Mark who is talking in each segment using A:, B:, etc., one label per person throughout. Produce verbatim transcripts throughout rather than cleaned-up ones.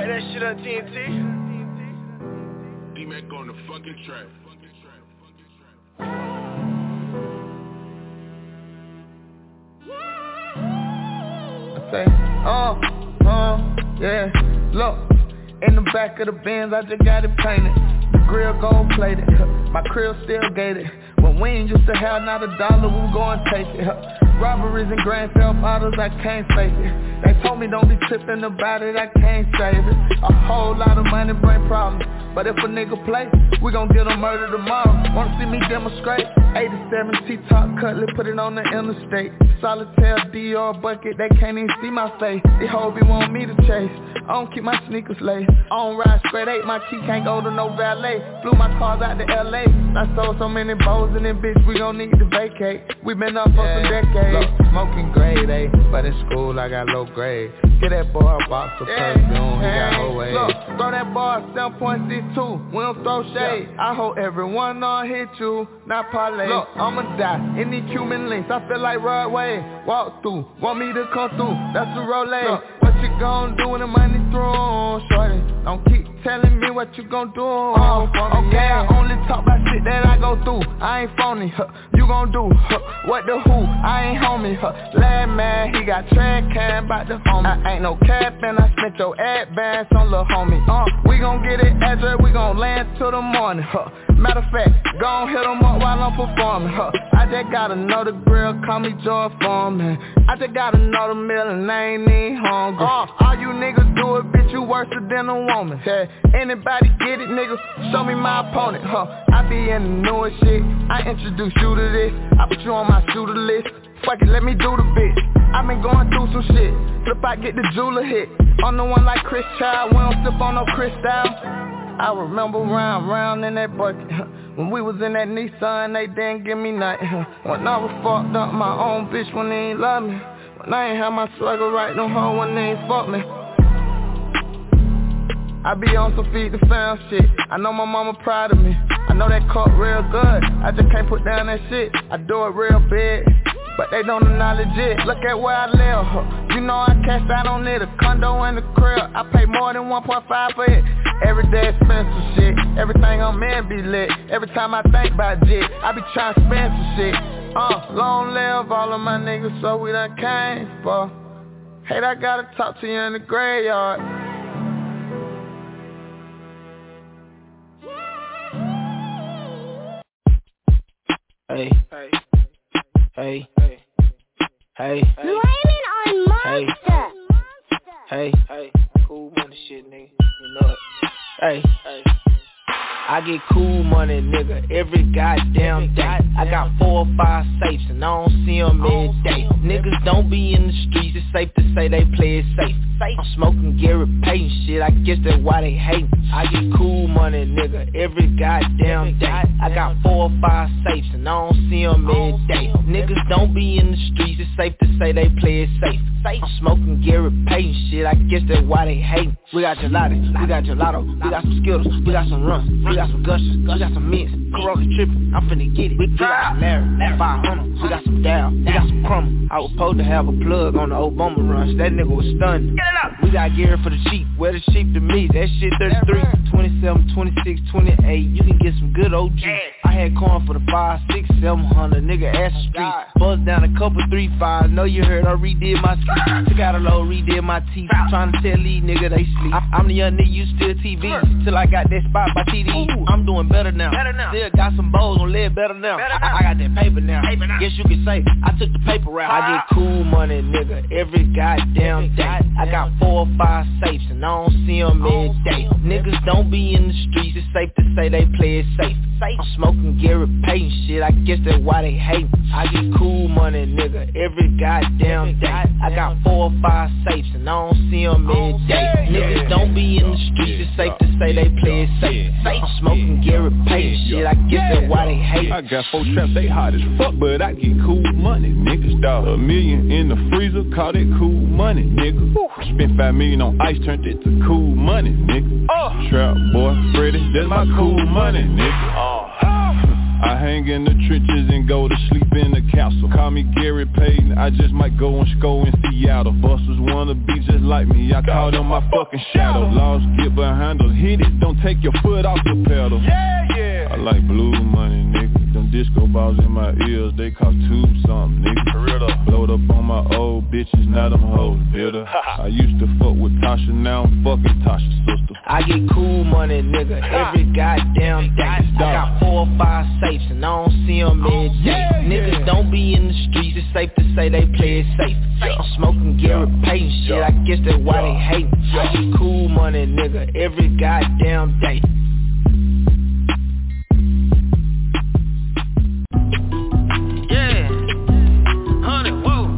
A: that shit on T N T.
B: D-Mac on the fucking track.
C: I say, uh, uh, yeah, look, in the back of the Benz, I just got it painted. The grill gold plated, my crib still gated. When we ain't used to have not a dollar, we go and take it. Robberies and grand theft autos, I can't fake it. They told me don't be tripping about it, I can't save it. A whole lot of money bring problems, but if a nigga play, we gon' get him murdered tomorrow. Wanna see me demonstrate? eighty-seven T-top cutlet, put it on the interstate. Solitaire Dior bucket, they can't even see my face. These hoes be want me to chase. I don't keep my sneakers laced. I don't ride straight eight, my key can't go to no valet. Flew my cars out to L A. I sold so many bows in this bitch, we gon' need to vacate. We been up for yeah. some decades. Look, smoking grade A, but in school I got low grade. Get that boy a box of yeah. perfume, he got whole way. Look, throw that boy seven point six two, we don't throw shade. Yeah. I hope everyone don't hit you, not parlay. Look, I'ma die in these Cuban links, I feel like Rod Wave. Walk through, want me to come through, that's the Rolex. Look, what you gon' do when the money through, shorty? Don't keep telling me what you gon' do. uh, Okay, yeah. I only talk about shit that I go through. I ain't phony, huh. You gon' do, huh. What the who? I ain't homie, huh. Lad man, he got track cam about the homie. I ain't no cap and I spent your ad bands on lil' homie. Uh, we gon' get it address, we gon' land till the morning, huh. Matter of fact, gon' hit him up while I'm performing, huh. I just gotta know the grill, call me Joy Foreman. I just gotta know the mill and I ain't even hungry. Uh, all you niggas do it, bitch, you worse than a woman. Yeah. Anybody get it, nigga? Show me my opponent, huh? I be in the newest shit. I introduce you to this. I put you on my shooter list. Fuck it, let me do the bitch. I been going through some shit. Flip, I get the jeweler hit. On the one like Chris Child, we don't sip on no Cristal. I remember round, round in that bucket. When we was in that Nissan, they didn't give me nothing. When I was fucked up, my own bitch when they ain't love me. When I ain't have my struggle right, no hoe when they ain't fuck me. I be on some feed the fam shit. I know my mama proud of me. I know that cut real good. I just can't put down that shit. I do it real big, but they don't acknowledge it. Look at where I live, huh. You know I cashed out on it. A condo in the crib, I pay more than one point five for it. Everyday expensive shit. Everything I'm in be lit. Every time I think about jit, I be trying to spend some shit. Uh, long live all of my niggas, so we done came for. Hate I gotta talk to you in the graveyard.
A: Hey, hey, hey, hey, hey,
D: Blaming on Monster.
A: Hey, hey, cool money shit, nigga. You know it. Hey, hey. I get cool money, nigga, every goddamn day. I got four or five safes and I don't see them every day. Niggas don't be in the streets, it's safe to say they play it safe. I'm smoking Gary Payton shit, I guess that's why they hate. I get cool money, nigga, every goddamn day. I got four or five safes and I don't see them every day. Niggas don't be in the streets, it's safe to say they play it safe. I'm smoking Gary Payton shit, I guess that's why they hate. We got gelato, we got gelato, we got some Skittles, we got some runs, we got some gushers, we got some mints, Corolla trippin', I'm finna get it. We got some Larry, five hundred, we got some Dow, we got some Crumble. I was supposed to have a plug on the Obama runs, that nigga was stunned. Get it up. We got Gary for the sheep, where the sheep to me, that shit thirty-three, twenty-seven, twenty-six, twenty-eight, you can get some good O G. I had corn for the five, six, seven hundred, nigga ass the street, buzz down a couple three fives, know you heard I redid my street, took out a load, redid my teeth, trying to tell these nigga they sleep. I'm the young nigga, you still T V, till I got that spot by T D E. I'm doing better now, still got some bowls on lead better now. I, I got that paper now, guess you can say I took the paper route. I get cool money, nigga, every goddamn day. I got four or five safes and I don't see them every day. Niggas don't be in the streets, it's safe to say they play it safe. I'm smoking Gary Payton shit, I guess that's why they hate. I get cool money, nigga, every goddamn day. I got four or five safes and I don't see them every day. Niggas don't be in the streets, it's safe to say they play it safe. I'm smoking Gary Payton shit, I guess that's why they hate.
E: I got four traps, they hot as fuck, but I get cool money, niggas. Dog, a million in the freezer, call that cool money, nigga. Spent five million on ice, turned it to cool money, nigga. Uh. Trap boy, Freddy, that's my cool money, nigga. Uh. I hang in the trenches and go to sleep in the castle. Call me Gary Payton, I just might go and score in Seattle. Busters wanna be just like me, I call them my fucking shadow. Laws get behind us, hit it, don't take your foot off the pedal. Yeah, yeah. I like blue money, nigga. Them disco balls in my ears, they cost two something, nigga. Blowed up on my old bitches, now them hoes bitter. I used to fuck with Tasha, now I'm fucking Tasha's sister.
A: I get cool money, nigga, every goddamn day. I got four or five safes and I don't see them every day. Yeah, niggas yeah. don't be in the streets, it's safe to say they play it safe. Yeah. I'm smoking Gary Payton shit, I guess that's why they hate me. I get cool money, nigga, every goddamn day.
B: Yeah, honey, whoa.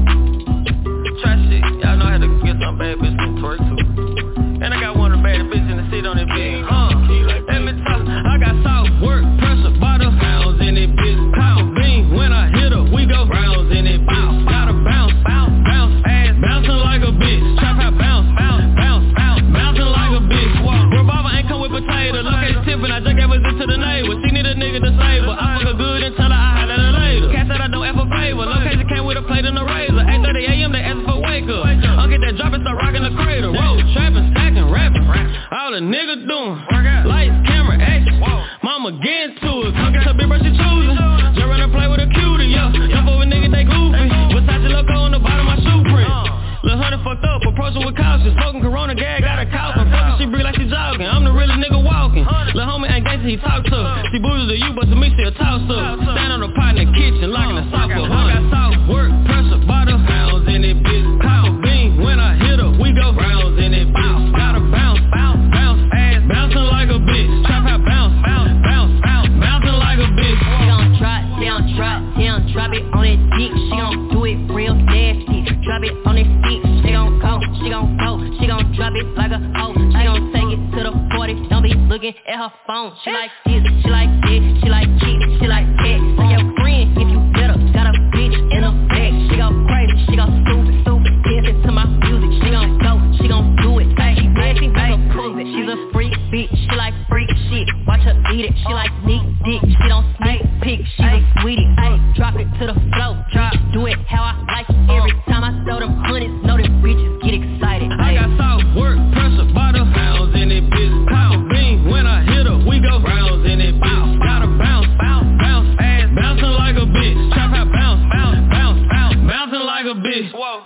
B: Try shit, y'all know how to get some bad bitch and twerk too. And I got one of the baddest bitches in the city on that bitch. Uh, let me talk, I got soft work, pressure, bottle, pounds in it, bitch. Pound bean, when I hit her, we go rounds in it, bounce. Gotta bounce, bounce, bounce, ass, bouncing like a bitch. Trap out, bounce, bounce, bounce, bounce, bouncing like a bitch. Revolver ain't come with potato, look at the tip and I just gave it to the neighbor. She need a nigga to save her, I fuck her good and tell her I holler her later. Cat said I don't ever favor, location came with a plate and a razor. eight thirty a.m. they asking for wake up. I'll get that drop and start rocking the cradle. Roll, trapping, stacking, rapping, all the nigga doing. Lights, camera, action, mama getting to it. Come get her big brush she choosing. Just run and play with a cutie, yo. Jump over nigga, they goofy. Versace logo on the bottom of my shoe print. Lil' honey fucked up, approaching with caution. Smoking Corona gag, got a coffin. Fucking she breathe like she jogging. I'm the realest nigga walking. Lil' homie ain't gangsta, he talk to. She bougie to you, but to me she a toss up. Stand on the pot in the kitchen, locking the soft up. I got soft work, pressure, bottle, pounds in it, bitch. Pound bean, when I hit her, we go rounds in it, bounce. Gotta bounce, bounce, bounce, ass, bouncing like a bitch. Trap out, bounce, bounce, bounce, bounce, bouncing like a bitch.
F: She gon' try, she gon' try, she gon' drop it on that dick. She gon' do it real nasty. Drop it on that stick. She gon' go, she gon' go, she gon' drop it like a hoe. She gon' take it to the party, don't be looking at her phone. She like this, she like this, she like kick, she like that. Like your friend, if you get her, got a bitch in her back. She go crazy, she go stupid, stupid, dancing to my music. She gon' go, she gon' do it. Ay, she nasty, make her prove it. She's a freak bitch, she like freak shit. Watch her eat it, she like neat dick. She don't sneak peek, she's a sweetie. Ay, drop it to the floor, drop, do it how I like it. Every time I throw them hundreds, know them bitches get excited.
B: I got soft work, pressure, bottle, pounds in it, bitch. Pound bean, when I hit her, we go rounds in it, bounce. Gotta bounce, bounce, bounce, ass, bouncing like a bitch. Trap out, bounce, bounce, bounce, bounce, bouncing like a bitch. Whoa.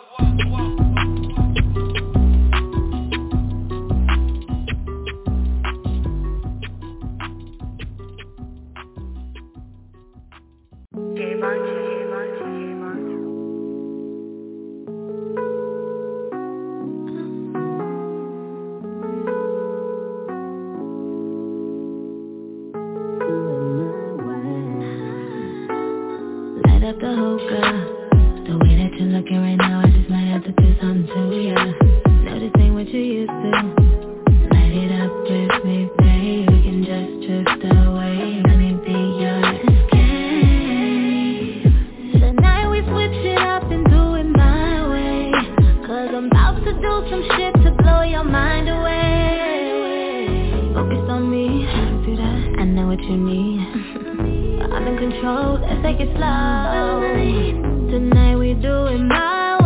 G: Light up the hookah. The way that you're looking right now, I just might have to do something to ya. No, this ain't what you used to. Light it up with me, babe. We can just drift away. Let me be your escape. Tonight we switch it up and do it my way. Cause I'm about to do some shit to blow your mind away. Focus on me, do that. I know what you need. I'm in control, let's take it slow. Tonight we do it my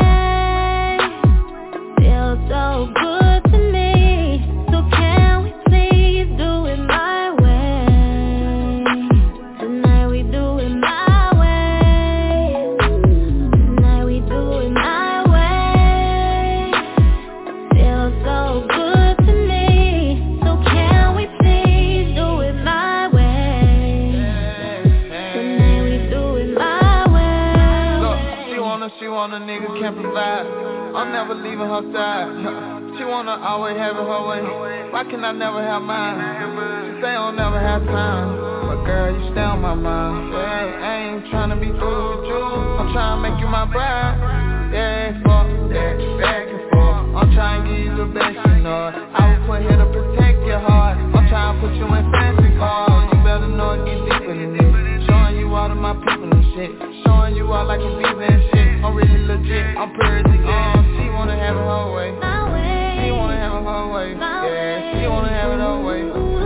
G: way. Feels so good to me. So can we please do it my way? Tonight we do it my way. Tonight we do it my way. Feels so good to me. So can we please do it my way? Tonight we do it my way.
C: Look, she wanna, she want a nigga can provide. I'm never leaving her side. She wanna always have it her way. Why can I never have mine? She say I'll never have time, but girl, you stay on my mind. Yeah, I ain't tryna be through with you. I'm tryna make you my bride. Yeah, fuck that, back and forth. I'm tryna give you the best, you know it. I was put here to protect your heart. I'm tryna put you in fancy cars. You better know it get deeper than this. Showing you all of my people and shit. Showing you all like a diva and shit. I'm really legit, I'm pure as it gets. She wanna have it her way. She wanna have it her way. Yeah, she wanna have it her way. But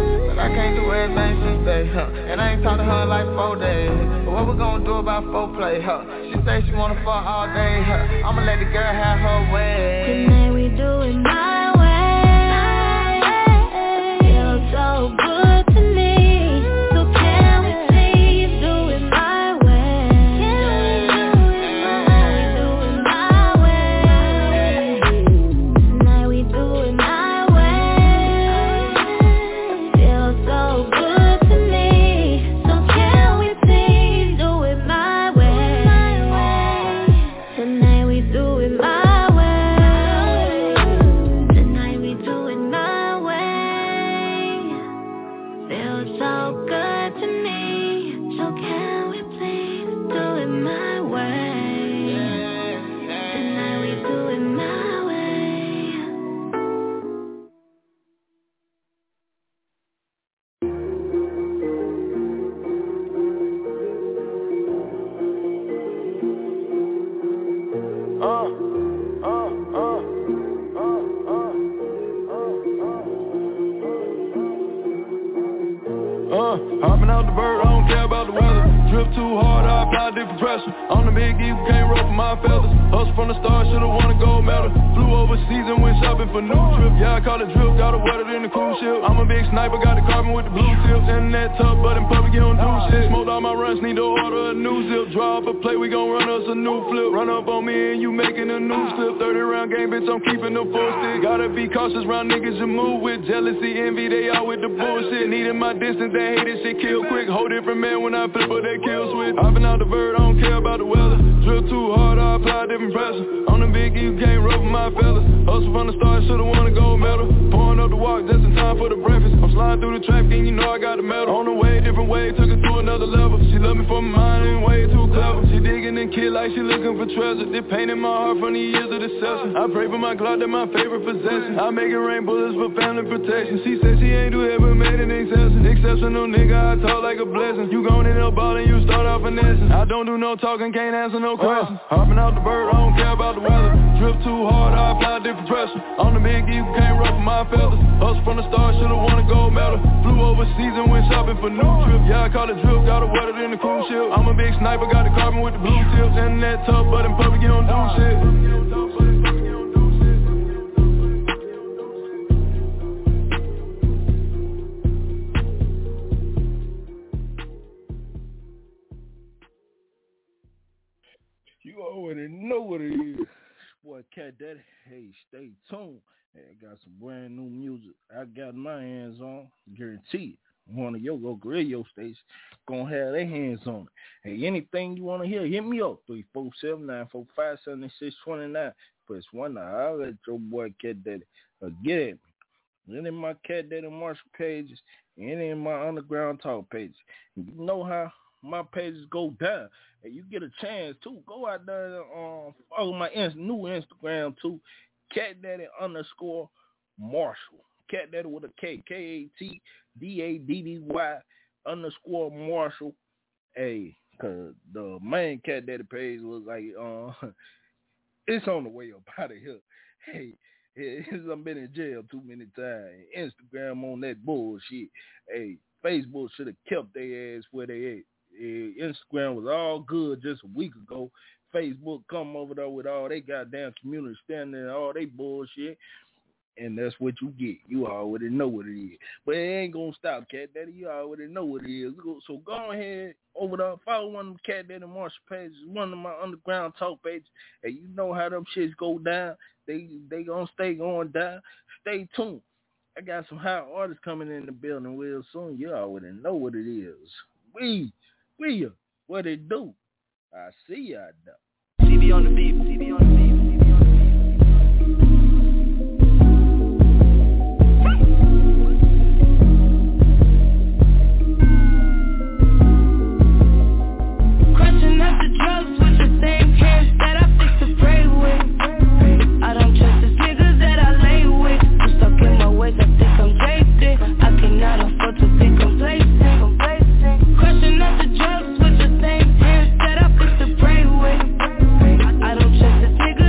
C: I can't do everything today, huh? And I ain't talked to her in like four days. But what we gonna do about foreplay, huh? She say she wanna fuck all day, huh? I'ma let the girl have her way.
G: Tonight we do it my way. Feels so good to me. So can we please do it my way? Can we do it my way? Tonight we do it my way. Feels so good to me. So can we please do it my way? Tonight we do it my way. Tonight we do it my way. Feels so good to me. So can we please do it my way? Tonight we do it my way.
E: Uh, uh, uh, uh, uh, uh, hopping out the bird, I don't care about the weather. Drip too hard, I apply different pressure. I'm the big geek, can't roll for my feathers. Hustle from the start, should've won a gold medal. Flew overseas and went shopping for new trip. Yeah, I call it drip, got it wetter than the cruise ship. I'm a big sniper, got the carbon with the blue tips. In that tub, but in public, you don't do shit. Smoked all my runs, need to order a new zip. Draw up a play, we gon' run us a new flip. Run up on me and you making a new slip. thirty round game, bitch, I'm keeping the full stick. Gotta be cautious round niggas you move with. Jealousy, envy, they all with the bullshit. Needing my distance, they hate this shit, kill quick. Whole different man when I flip, but they kill switch. Hopping out the bird, I don't care about the weather. Drip too hard, I apply different pressure. I'm the big you can't roll for my fellas. Hustle from the start, should've won a gold medal. Pouring up the walk, just in time for the breakfast. I'm sliding through the traffic and you know I got the medal. On the way, different way, took her to another level. She love me for my mind and way too clever. She digging and kid like she looking for treasure. They painted my heart from the years of deception. I pray for my Glock, that my favorite possession. I make it rain bullets for family protection. She said she ain't do it but made an exception. Exceptional nigga, I talk like a blessing. You gon' end up ballin', you start off finessing. I don't do no talking, can't answer no questions. uh, Hopping out the bird, I don't care about the weather. Drip too hard, I apply different pressure. I'm the big geek, can't roll for my feathers. Hustle from the start, should've won a gold medal. Flew overseas and went shopping for new trip. Yeah, I call it drip, got it wetter than the cruise ship. I'm a big sniper, got the carbon with the blue tips. In that tub, but in public you don't do shit.
H: You already know what it is. Boy, Cat Daddy, hey, stay tuned. Hey, I got some brand new music I got my hands on, guarantee it. One of your local radio stations gonna have their hands on it. Hey, anything you wanna hear, hit me up, three four seven, nine four five, seven six two nine. Press one, I'll let your boy Cat Daddy uh, get at me. Then in my Cat Daddy Marshall pages, and in my Underground Talk pages. And you know how my pages go down. And you get a chance too. Go out there and um, follow my ins- new Instagram too. Cat Daddy underscore Marshall. Cat Daddy with a K. K A T D A D D Y underscore Marshall. Hey, cause the main Cat Daddy page was like, uh, it's on the way up out of here. Hey, I've been in jail too many times. Instagram on that bullshit. Hey, Facebook should have kept their ass where they at. Instagram was all good just a week ago. Facebook come over there with all they goddamn community standing and all they bullshit, and that's what you get. You already know what it is. But it ain't gonna stop, Cat Daddy. You already know what it is. So go ahead over there, follow one of the Cat Daddy Marshall pages, one of my Underground Talk pages, and you know how them shits go down. They they gonna stay going down. Stay tuned. I got some hot artists coming in the building real soon. You already know what it is. We We, what it do? I see y'all though.
I: C B on the beat, C B on the beat.
F: Crushing up the drugs with the same hands that I fix to pray with. I don't trust the niggas that I lay with. I'm stuck in my ways, I think I'm jaded. I cannot afford to be complacent. Crushing up the drugs with the same hands that I fix to pray with. I don't trust the niggas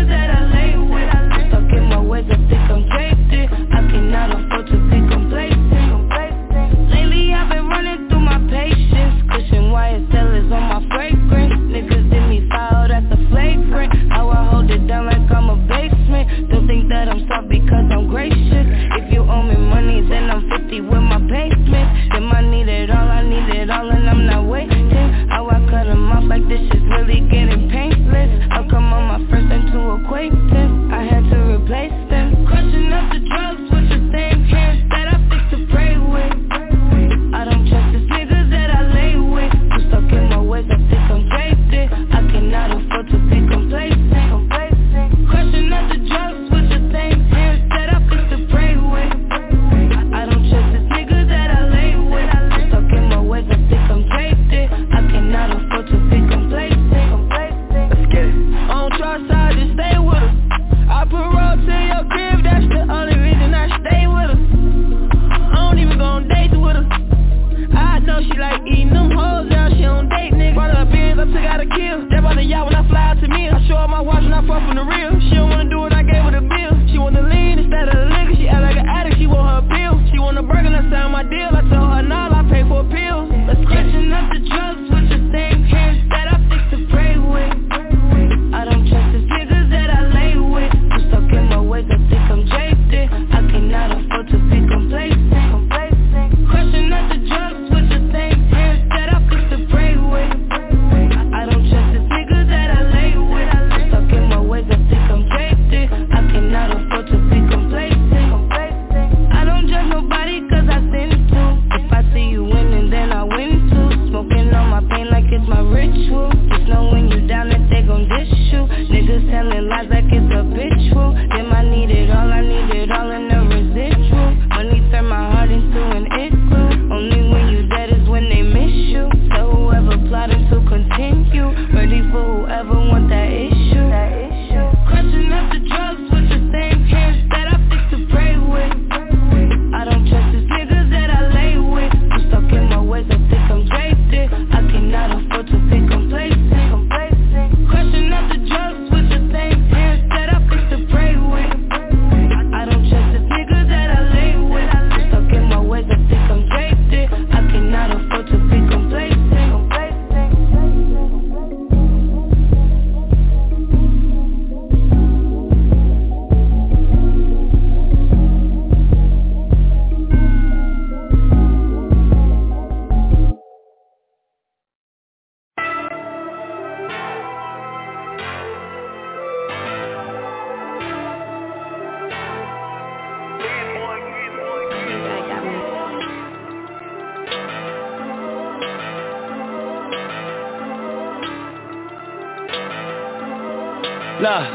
A: Look,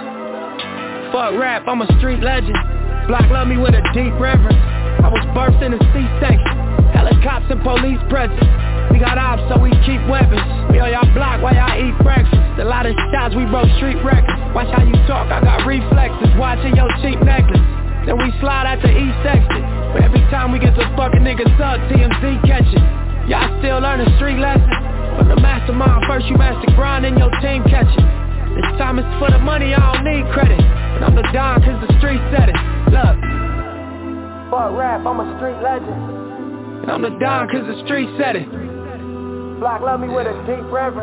A: fuck rap, I'm a street legend. Block love me with a deep reverence. I was birthed in a C-section. Helicopters and police presence. We got ops, so we keep weapons. We on y'all block while y'all eat breakfast. A lot of shots, we broke street records. Watch how you talk, I got reflexes. Watching your cheap necklace. Then we slide out the East section. But every time we get to fucking niggas up, T M Z catch it. Y'all still learning street lessons. From the mastermind, first you master grind and your team catch it. This time it's for the money, I don't need credit. And I'm the Don cause the street said it. Look, fuck rap, I'm a street legend. And I'm the Don cause the street said it. Block love me with a deep reverence.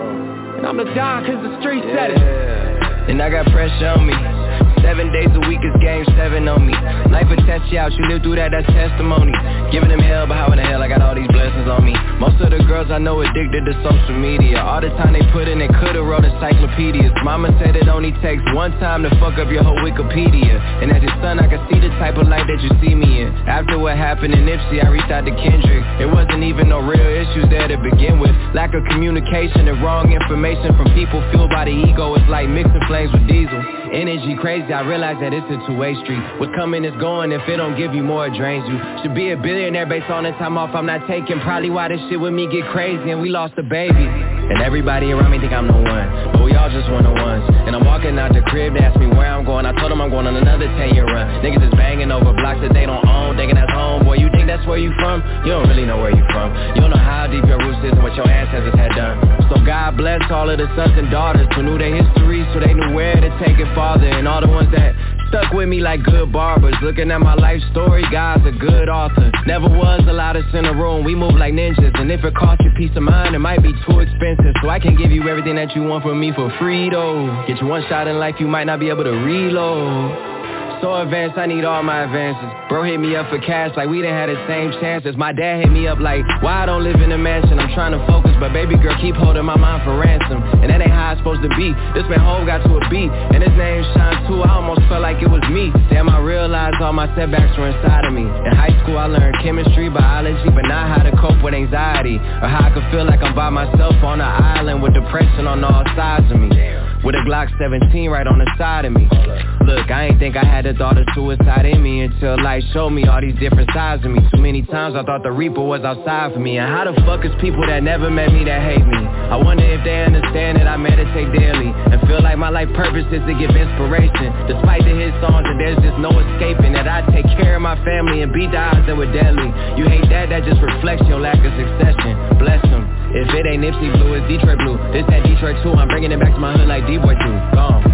A: And I'm the Don cause the street
J: yeah.
A: said it.
J: And I got pressure on me. Seven days a week is game seven on me. Life will test you out, you live through that, that's testimony. Giving them hell, but how in the hell I got all these blessings on me? Most of the girls I know addicted to social media. All the time they put in, they could've wrote encyclopedias. Mama said it only takes one time to fuck up your whole Wikipedia. And as his son, I could see the type of life that you see me in. After what happened in Nipsey, I reached out to Kendrick. It wasn't even no real issues there to begin with. Lack of communication and wrong information from people fueled by the ego. It's like mixing flames with diesel. Energy crazy, I realize that it's a two-way street. What's coming is going, if it don't give you more, it drains you. Should be a billionaire based on the time off I'm not taking. Probably why this shit with me get crazy and we lost a baby. And everybody around me think I'm the one, but we all just one-on-ones. And I'm walking out the crib, they ask me where I'm going. I told them I'm going on another ten-year run. Niggas is banging over blocks that they don't own, thinking that's home. Boy, you think that's where you from? You don't really know where you from. You don't know how deep your roots is and what your ancestors had done. So God bless all of the sons and daughters who knew their history, so they knew where to take it farther. And all the ones that stuck with me like good barbers. Looking at my life story, God's a good author. Never was allowed us in a room, we move like ninjas. And if it costs you peace of mind, it might be too expensive. So I can give you everything that you want from me for free though. Get you one shot in life, you might not be able to reload. So advanced, I need all my advances. Bro hit me up for cash like we didn't have the same chances. My dad hit me up like, why I don't live in a mansion? I'm trying to focus, but baby girl keep holding my mind for ransom. And that ain't how it's supposed to be. This man Hov got to a beat, and his name shine too. I almost felt like it was me. Damn, I realized all my setbacks were inside of me. In high school I learned chemistry, biology, but not how to cope with anxiety, or how I could feel like I'm by myself on an island with depression on all sides of me. With a Glock seventeen right on the side of me. Look, I ain't think I had the thought of suicide in me until life showed me all these different sides of me. Too many times I thought the Reaper was outside for me. And how the fuck is people that never met me that hate me? I wonder if they understand that I meditate daily and feel like my life purpose is to give inspiration. Despite the hit songs and there's just no escaping that I take care of my family and beat the odds that were deadly. You hate that, that just reflects your lack of succession. Bless them. If it ain't Nipsey Blue, it's Detroit Blue. This that Detroit too, I'm bringing it back to my hood like D-Boy too. Gone.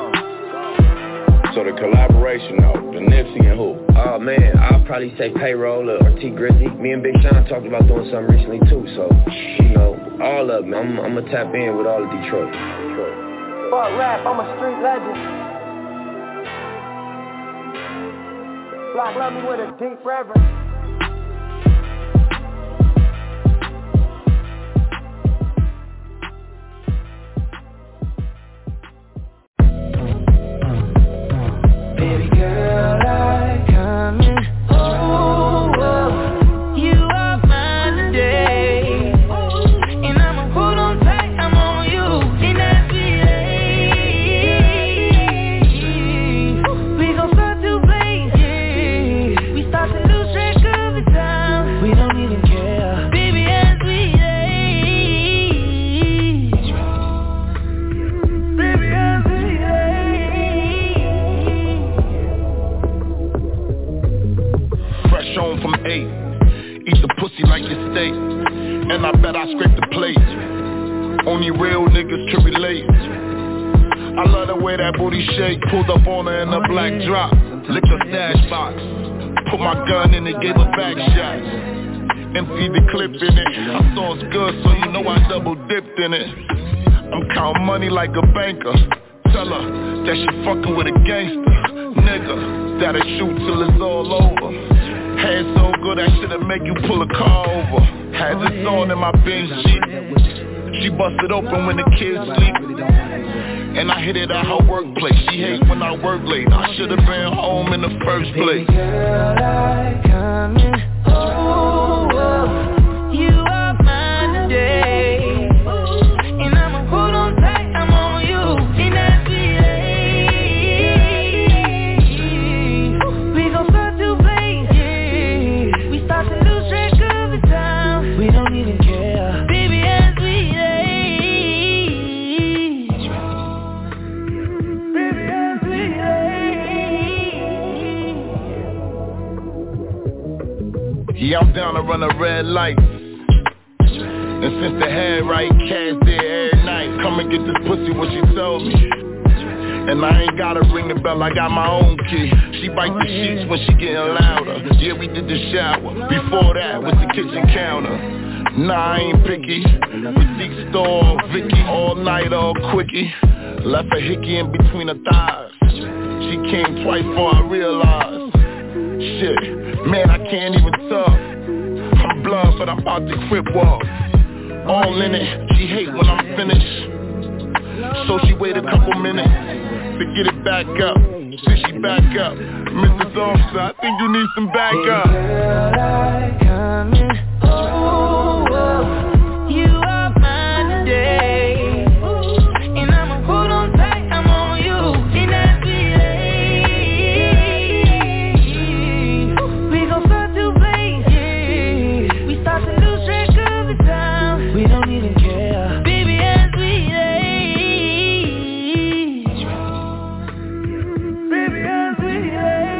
K: So the collaboration though, the Nipsey and who?
L: Oh man, I'll probably say Payroll or T Grizzly. Me and Big Sean talked about doing something recently too, so, you know, all of them. I'm, I'm gonna tap in with all of Detroit. Detroit.
A: Fuck rap, I'm a street legend. Block love me with a deep reverence.
M: And I bet I scrape the plate. Only real niggas can relate. I love the way that booty shake. Pulled up on her in a black drop. Licked her stash box. Put my gun in it, gave her back shots. Emptied the clip in it. I saw it's good, so you know I double dipped in it. I'm counting money like a banker. Tell her that she fucking with a gangster. Nigga, that'll shoot till it's all over. Head so good that shit'll make you pull a car over. Had this on in my bench Jeep. She busted open when the kids sleep. And I hit it at her workplace. She hate when I work late. I should've been home in the first place.
G: Baby girl, I coming over. You are mine today. And I'ma hold on tight, I'm on you. In that V A.
M: Yeah, I'm down to run a red light. And since the head right, cash there every night. Come and get this pussy, what she told me. And I ain't gotta ring the bell, I got my own key. She bite the sheets when she getting louder. Yeah, we did the shower. Before that was the kitchen counter. Nah, I ain't picky. Receipt store, Vicky. All night, all quickie. Left a hickey in between her thighs. She came twice before I realized. Shit, man, I can't even talk. I'm blood, but I'm about to crip walk. All in it, she hate when I'm finished. So she wait a couple minutes to get it back up. Since she back up, Mister Officer, I think you need some backup.
N: Girl, I come in. Oh, oh, you are mine today. And I'ma hold on tight, I'm on you. In that we gon' start to play, yeah. We start to lose track of the time. We don't even care, baby, as we age. Baby, as we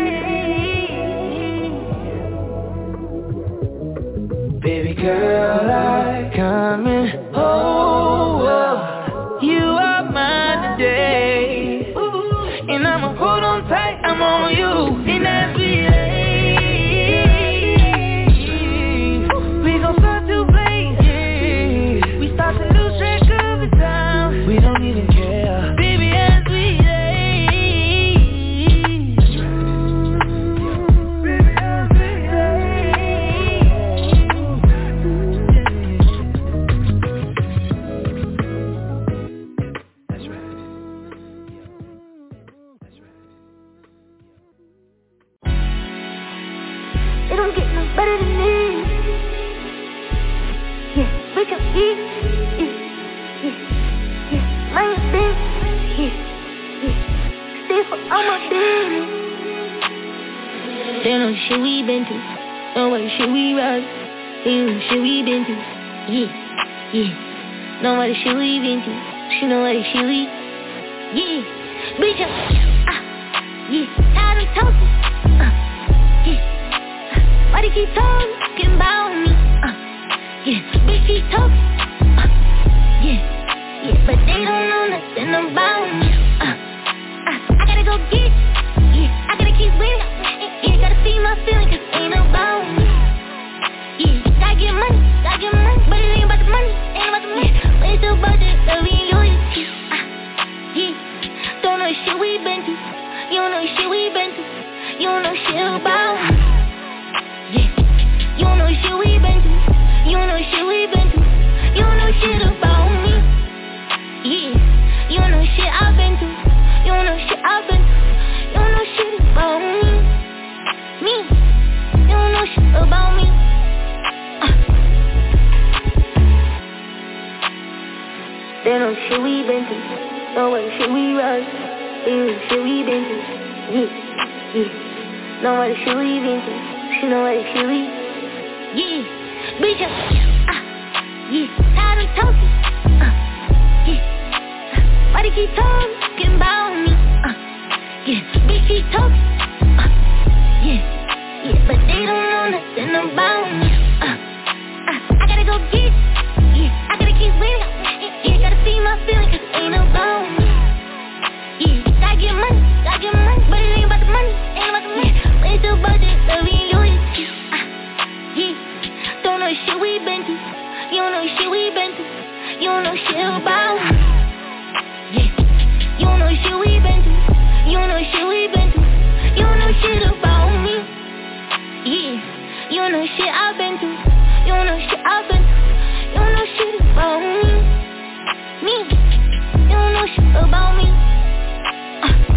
N: age. Baby girl, I come in. Oh, oh, you are mine today. And I'ma hold on tight, I'm on you. And as we we don't even care, baby, as we age. Baby, as we That's right. That's right.
D: It don't get no better than this. Yeah, wake up, yeah, yeah, yeah. My bitch, yeah, yeah. Stay for all my business.
G: They know shit we been through. Know what shit we run. They know shit we been through. Yeah, yeah. Know what shit we been through. She know what shit we. Yeah, bitch, uh, yeah. Tired of talking. Uh, yeah. Why they keep talking about me? Uh, yeah, bitch, keep talking. Uh, yeah. Yeah, but they don't know nothing about me. Uh, uh, I gotta go get it. Yeah, I gotta keep with it. Yeah, gotta feed my feelings, cause it ain't about me. Yeah, gotta get money, gotta get money. But it ain't about the money, ain't about the money. But it's about the love and loyalty. Uh, yeah, don't know shit we been through. You don't know shit we been through. You don't know shit about me. Yeah, you don't know shit we been through. You don't know shit we been through. You don't know shit about me. Yeah, you don't know shit I've been through. You don't know shit I've been through. You don't know shit about me. Me, you don't know shit about me. uh. They know shit we been through. Know what shit we run. They know shit we been through. Yeah, yeah. Know what shit we been through. She know what shit we. Yeah, bitch, uh, yeah. Tired of talking. Why they keep talking about me? Uh, yeah, bitch keep talking. Uh, yeah, yeah, but they don't know nothing about me. Uh, uh, I gotta go get it. Yeah, I gotta keep with it. Yeah, gotta feed my feelings, cause it ain't about me. Yeah, gotta get money, gotta get money. But it ain't about the money, ain't about the money. But it's about the love and loyalty. Uh, yeah, don't know shit we been through. You don't know shit we been through. You don't know shit about me. Yeah, you don't know shit we been through. You don't know shit we been through. You don't know shit about me. Yeah, you don't know shit I've been through. You don't know shit I've been through. You don't know shit about me. Me, you don't know shit about me. uh.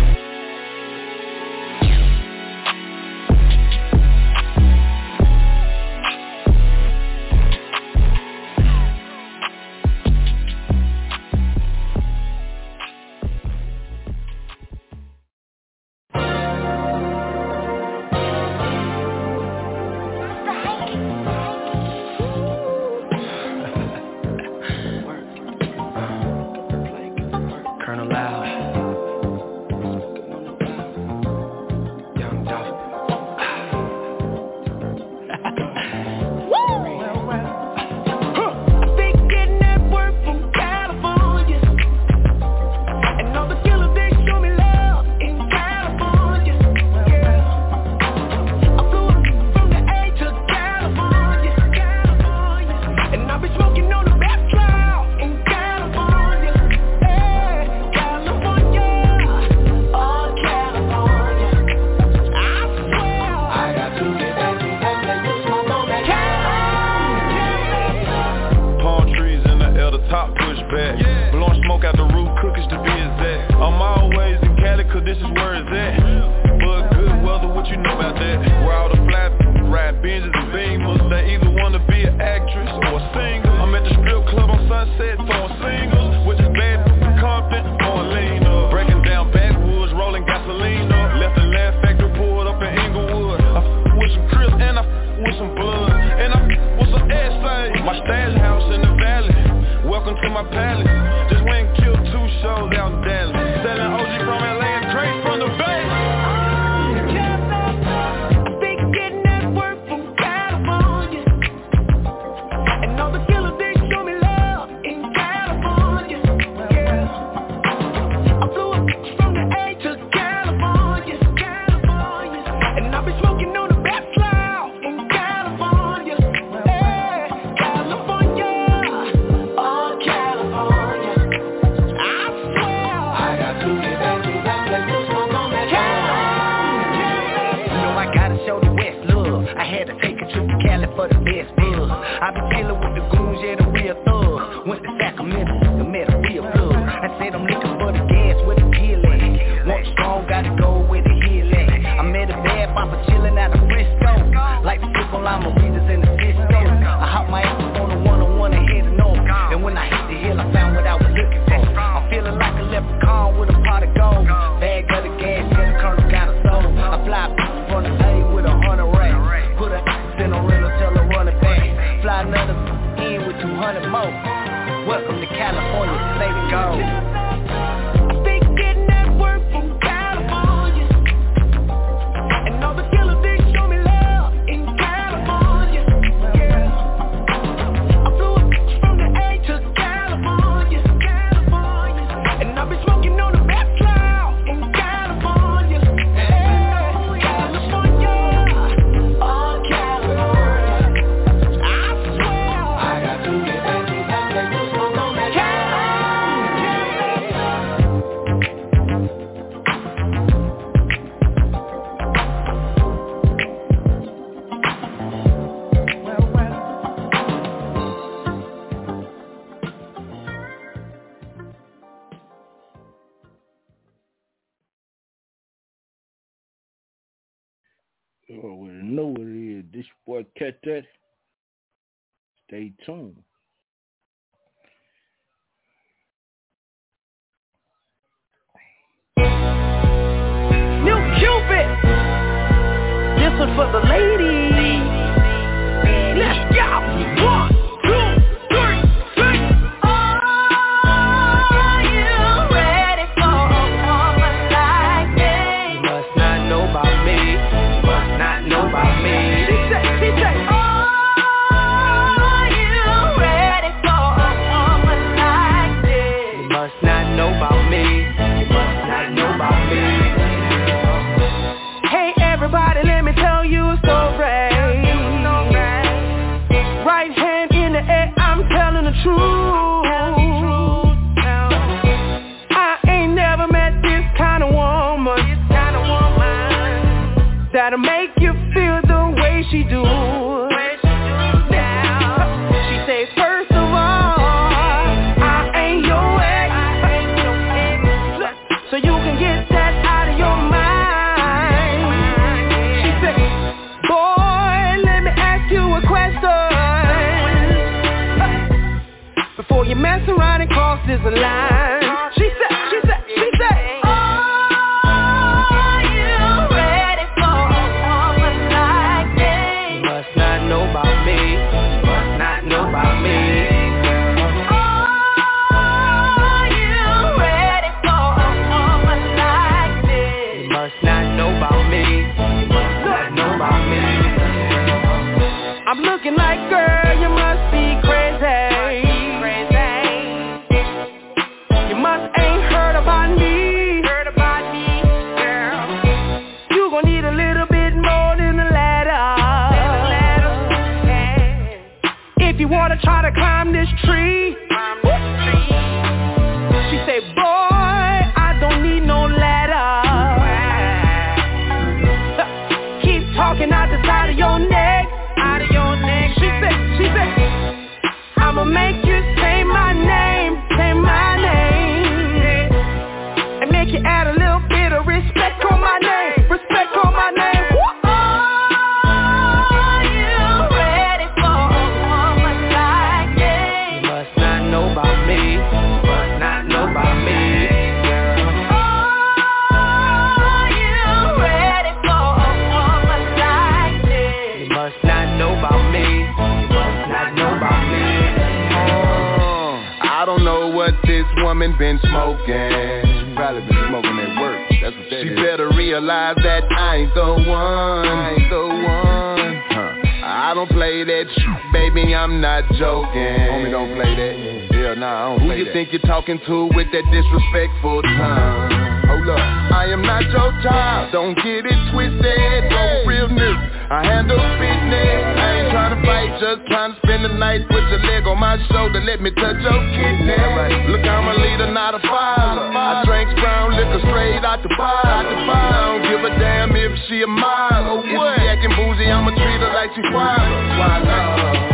O: Colonel Loud.
E: back. Blowing smoke out the roof, cookies to be exact. I'm always in Cali, cause this is where it's at. But good weather, what you know about that? Where all the flat ride Benjis and Beamers. They either wanna be an actress or a singer. I'm at the strip club on Sunset throwing singles. With this bad Compton, going lean up. Breaking down backwoods, rolling gasoline up. Left the Laugh Factory, pulled up in Inglewood. I f*** with some Crips and I f*** with some blood. And I f*** with some essays. My stash house in the valley. Welcome to my palace. Just went and killed two shows out in Dallas. Selling O G from L A and crates from the Bay.
A: For the best buzz, I be chillin' with the goons, yeah, the real thug. Went to Sacramento, and met a real plug. I said I'm looking for the gas with the deal at. Want strong, gotta go with the heel at. I met a bad papa chillin' out of Frisco. Like the sip on Lima Readers in the Cisco. I hop my ass on the one oh one and head north. And when I hit the hill, I found what I was looking for. I'm feeling like a leprechaun with a pot of gold. Bag of the gas, yeah, the colonel got a soul. I fly from the A with a hundred racks. Put a in a rental, tell her run it back. Fly another in with two hundred more. Welcome to California, say the go. I been getting that work from California. And all the killers, they show me love in California. Yeah. I flew up from the A to California. California. And I've been smoking on the back cloud in California. Yeah. California. Oh, California. I swear I got to get back to that place to smoke on that
H: You already know what it is. This boy Catch That. Stay tuned.
A: New Cupid. This one for the ladies. Let's go. One, two, three, six. Are you ready for a woman like me? You must not know about me. You must not know about me. She say, she say, are you ready for a woman like me? You must not know about me. You must not know about me. Hey everybody, let me tell you a story. Right hand in the air, I'm telling the truth. I ain't never met this kind of woman that'll make you feel the way she do. She says, first of all, I ain't your ex, so you can get that out of your mind. She said, boy, let me ask you a question before you mess around and cross this line. She said, she said, she said, are you ready for a woman like me? You must not know about me. You must not know about me. Are you ready for a woman like me? You must not know about me. You must not know about me. I'm looking like, girl, you must be crazy. You must ain't heard about me. Heard about me, girl. You gon' need a little bit more than a ladder. If you wanna try to climb this tree. She say, boy, I don't need no ladder. Keep talking out the side of your neck. Out of your neck. She said, she said, I'ma make you say my name. Say
O: this woman been smoking.
P: Probably been smoking at work. That's what that
O: she
P: is.
O: She better realize that I ain't the one.
P: I ain't the one.
O: Huh. I don't play that shit, baby, I'm not joking.
P: Homie, don't play that. Yeah, nah, I don't
O: Who
P: play
O: you
P: that.
O: think you're talking to with that disrespectful tongue?
P: Hold up.
O: I am not your child, don't get it twisted. No real nigga, I handle business. I ain't tryna fight, just tryna spend the night. Put your leg on my shoulder, let me touch your kidney. Right. Look, I'm a leader, not a father. I drink brown liquor straight out the bar. I don't give a damn if she a model. If she acting bougie, I'ma treat her like she father. Why not?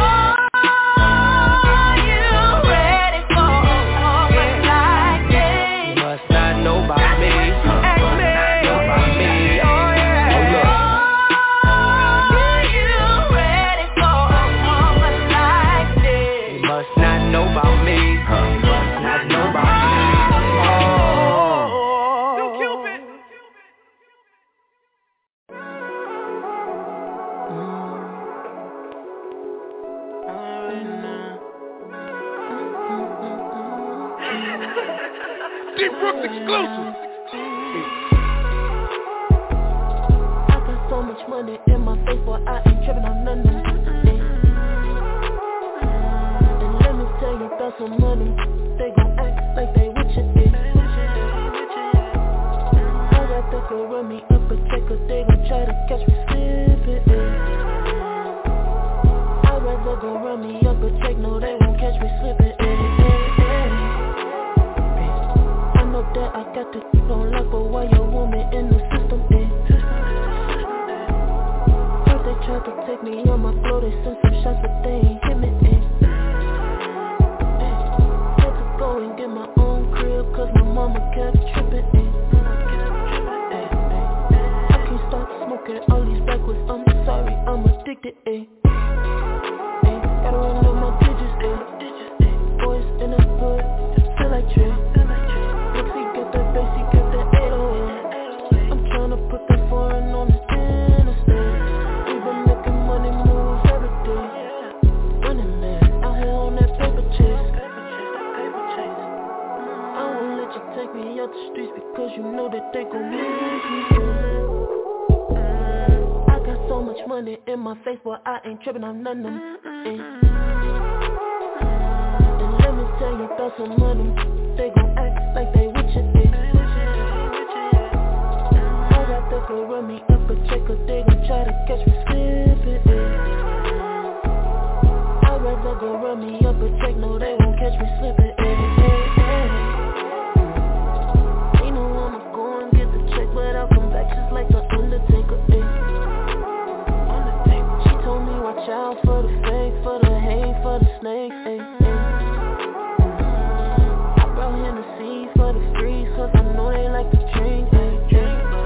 N: Exclusive. I got so much money in my face, boy, I ain't tripping on none of it. And let me tell you about some money, they gon' act like they with you. I'd rather go run me up a check, cause they gon' try to catch me slipping. I'd rather go run me up a check, no, they won't catch me slipping. That I got to keep on lock, but why your woman in the system, eh? Heard they tried to take me on my floor, they sent some shots, but they ain't hit me, eh? Had to go and get my own crib, cause my mama kept tripping, eh? I can't stop smoking all these backwards, I'm sorry, I'm addicted, eh? Gotta run up my digits, eh? Boys in the hood, feel like Trey. The streets because you know that they gon' lose me. I got so much money in my face, boy, I ain't tripping on none of them. And let me tell you about some money, they gon' act like they with you. I'd rather go run me up a check, cause they gon' try to catch me slipping. I'd rather go run me up a check, no, they won't catch me slipping. But I'll come back just like the Undertaker, eh? Undertaker. She told me watch out for the fake, for the hate, for the snakes, eh? eh. I brought Hennessy for the freeze, cause I know they like to drink, eh?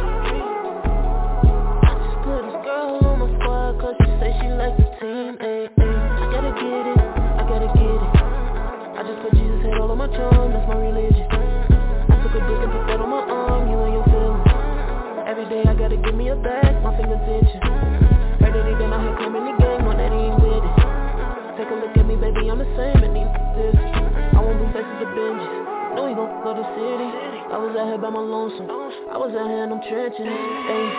N: I just put this girl on my squad, cause she say she like the team, eh? eh. I gotta get it, I gotta get it. I just put Jesus head all on my tongue, that's my religion. I took a brick and put that on my arm, you and your feelings. Every day I gotta give me a bag, my fingers itching. Heard that he been out here claiming the game, know that he ain't with it. Take a look at me, baby, I'm the same, and he this. I won't be faces to binges, know he gon' go to the city. I was out here by my lonesome, I was out here in them trenches, ayy.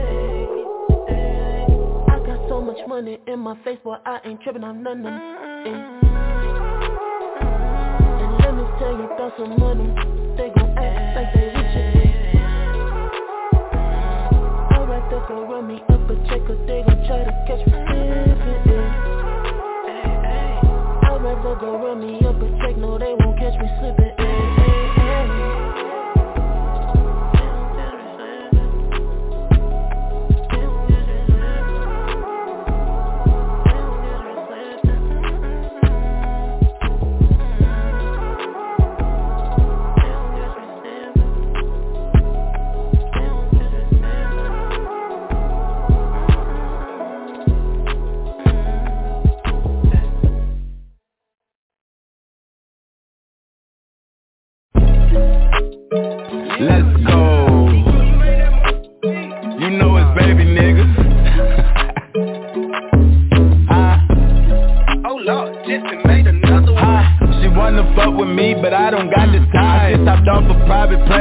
N: I got so much money in my face, boy, I ain't tripping on none of them, ayy. And let me tell you about some money, they gon' act like they with you. Go run me up a check, cause they gon' try to catch me slipping. I'd rather go run me up a check, no, they won't catch me slipping.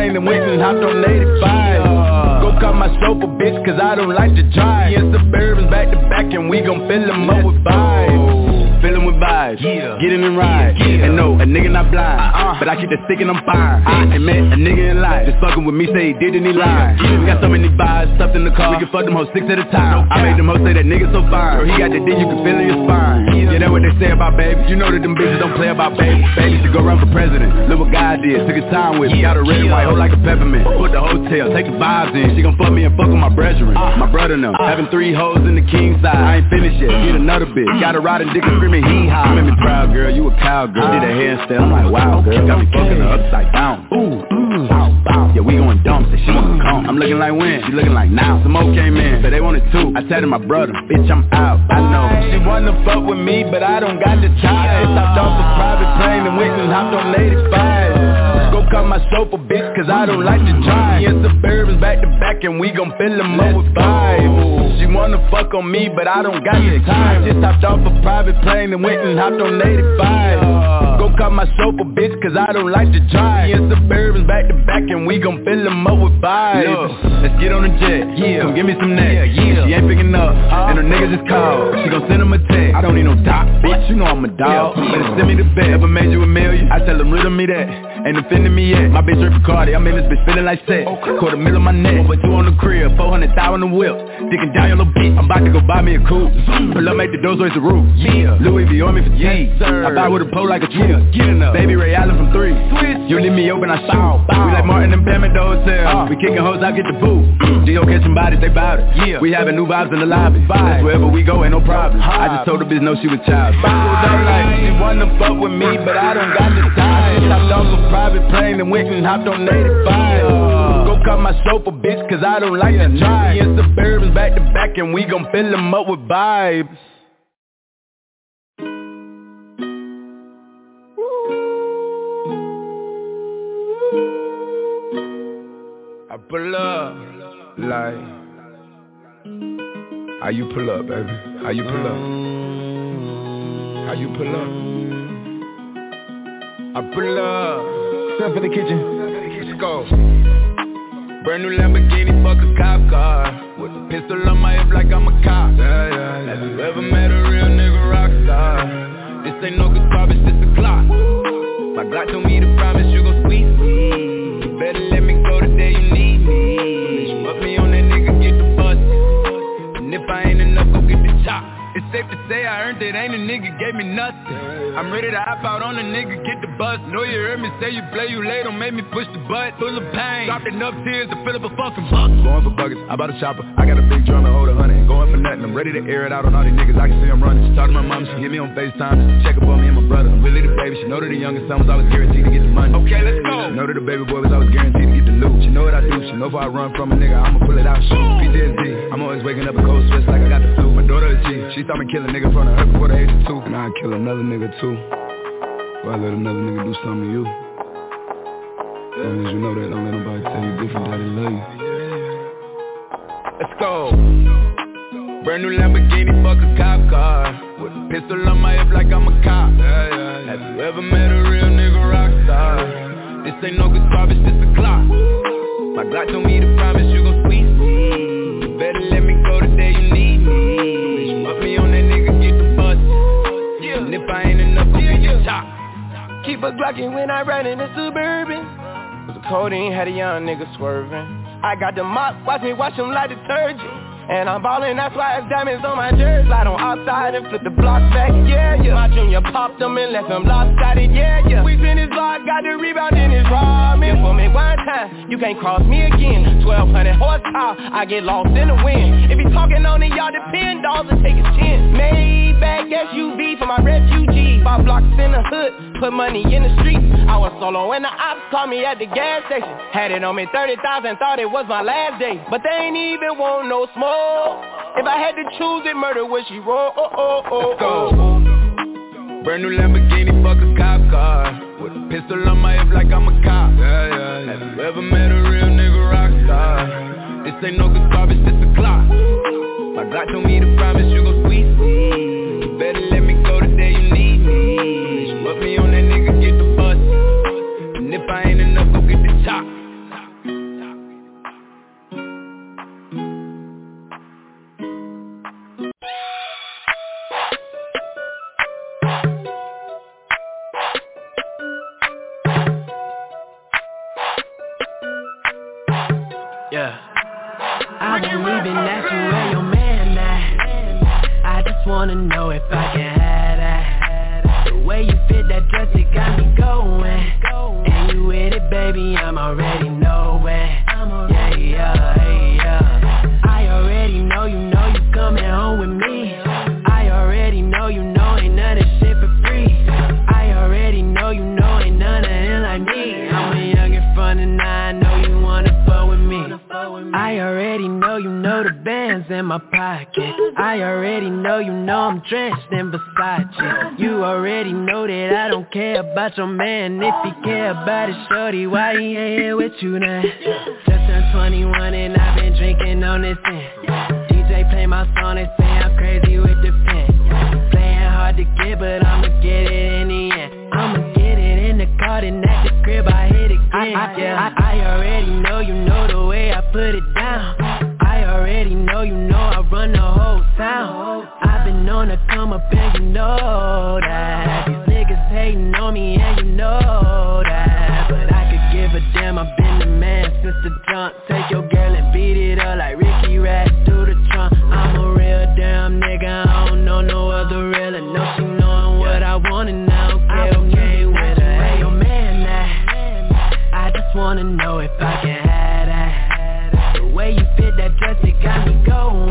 Q: plane and went and hopped on eighty-five. Go call my chauffeur bitch cause I don't like to drive. Me and Suburbans back to back and we gon' fill them up with vibes. Fill them with vibes, yeah. Get in and ride, yeah. And no, a nigga not blind, uh-uh. But I keep the stick and I'm fine. I ain't met a nigga in life, just fucking with me, say he did and he lied. Yeah. We got so many vibes, stuffed in the car, we can fuck them hoes six at a time. I made them hoes say that nigga so fine, or he got the dick you can feel in your spine. Yeah, that's what they say about baby, you know that them bitches don't play about baby. Baby should go run for president, look what God did, took his time with me. Got a red and white hoe like a peppermint, put the hotel, take the vibes in. She gon' fuck me and fuck with my brethren, uh, my brother now. Uh, Having three hoes in the king side, I ain't finished yet, get another bitch. Got a riding dick and screaming hee haw. You made me proud, girl, you a cowgirl. Did a handstand, I'm like, wow, girl, got me fucking her upside down. Ooh, ooh, bow, bow. Yeah, we going dumb, so she wanna come. I'm looking like when, she looking like now. Some more came in, so they wanted two. I said to my brother, bitch, I'm out. I know she wanna fuck with me, but I don't got the time. Stopped off a private plane and went and hopped on eighty-five. Go call my chauffeur bitch, cause I don't like to drive. Me and Suburbans back to back and we gon' fill them up with vibes. She wanna fuck on me, but I don't got the time. Just hopped off a private plane and went and hopped on eighty-five. Go call my chauffeur bitch, cause I don't like to drive. Me and Suburbans back to back and we gon' fill them up with vibes. Look, let's get on the jet, yeah. Come give me some neck, yeah, yeah. She ain't picking up, uh, and her niggas just called. She gon' send him a text, I don't need no doc, bitch, you know I'm a dog, yeah. Better send me the bet, ever made you a million? I tell them riddle me that, ain't offending me yet. My bitch Rick Cardi, I'm in this bitch feeling like sex. Okay. Quarter middle of my neck, but you on the crib, four hundred thousand on the whip. Sticking down your little bitch, I'm about to go buy me a coupe. Pull up, make the doors raise the roof, yeah. Louis V on me for G, yes, I buy with a pole like a tree, yeah. Get enough. Baby Ray Allen from three, Switch. You leave me open, I shoot. We like Martin and Pam at the hotel, uh. We kicking hoes, I get the boot. G O catching bodies, they bout it, yeah. We having new vibes in the lobby, vibes. Wherever we go, ain't no problem. I just told the bitch no, she was child. Like, she wanna fuck with me, but I don't got the time. Hopped off a private plane and went and hopped on eighty-five. Go call my chauffeur bitch, cause I don't like to drive. Me and Suburbans back to back and we gon' fill them up with vibes. I pull up, like, how you pull up, baby? How you pull up? How you pull up? I pull up, step in the kitchen, let's go. Brand new Lamborghini, fuck a cop car, with a pistol on my hip like I'm a cop. Yeah, yeah, yeah. Have you ever met a real nigga rock star? This ain't no guitar, bitch, this a clock. My Glock told me to promise you gon' squeeze me. You better let me go the day you need me. Put me on that nigga, get the bus. And if I ain't enough, go get the chop. It's safe to say I earned it, ain't a nigga gave me nothing. I'm ready to hop out on a nigga, get the bus. Know you heard me say you play, you late, don't make me push the butt. Full of pain, dropped enough tears to fill up a fucking buck. Going for buckets, I bought a chopper. I got a big drum and hold a hundred. Going for nothing, I'm ready to air it out on all these niggas, I can see them running. She talked to my mom, she hit me on FaceTime, check up on me and my brother. I'm really the baby, she know that the youngest son was always guaranteed to get the money. Okay, let's go. She know that the baby boy was always guaranteed to get the loot. She know what I do, she know if I run from a nigga, I'ma pull it out, shoot. P T S D, I'm always waking up in cold sweats like I got the flu. My daughter is G, she saw me kill a nigga in front of her before the age of two. And I'd kill another nigga too. Or I let another nigga do something to you. As long as you know that, don't let nobody tell you different, that they love you. Let's go. Brand new Lamborghini, fuck a cop car. With a pistol on my hip like I'm a cop. Yeah, yeah, yeah. Have you ever met a real nigga rock star? This ain't no guitar, bitch, this a clock. My Glock told me to promise you gon' squeeze me. You better let me go the day you need me. Put me on that nigga, get the bus. Yeah. And if I ain't enough, go get your top. Keep a Glockin' when I ride in the Suburban. Cause the codeine had a young nigga swerving. I got the mop, watch me wash him like detergent. And I'm ballin', that's why it's diamonds on my jersey. Slide on outside and flip the block back, yeah, yeah. My junior popped them and left him lopsided, yeah, yeah. We in his block, got the rebound in his ramen. For me one time, you can't cross me again. twelve hundred horsepower, I get lost in the wind. If he talking on it, y'all depend, dolls and take a chin. Maybach S U V for my refugee. Five blocks in the hood, put money in the streets. I was solo and the ops called me at the gas station. Had it on me thirty thousand, thought it was my last day. But they ain't even want no smoke. If I had to choose it, murder would she roll? Oh, oh, oh, Let's go. Brand new Lamborghini, fuck a cop car. With a pistol on my hip like I'm a cop. Yeah, yeah, yeah. Have you ever met a real nigga rock star? This ain't no guitar, bitch, this a clock. My Glock told me to promise you gon' squeeze me. You better let me go the day you need me. Put me on that nigga, get the bus. And if I ain't enough, go get the top.
A: just wanna know if I can have that. The way you fit that dress, it got me going. And you with it, baby, I'm already knowing. Yeah, yeah, yeah. I already know, you know you coming home with me. I already know, you know ain't none of this shit for free. I already know, you know ain't none of him like me. I'm a youngin' from the nine, know you wanna fuck with me. I already know, you know the band's in my pocket. I already know, you know I'm drenched in Versace. You already know that I don't care about your man. If he care about his shorty, why he ain't here with you now? Just turned twenty-one and I've been drinking on this end. D J play my song and say I'm crazy with the pen. Playing hard to get, but I'ma get it in the end. I'ma get it in the car, then at the crib I hit again. I, I, yeah, I, I already know, you know the way I put it down. I already know, you know I run the whole town. I've been on the come up and you know that. These niggas hating on me and you know that. But I could give a damn, I've been the man since the jump. Take your girl and beat it up like Ricky Rack through the trunk. I'm a real damn nigga, I don't know no other real. I know she knowing what I want and I don't care who came with her. Hey, your man now, I just wanna know if I can have that. The way you fit that dress, it got me going.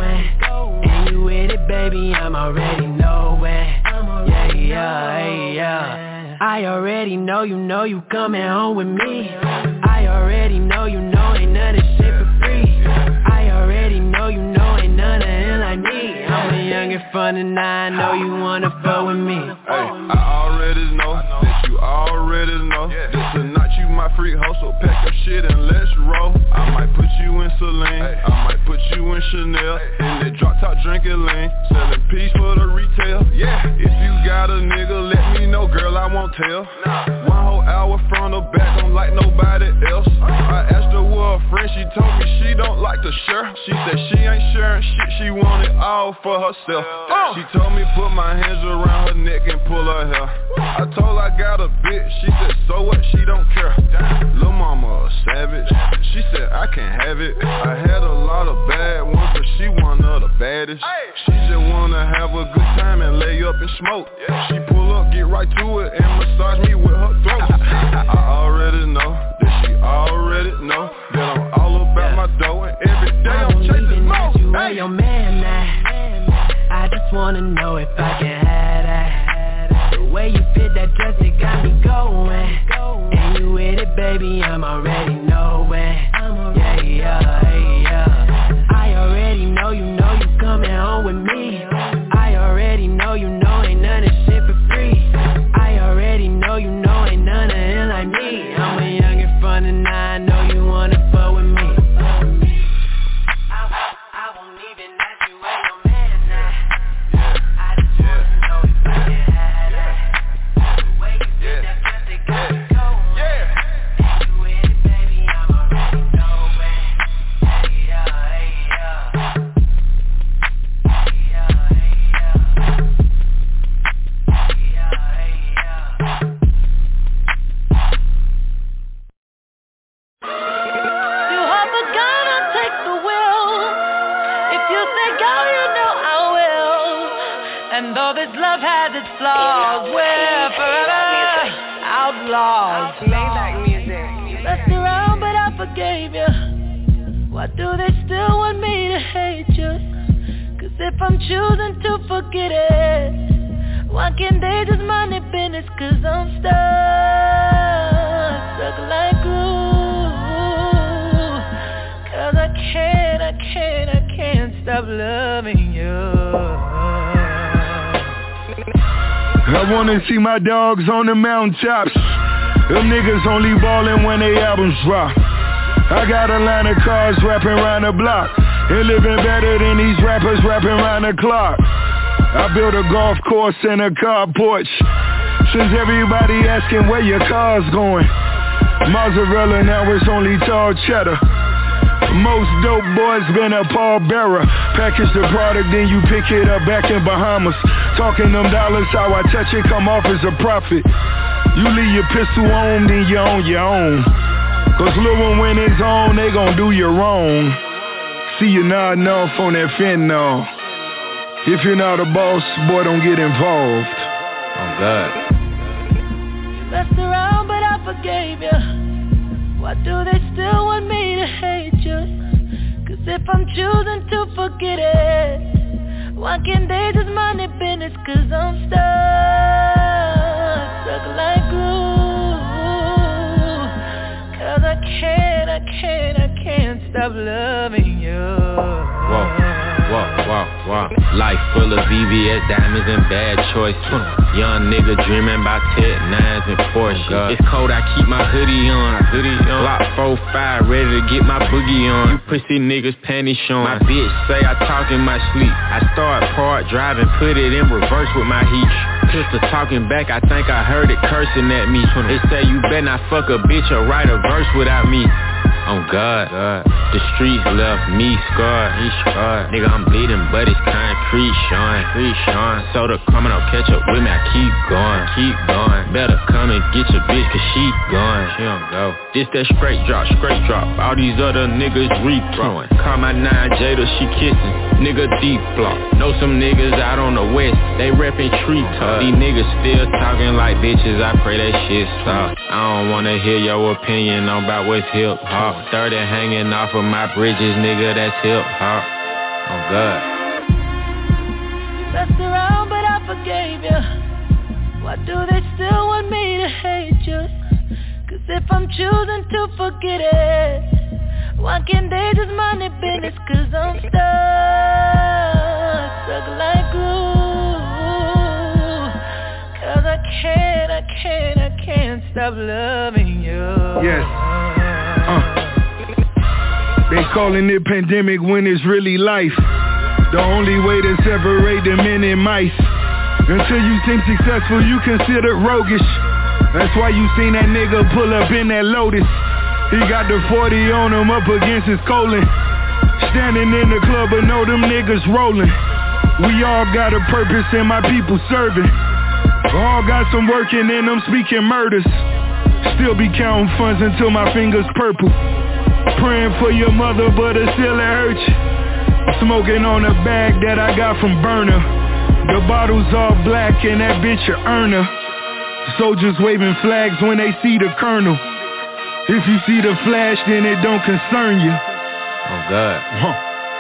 A: And you with it, baby, I'm already knowing. Yeah, yeah, yeah. I already know, you know you coming home with me. I already know, you know ain't none of this shit for free. I already know, you know ain't none of him like me. I'm a youngin' from the nine, know you wanna fuck with me.
P: Hey, I already know that you already know. This is not you, my freak hoe, so pack your shit and let's roll. I might put you in Celine, I might put you in Chanel. In the drop top drinking lane, selling peace for the retail. Yeah, if you got a nigga, let me know, girl, I won't tell. One whole hour from the back, don't like nobody else. I asked her what her friend, she told me she don't like to share. She said she ain't sharing shit, she want it all for herself. She told me put my hands around her neck and pull her hair. I told her I got a bitch, she said so what, she don't care. Lil' mama a savage, she said I can't have it. I had a lot of bad ones, but she one of the baddest. She just wanna have a good time and lay up and smoke. She pull up, get right to it, and massage me with her throat. I already know that she already know that I'm all about my dough, and every day I'm chasing more.
A: Hey, your man now, I just wanna know if I can have that. The way you fit that dress, it got me going. And you with it, baby, I'm already knowing. Yeah, yeah, yeah. I already know, you know you coming home with me. I already know, you know ain't none of this shit for free. I already know, you know ain't none of him like me. I'm a youngin' from the nine, know you wanna fuck with me.
N: Love has its flaws, we're forever outlaws. Messed around but I forgave you. Why do they still want me to hate you? Cause if I'm choosing to forget it, why can't they just mind their business? Cause I'm stuck, stuck like glue. Cause I can't, I can't, I can't stop loving you.
R: I wanna see my dogs on the mountaintops. Them niggas only ballin' when they albums drop. I got a line of cars rapping round the block, and living better than these rappers rapping round the clock. I built a golf course and a car porch, since everybody asking where your car's going. Mozzarella, now it's only tall cheddar. Most dope boys been a pallbearer. Package the product, then you pick it up back in Bahamas. Talking them dollars, how I touch it, come off as a profit. You leave your pistol on, then you're on your own. Cause Lil' one when it's on, they gon' do you wrong. See you nodding off on that fentanyl. If you're not a boss, boy, don't get involved.
J: Oh God.
N: You messed around, but I forgave you. Why do they still want me to hate you? Cause if I'm choosing to forget it, why can't they just mind their business? Cause I'm stuck, stuck like glue. Cause I can't, I can't, I can't stop loving you.
J: Whoa, whoa, whoa, whoa. Life full of V V S diamonds and bad choices. Young nigga dreaming about Ted nines and Porsche. Oh, it's cold, I keep my hoodie on. Hoodie on. Block four five, ready to get my boogie on. You pussy niggas panties showing. My bitch say I talk in my sleep. I start part driving, put it in reverse with my heat. Sister talking back, I think I heard it cursing at me. They say you better not fuck a bitch or write a verse without me. Oh God, God. The streets left me scarred, me scarred. Nigga, I'm bleeding, but it's concrete showing, free showing. Soda coming up, catch up with me, I keep going, keep going. Better come and get your bitch, cause she going, she don't go. This that straight drop, straight drop. All these other niggas rethrowing. Call my nine Jada, she kissing. Nigga deep block. Know some niggas out on the west, they reppin' tree talk. These niggas still talking like bitches, I pray that shit stop. I don't wanna hear your opinion on about what's hip hop. thirty hanging off of my bridges, nigga, that's hip hop. Oh God.
N: You messed around, but I forgave you. Why do they still want me to hate you? Cause if I'm choosing to forget it, why can't they just mind their business? Cause I'm stuck, stuck like glue. Cause I can't, I can't, I can't stop loving you.
R: Yes. Uh. They calling it pandemic when it's really life. The only way to separate the men and mice. Until you seem successful, you considered roguish. That's why you seen that nigga pull up in that Lotus. He got the forty on him up against his colon. Standing in the club, but know them niggas rolling. We all got a purpose and my people serving. All got some working in them speaking murders. Still be counting funds until my fingers purple. Praying for your mother, but it still hurts. Smoking on a bag that I got from Burner. The bottles all black and that bitch a earner. Soldiers waving flags when they see the colonel. If you see the flash, then it don't concern you.
J: Oh God. Huh.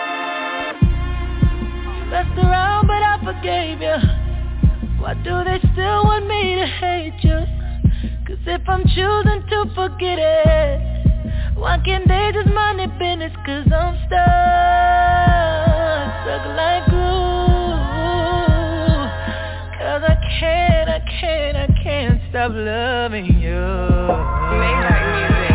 N: You messed around, but I forgave you. Why do they still want me to hate you? Cause if I'm choosing to forget it, why can't they just mind their business? Cause I'm stuck, stuck like glue. Cause I can't, I can't, I can't stop loving you. Maybach music.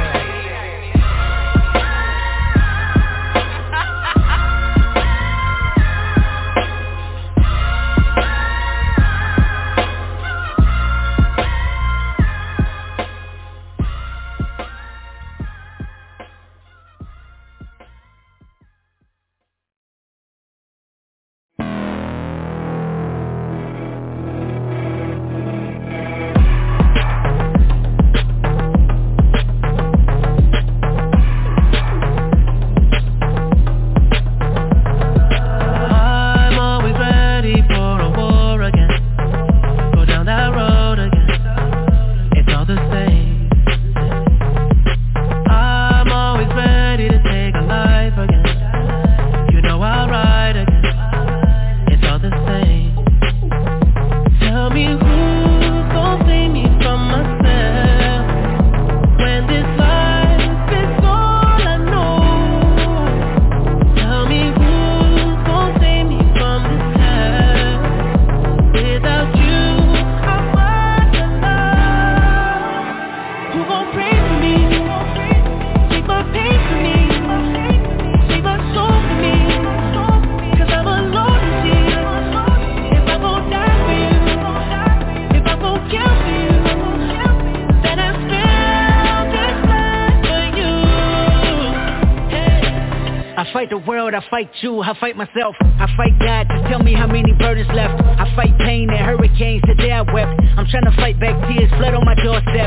S: I fight you, I fight myself, I fight God to tell me how many burdens left. I fight pain and hurricanes, today I wept. I'm trying to fight back tears, flood on my doorstep.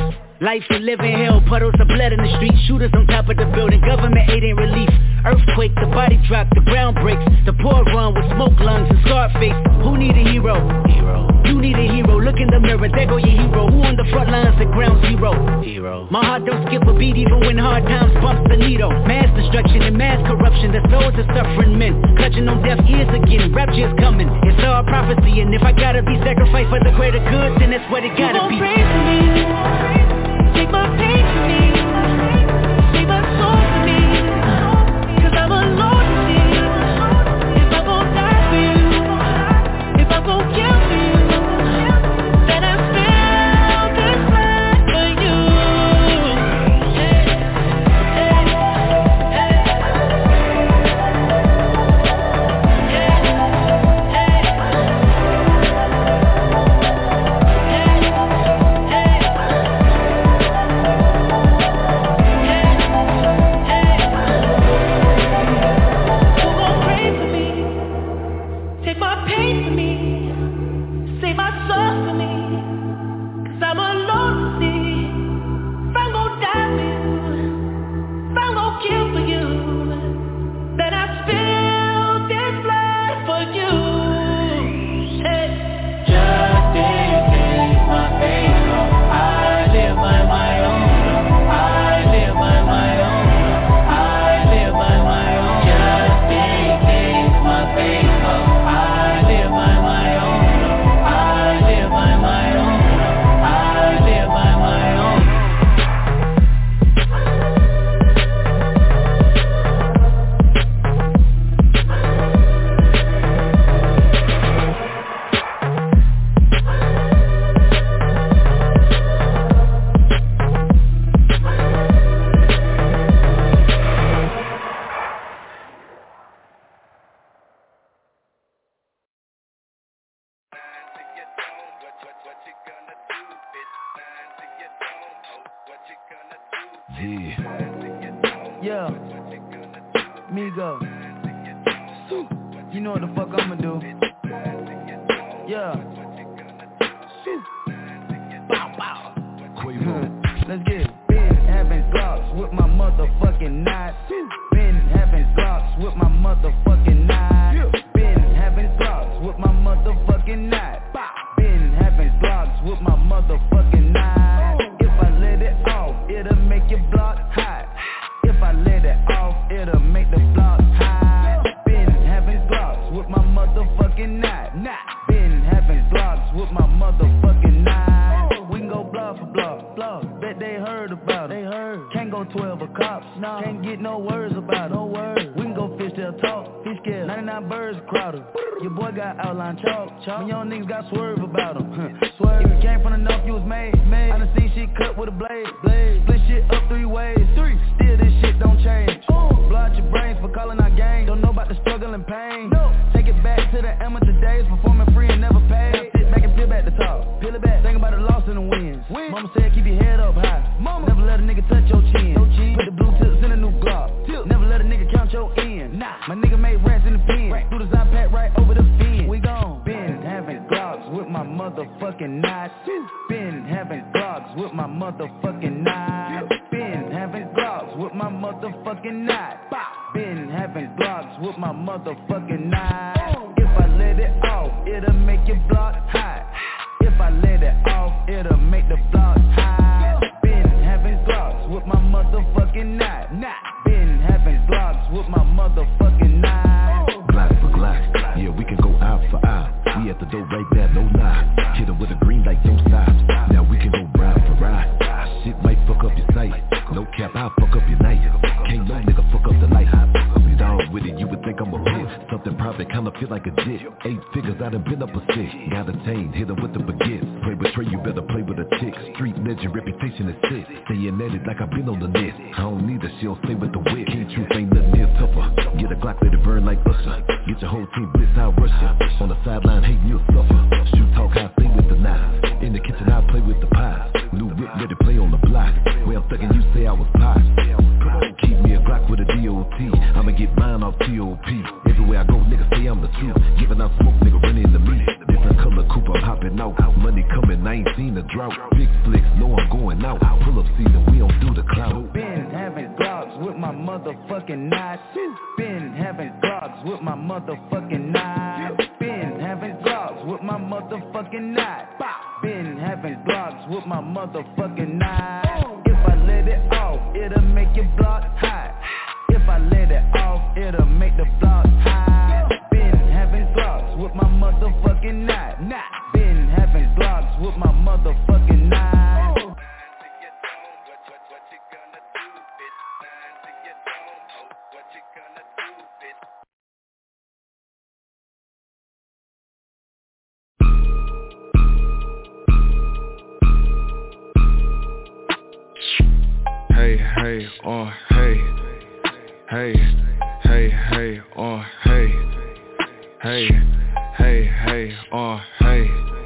S: Life a living hell, puddles of blood in the street, shooters on top of the building, government aid ain't relief. Earthquake, the body drop, the ground breaks, the poor run with smoke lungs and scarred face. Who need a hero? Hero. You need a hero, look in the mirror, there go your hero. Who on the front lines at ground zero? Hero. My heart don't skip a beat even when hard times bumps the needle. Mass destruction and mass corruption, the souls of suffering men, clutching on deaf ears again, rapture's coming. It's all prophecy, and if I gotta be sacrificed for the greater good, then that's what it gotta be.
N: Pray for me, take my pain for me, take my soul for me, cause I'm alone with you. If I'm gon' die for you, if I'm gon' kill for you, then I feel this way for you.
T: Yeah, Migo. You know what the fuck I'ma do. Yeah. Bow, bow. Let's get it. Been having glocks with my motherfucking knife. Been having glocks with my motherfucking knife. Been having glocks with my motherfucking knife. Been having glocks with my motherfucking knife. If I let it off, it'll make your block hot. If I let it off, it'll make the block high. Been having glocks with my motherfucking knife. Been having glocks with my motherfucking knife. We can go block for block, block. Bet they heard about it. They heard. Can't go twelve of cops. No. Can't get no words about it. No words. We can go fish till talk. Fish kill. ninety-nine birds crowded. Your boy got outline chalk. Chalk. My young niggas got swerve about him. Huh. Swerve. If you came from the north, you was made. Made. I done seen shit cut with a blade. Blade. Split shit up three ways. Three. Still this shit don't change. Oh. Blow out your brains for calling our gang. Don't know about the struggle and pain. No. Take it back to the amateur days. Performing free and never paid. Now sit back and peel back the top. Peel it back. Think about the loss and the wins. Win. Mama said keep your head up high. Mama. Never let a nigga touch your chin. No chin. Put the blue tips in a new Glock. Tip. Never let a nigga count your end. Nah. My nigga made rats in the pen. Right. Threw the iPad right over the fin. We gone. Been having Glocks with my motherfucking knife. Been having Glocks with my motherfucking knife. Been having Glocks with my motherfucking knife. Been having Glocks with my motherfucking knife. If I let it off, it'll make your block hot. If I let it off, it'll make the block high. Been having Glocks with my motherfucking knife. Been having Glocks with my motherfucking knife.
U: Glock for Glock, yeah, we can go eye for eye. We at the door right there, no lie. Hit her with a green light, don't stop. Now we can go ride for ride. Shit might fuck up your sight. No cap, I'll fuck up your night. Can't no nigga fuck up the light. We down with it, you would think I'm a bitch. Something private, kinda feel like a jet. Eight figures, I done been up a six. Got a chain, hit her with the baguette. Play with Trey, you better play with a chick. Street legend, reputation is set. Staying at it like I've been on the net. I don't need her, she'll stay with the wit. King truth ain't nothing here tougher. Get a Glock, let it burn like Usher. Get your whole team blitz out Russia. On the sideline, hating you'll suffer. Shoot talk, I stay with the knife. In the kitchen, I play with the pies. New whip, let it play on the block. Well, I'm thuggin', you say I was pie. Keep me a Glock with a D O T. I'ma get mine off T O P. Everywhere I go, niggas say I'm the truth. Giving out smoke, nigga running into me. Different color coupe, I'm hopping out. Money money coming, I ain't seen a drought. Big flicks, know I'm going out. Pull up season, we don't do the clout.
T: Been having glocks with my motherfucking knives. Been having glocks with my motherfucking knives. Been having glocks with my motherfucking knives. Been having glocks with my motherfucking knives. If I let it off, it'll make your block hot. If I let it off, it'll make the block high. Been having glocks with my motherfucking knife. Been having glocks with my motherfucking knife.
B: Hey, hey, oh, hey, hey, hey, hey, oh, hey, hey, hey, hey, oh, hey,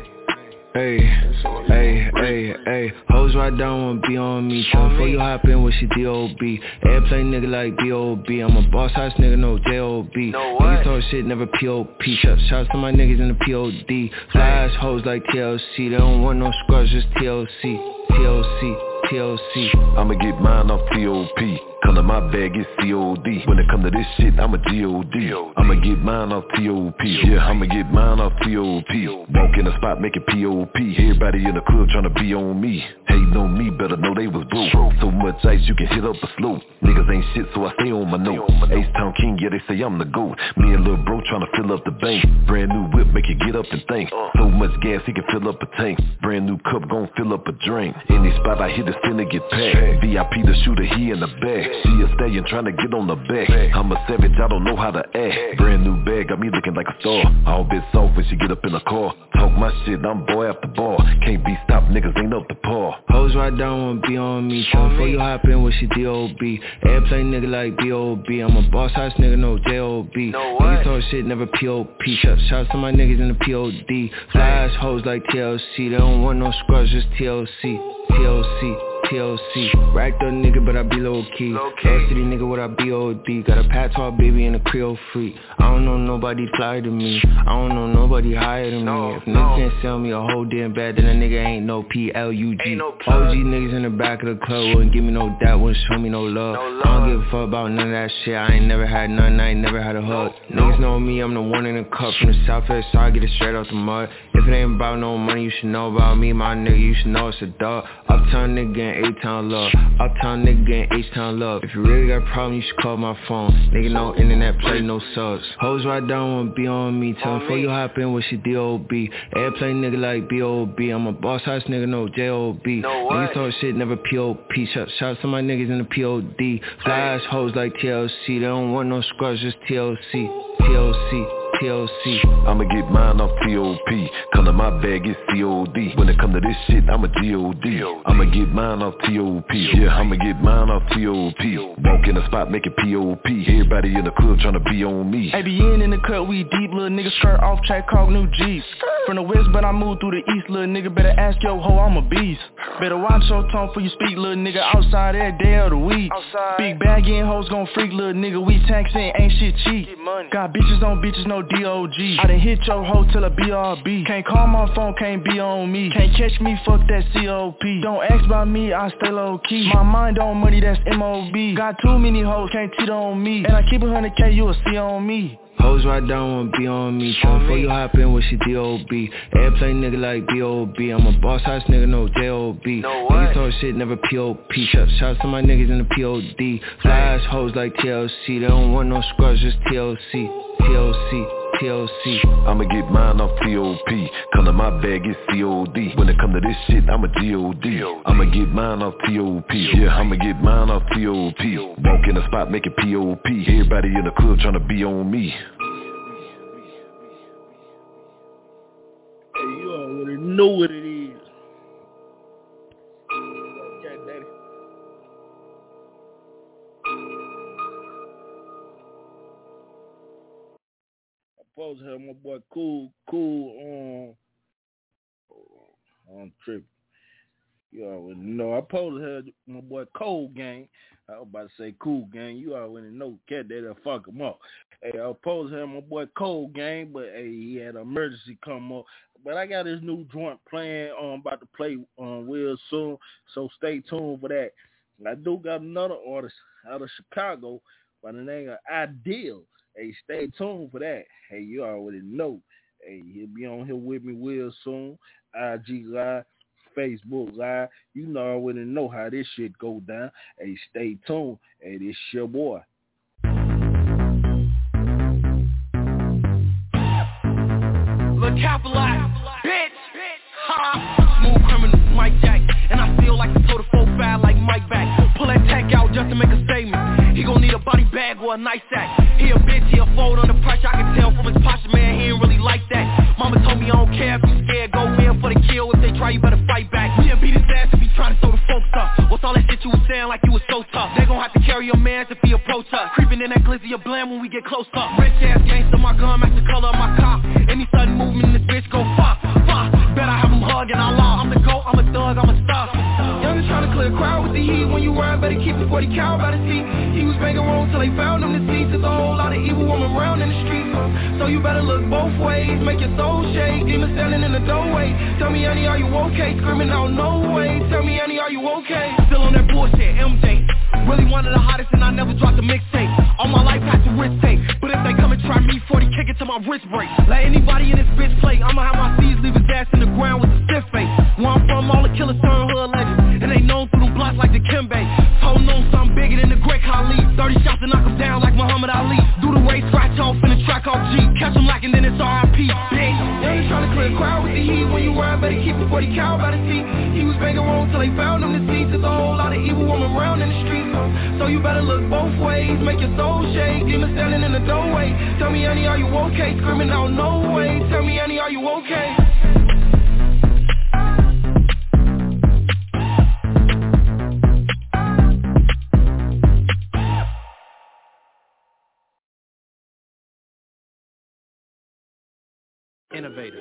B: hey, hey, hey, hey, hoes right down wanna be on me, tell before you hop in with she D O B, airplay nigga like B O B, I'm a boss house nigga, no J O B, niggas talk shit, never P O P, shots, shots to my niggas in the P O D, fly ass hoes like T L C, they don't want no scrubs, just T L C, T L C. T L C.
U: I'ma get mine off T O P. Come to my bag, it's C O D. When it come to this shit, I'm a G O D. I'ma get mine off T O P. Yeah, I'ma get mine off T O P. Walk in the spot, make it P O P. Everybody in the club tryna be on me. Hating on me, better know they was broke. So much ice, you can hit up a slope. Niggas ain't shit, so I stay on my note. H-Town King, yeah, they say I'm the GOAT. Me and Lil Bro tryna fill up the bank. Brand new whip, make you get up and think. So much gas, he can fill up a tank. Brand new cup, gon' fill up a drink. Any spot I hit, it's finna get packed. V I P the shooter, he in the back. She a stallion tryna get on the back. I'm a savage, I don't know how to act. Brand new bag, got me looking like a star. All bit soft when she get up in the car. Talk my shit, I'm boy after ball. Can't be stopped, niggas ain't up to par.
B: Hoes right down wanna be on me, tell before you hop in with she D O B, airplay nigga like B O B, I'm a boss house nigga, no J O B, niggas talk shit, never P O P, shots, shots to my niggas in the P O D, fly ass hoes like T L C, they don't want no scrubs, just T L C, T L C. T L C, racked up nigga, but I be low key. Low city nigga, what I B O D. Got a patois baby and a Creole freak. I don't know nobody fly to me. I don't know nobody higher than no, me. If no. niggas can't sell me a whole damn bad, then a nigga ain't no P L U G. No O G niggas in the back of the club wouldn't give me no doubt, wouldn't show me no love. no love. I don't give a fuck about none of that shit. I ain't never had none, I ain't never had a hug. No, niggas no. know me, I'm the one in the cup from the southwest side, get it straight out the mud. If it ain't about no money, you should know about me, my nigga. You should know it's a dog. Uptown nigga and A-Town love. Uptown nigga and H-Town love. If you really got a problem, you should call my phone. Nigga, no internet play, no subs. Hoes right down wanna be on me. Tell them before you hop in with she D O B. Airplay nigga like B O B. I'm a boss house nigga, no J O B. No niggas talk shit, never P O P. Shots, shots to my niggas in the P O D. Fly ass hoes like T L C. They don't want no scrubs, just T L C. T L C. T L C.
U: I'ma get mine off T O P. Come to my bag, it's C O D. When it come to this shit, I'm a G O D. I'ma get mine off T O P. Yeah, I'ma get mine off T O P. Walk in the spot, make it P O P. Everybody in the club tryna be on me.
V: A B N in the cut, we deep, little nigga skirt off track, call new G's. From the west, but I moved through the east, little nigga better ask yo ho, I'm a beast. Better watch your tone for you speak, little nigga outside every day of the week. Outside. Big bag in hoes gon' freak, little nigga, we taxin', ain't shit cheap. Got bitches on bitches, no D O G. I done hit your hoe till a B R B. Can't call my phone, can't be on me. Can't catch me, fuck that C O P. Don't ask about me, I stay low key. My mind on money, that's M O B. Got too many hoes, can't cheat on me. And I keep a hundred K, you'll see on me.
B: Hoes right down wanna be on me. Tell before you hop in with she D O B. Airplay nigga like B O B. I'm a boss house nigga, no J O B. No niggas talk shit, never P O P. Shots, shots to my niggas in the P O D. Fly ass hoes like T L C. They don't want no scrubs, just T L C. T L C. T L C.
U: I'ma get mine off T O P. Come to my bag, it's C O D. When it come to this shit, I'm a G O D. I'ma get mine off T O P. Yeah, I'ma get mine off T O P. Walk in the spot, make it P O P. Everybody in the club tryna be on me.
H: Hey, you already know what it is. Okay, daddy. I'm supposed to have my boy Cool, Cool on, on trip. You already know. I supposed to have my boy Cold Gang. I was about to say Cool Gang. You already know. Cat that'll fuck him up. Hey, I was supposed to have my boy Cold Gang, but hey, he had an emergency come up. But I got this new joint playing. Um, about to play um real soon, so stay tuned for that. And I do got another artist out of Chicago by the name of Ideal. Hey, stay tuned for that. Hey, you already know. Hey, he'll be on here with me real soon. I G Live, Facebook Live. You know already know how this shit go down. Hey, stay tuned. Hey, this your boy.
C: Look, capitalize, bitch. Ha. Smooth criminal, Mike Jack. And I feel like the total four five like Mike back. Pull that tech out just to make a statement. He gon' need a body bag or a nice sack. He a bitch, he a fold under pressure. I can tell from his posture, man, he ain't really like that. Mama told me I don't care if you scared. Go in for the kill. If they try, you better fight back. We done beat his ass if he try to throw the folks up. What's all that shit you was saying like you was so tough? They gon' have to carry your mans if he approach us. Creeping in that glizzy of blam when we get close up. Rich ass gangster, my gun match the color of my car. Any sudden movement, this bitch go fuck, fuck. Bet I have him hug and I lie. I'm the GOAT, I'm a thug, I'm a star. Youngin' tryna clear a crowd with the heat. When you ride, better keep the forty cal by the seat. He was banging wrong till they found him deceased. There's a whole lot of evil woman around in the streets. So you better look both ways, make your soul shake. Demons standing in the doorway. Tell me, honey, are you okay? Screaming out, no way. Tell me, honey, are you okay? Still on that bullshit, M J. Really one of the hottest and I never dropped a mixtape. All my life had to risk tape. But if they come and try me, forty kick it to my wrist break. Let anybody in this bitch play. I'ma have my C's leave his ass in the ground with a stiff face. Where I'm from, all the killers turn hood legends. And they known through them blocks like the Kimbe. Holding on something bigger than the Greg Khali. thirty shots to knock him down like Muhammad Ali. Do the race, scratch off in the track off G. Catch him lacking, then it's R I P, bitch. They ain't tryna clear a crowd with the heat. When you ride, better keep the forty cal by the seat. He was banging wrong till they found him deceased. There's a whole lot of evil woman around in the streets. So you better look both ways, make your soul shake. Demons standing in the doorway. Tell me, honey, are you okay? Screaming out, no way. Tell me, honey, are you okay?
A: Innovator.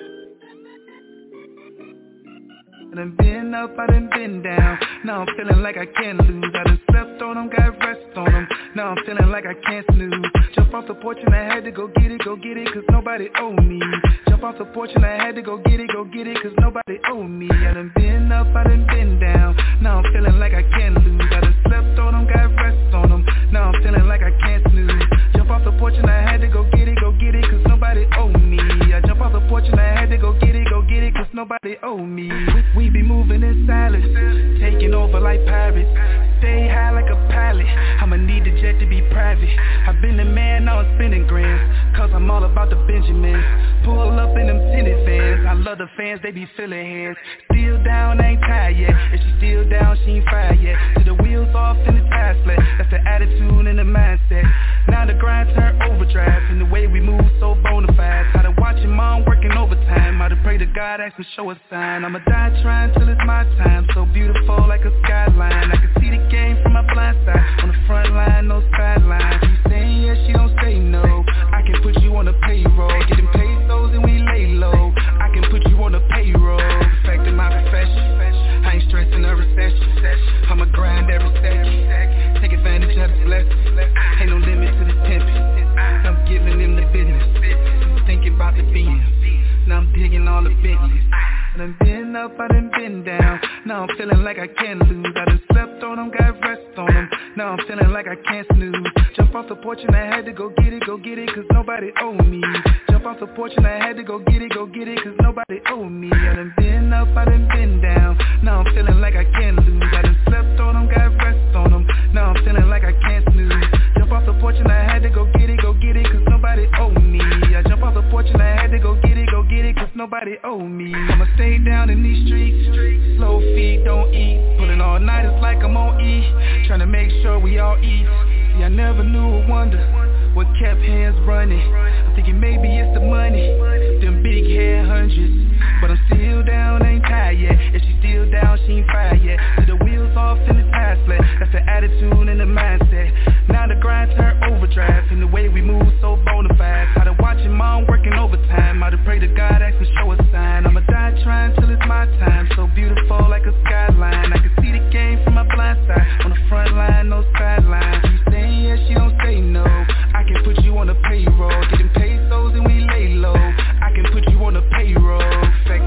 I: I done been up, I done been down. Now I'm feeling like I can't lose. I done slept on them, got rest on them. Now I'm feeling like I can't snooze. Jump off the porch and I had to go get it, go get it, cause nobody owe me. Jump off the porch and I had to go get it, go get it, cause nobody owe me. I done been up, I done been down. Now I'm feeling like I can't lose. I done slept on them, got rest on them. Now I'm feeling like I can't snooze. Jump off the porch and I had to go get it, go get it, cause nobody owe me. I jump off the porch and I had to go get it, go get it, cause nobody owe me. We, we be moving in silence, taking over like pirates. Stay high like a pilot, I'ma need the jet to be private. I've been the man, now I'm spending grams, cause I'm all about the Benjamins. Pull up in them tinted vans, I love the fans, they be feeling hands. Still down, ain't tired yet, if she still down, she ain't fired yet. Till the wheels off and the tires flat, that's the attitude and the mindset. Now the grind turn overdrive, and the way we move so bona fide. How to watch your mom working overtime, how to pray to God, ask me show a sign. I'ma die trying till it's my time, so beautiful like a skyline. I can see the game from my blind side, on the front line, no sideline. She saying yes, she don't say no. I can put you on the payroll, getting pesos and we lay low. I can put you on the payroll, perfecting my profession. I ain't stressing a recession, I'ma grind every second. Take advantage of this blessing, ain't no limit to the pimping. I'm giving them the business, thinking about the beans. Now I'm digging all the Bentleys. I done been up, I done been down. Now I'm feeling like I can't lose. I done slept on them, got rest on them. Now I'm feeling like I can't snooze. Jump off the porch and I had to go get it, go get it, cause nobody owe me. Jump off the porch and I had to go get it, go get it, cause nobody owe me. I done been up, I done been down. Now I'm feeling like I can't lose. I done slept on them, got rest on them. Now I'm feeling like I can't snooze. Jump off the porch and I had to go get it, go get it, cause nobody owe me. I jump off the porch and I had to go get it, go get it, cause nobody owe me. I'ma stay down in these streets, slow feet, don't eat. Pulling all night, it's like I'm on E, trying to make sure we all eat. See, I never knew a wonder what kept hands running. I'm thinking maybe it's the money, them big hair hundreds. But I'm still down, ain't tired yet. If she still down, she ain't fired yet. See the wheels off and the tires flat, that's the attitude and the mindset. Now the grind turn overdrive, and the way we move so bona fide. How to watch your mom working overtime, how to pray to God, ask me show a sign. I'ma die trying till it's my time, so beautiful like a skyline. I can see the game from my blind side, on the front line, no sideline. She saying yes, she don't say no. I can put you on the payroll, getting pesos and we lay low. I can put you on the payroll, perfect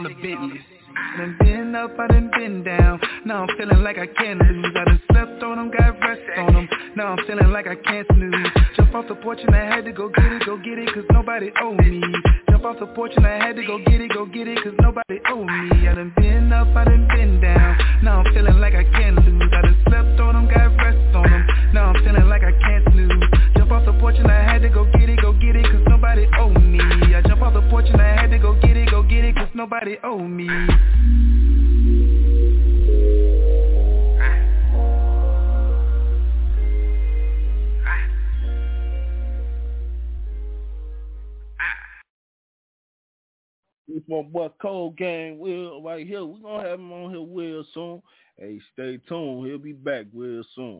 I: on the Bentley. I done been up, I done been down. Now I'm feeling like I can't lose. I done slept on them, got rest on them. Now I'm feeling like I can't snooze. Jump off the porch and I had to go get it, go get it, cause nobody owe me. Jump off the porch and I had to go get it, go get it, cause nobody owe me. I done been up, I done been down. Now I'm feeling like I can't lose. I done slept on them, got rest on them. Now I'm feeling like I can't snooze. Jump off the porch and I had to go get it, go get it, cause nobody owe me. I jump off the porch and I had to go get it, go get it, cause nobody owe me.
H: It's my boy Cold Gang Will right here. We're going to have him on here real soon. Hey, stay tuned. He'll be back real soon.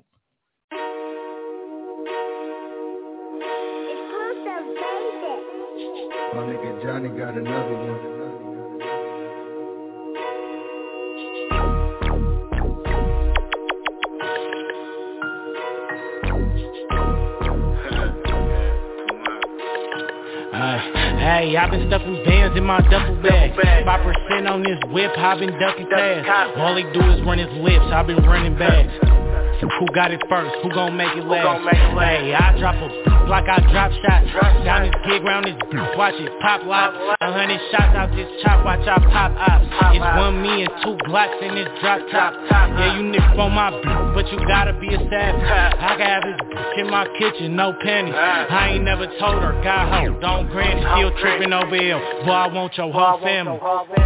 U: My nigga Johnny got another one.
A: Hey, I've been stuffing bands in my duffel bag. five percent on this whip, I've been ducking fast. All he do is run his lips, I've been running bags. Who got it first? Who gon' make it last? Hey, I drop a like I drop shots. Down this gig round this watch it pop lock. A hundred shots out this chop, watch I pop ops. It's one me and two Glocks in this drop top. Yeah, you niggas on my beat, but you gotta be a savage. I can have this bitch in my kitchen, no pennies. I ain't never told her, God ho, don't grant it. Still tripping over here, boy, I want your whole family.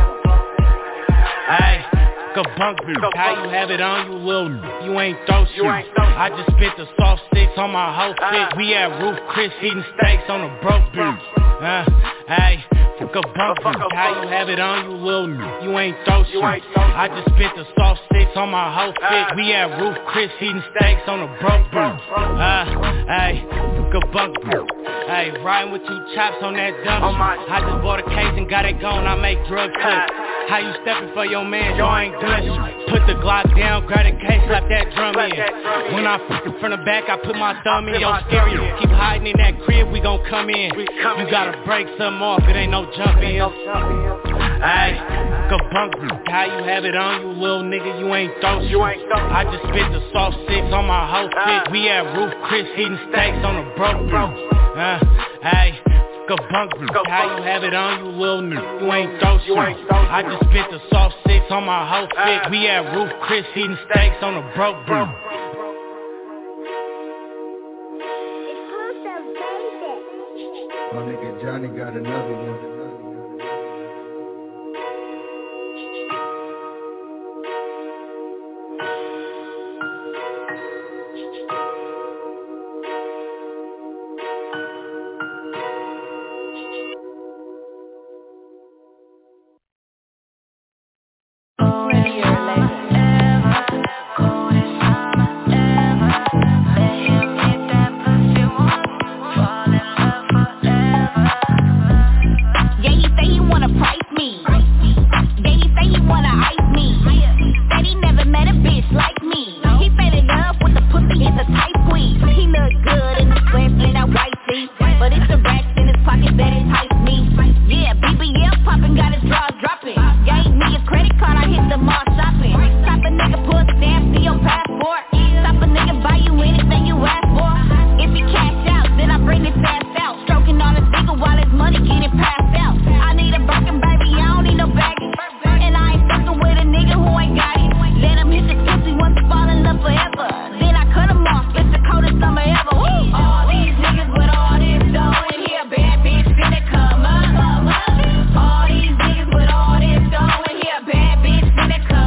A: Hey. Bunk me. How you have it on you, little you ain't throw shit. I just spit the soft sticks on my whole fit. We at Roof Chris eating steaks on a broke beat. Uh, hey, fuck a bunk me. How you have it on you, little you ain't throw shit. I just spit the soft sticks on my whole fit. We at Roof Chris eating steaks on a broke beat. Uh, hey, fuck a bunk me. Hey, riding with two chops on that dump. I just bought a case and got it gone. I make drug clips. How you stepping for your man? Yo ain't done shit. Put the Glock down, grab the case, slap that drum in. When I fuck from the back, I put my thumb in. Yo, scary, keep hiding in that crib, we gon' come in. You gotta break something off, it ain't no jumping. Hey, kabunk, how you have it on you, little nigga? You ain't throw shit. I just spit the soft six on my whole fit. We at Roof Chris eating steaks on a broke beat. Uh, hey. Bunk, how you have it on you, little nigga? You ain't throw shit. I just spit the soft six on my whole fit. We at Roof Chris eating steaks on a broke beat.
U: My nigga Johnny got another one.
F: Come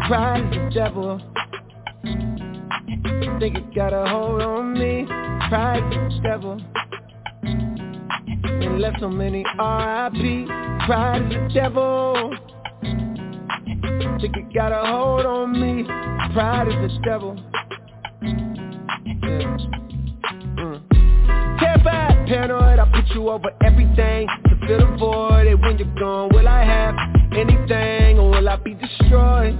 A: Pride is the devil. Think it got a hold on me. Pride is the devil. And left so many R I P. Pride is the devil. Think it got a hold on me. Pride is the devil. Yeah. Mm. Terrified, paranoid, I put you over everything to fill the void. And when you're gone, will I have anything or will I be destroyed?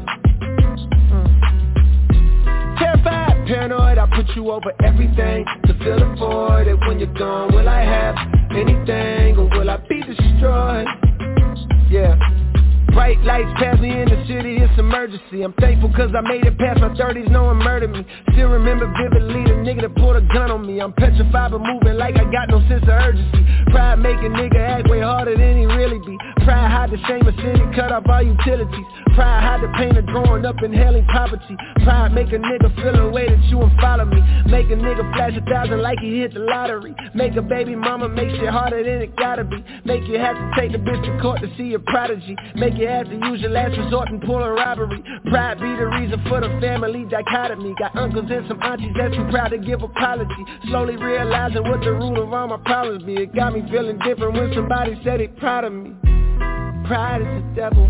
A: Mm. Terrified, paranoid, I put you over everything to fill the void. And when you're gone, will I have anything or will I be destroyed? Yeah. Bright lights pass me in the city, it's emergency. I'm thankful cause I made it past my thirties, no one murdered me. Still remember vividly the nigga that pulled a gun on me. I'm petrified but moving like I got no sense of urgency. Pride make a nigga act way harder than he really be. Pride hide the shame of city, cut off all utilities. Pride hide the pain of growing up in hailing poverty. Pride make a nigga feel a way that you won't follow me. Make a nigga flash a thousand like he hit the lottery. Make a baby mama make shit harder than it gotta be. Make you have to take the bitch to court to see a prodigy. Make you have to use your last resort and pull a robbery. Pride be the reason for the family dichotomy. Got uncles and some aunties that's too proud to give apology. Slowly realizing what the root of all my problems be. It got me feeling different when somebody said they proud of me. Pride is the devil.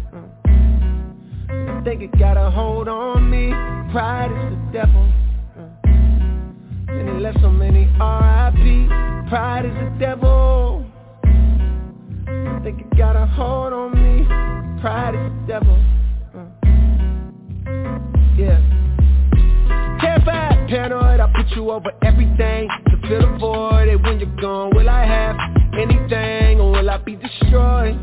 A: Mm. I think it got a hold on me. Pride is the devil. Mm. And it left so many R I P. Pride is the devil. I think it got a hold on me. Pride is the devil. Mm. Yeah. Terrified, paranoid, I put you over everything to fill the void. And when you're gone, will I have anything or will I be destroyed?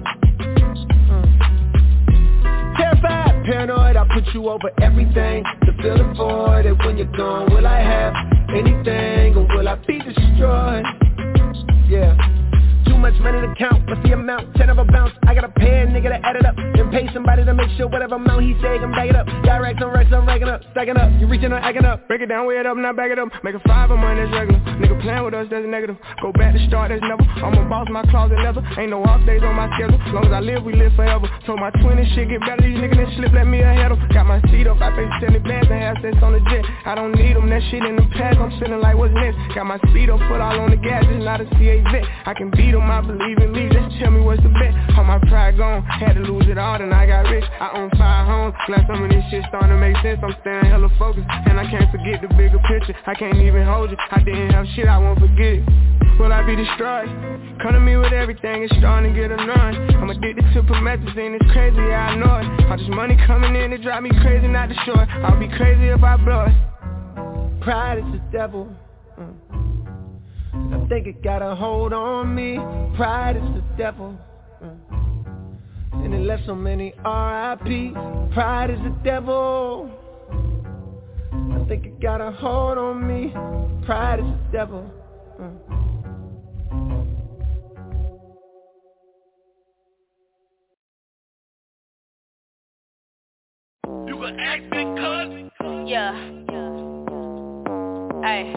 A: Mm. Terrified, paranoid, I put you over everything to fill the void. And when you're gone, will I have anything or will I be destroyed? Yeah. Too much money to count, what's the amount? Ten of a bounce, I gotta pay a nigga to add it up. Then pay somebody to make sure whatever amount he say, I'm back it up. Got racks on racks, I'm racking up, stacking up. You reaching or acting up, break it down, weigh it up, now back it up. Make a five of money, that's regular. Nigga playing with us, that's negative. Go back to start, that's never. I'm a boss, my closet leather. Ain't no off days on my schedule. Long as I live, we live forever. Told my twin and shit get better, these niggas that slip, let me ahead of. Got my seat up, I pay seventy bands and half cents on the jet. I don't need them, that shit in the past, I'm feeling like what's next. Got my speed up, foot all on the gas, it's not a C A vet. I can beat them, I believe in me. Just tell me what's the bet. All my pride gone, had to lose it all, then I got rich. I own five homes, glad some of this shit starting to make sense. I'm staying hella focused, and I can't forget the bigger picture. I can't even hold you, I didn't have shit, I won't forget it. Will I be destroyed? Come to me with everything, it's starting to get annoying. I'm addicted to promethazine, it's crazy, yeah I know it. All this money coming in, it drive me crazy, not to show it. I'll be crazy if I blow it. Pride is the devil. Mm. I think it got a hold on me. Pride is the devil. Mm. And it left so many R I P. Pride is the devil. I think it got a hold on me. Pride is the devil. Mm.
C: You can ask it, cuz.
F: Yeah. Hey.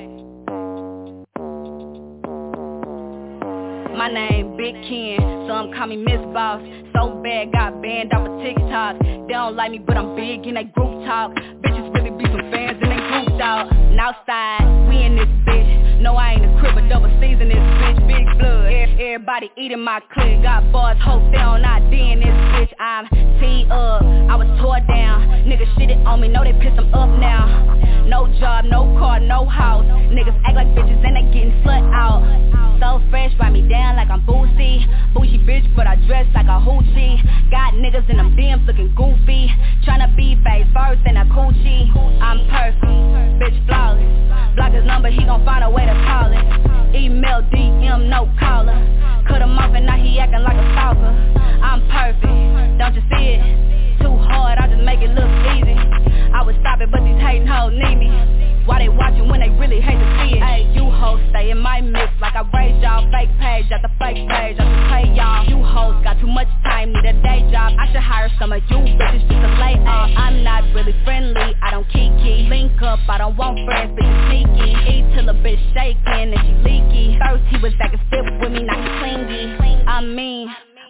F: My name Big Ken, some call me Miss Boss. So bad, got banned off of TikTok. They don't like me, but I'm big in they group talk. Bitches really be some fans in they group dog. And outside, we in this bitch. No, I ain't a crib, but overseas in this bitch. Big blood, everybody eating my clip. Got bars, hope they on I D in this bitch. I'm T up, I was tore down. Niggas shitted on me, know they pissed them up now. No job, no car, no house. Niggas act like bitches and they getting slut out. So fresh, ride me down like I'm Boosie. Bougie bitch, but I dress like a hoochie. Got niggas in them D Ms looking goofy. Tryna be face first in a coochie. I'm perfect, bitch flawless. Block his number, he gon' find a way to call it. Email, D M, no caller. Cut him off and now he acting like a stalker. I'm perfect, don't you see it? Too hard, I just make it look easy. I would stop it, but these hating hoes need me. Why they watching when they really hate to see it? Hey, you hoes stay in my mix like I raised y'all. Fake page at the fake page, I just play y'all. You hoes got too much time, need a day job. I should hire some of you bitches just to lay off. I'm not really friendly, I don't kiki. Link up, I don't want friends, bitches sneaky. Eat till a bitch shaking and she leaky. First he was acting stiff with me, now he clingy. I mean,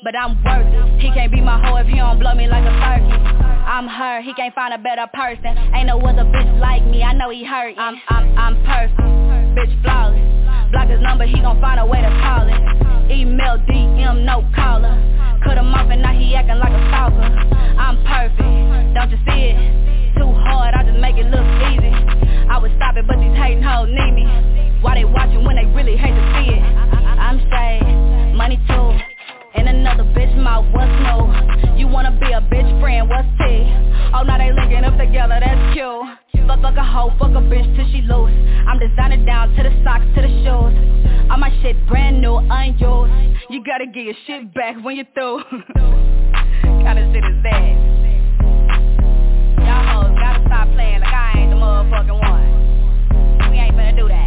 F: but I'm worth it. He can't be my hoe if he don't blow me like a turkey. I'm her, he can't find a better person. Ain't no other bitch like me, I know he hurt. I'm, I'm, I'm perfect, bitch flawless. Block his number, he gon' find a way to call it. Email, D M, no caller. Cut him off and now he acting like a stalker. I'm perfect, don't you see it? Too hard, I just make it look easy. I would stop it, but these hating hoes need me. Why they watching when they really hate to see it? I'm straight, money too. And another bitch mouth, what's new? You wanna be a bitch friend, what's T? Oh, now they linking up together, that's cute. Fuck, fuck a hoe, fuck a bitch till she loose. I'm designer down to the socks, to the shoes. All my shit brand new, unused. You gotta get your shit back when you're through. Kinda shit is that? Y'all hoes gotta stop playing like I ain't the motherfucking one. We ain't finna do that.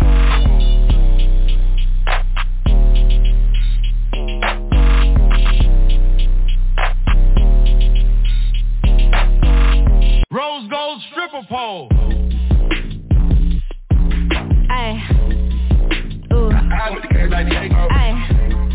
K: Rose gold stripper pole.
F: Ay. Ooh. Ay.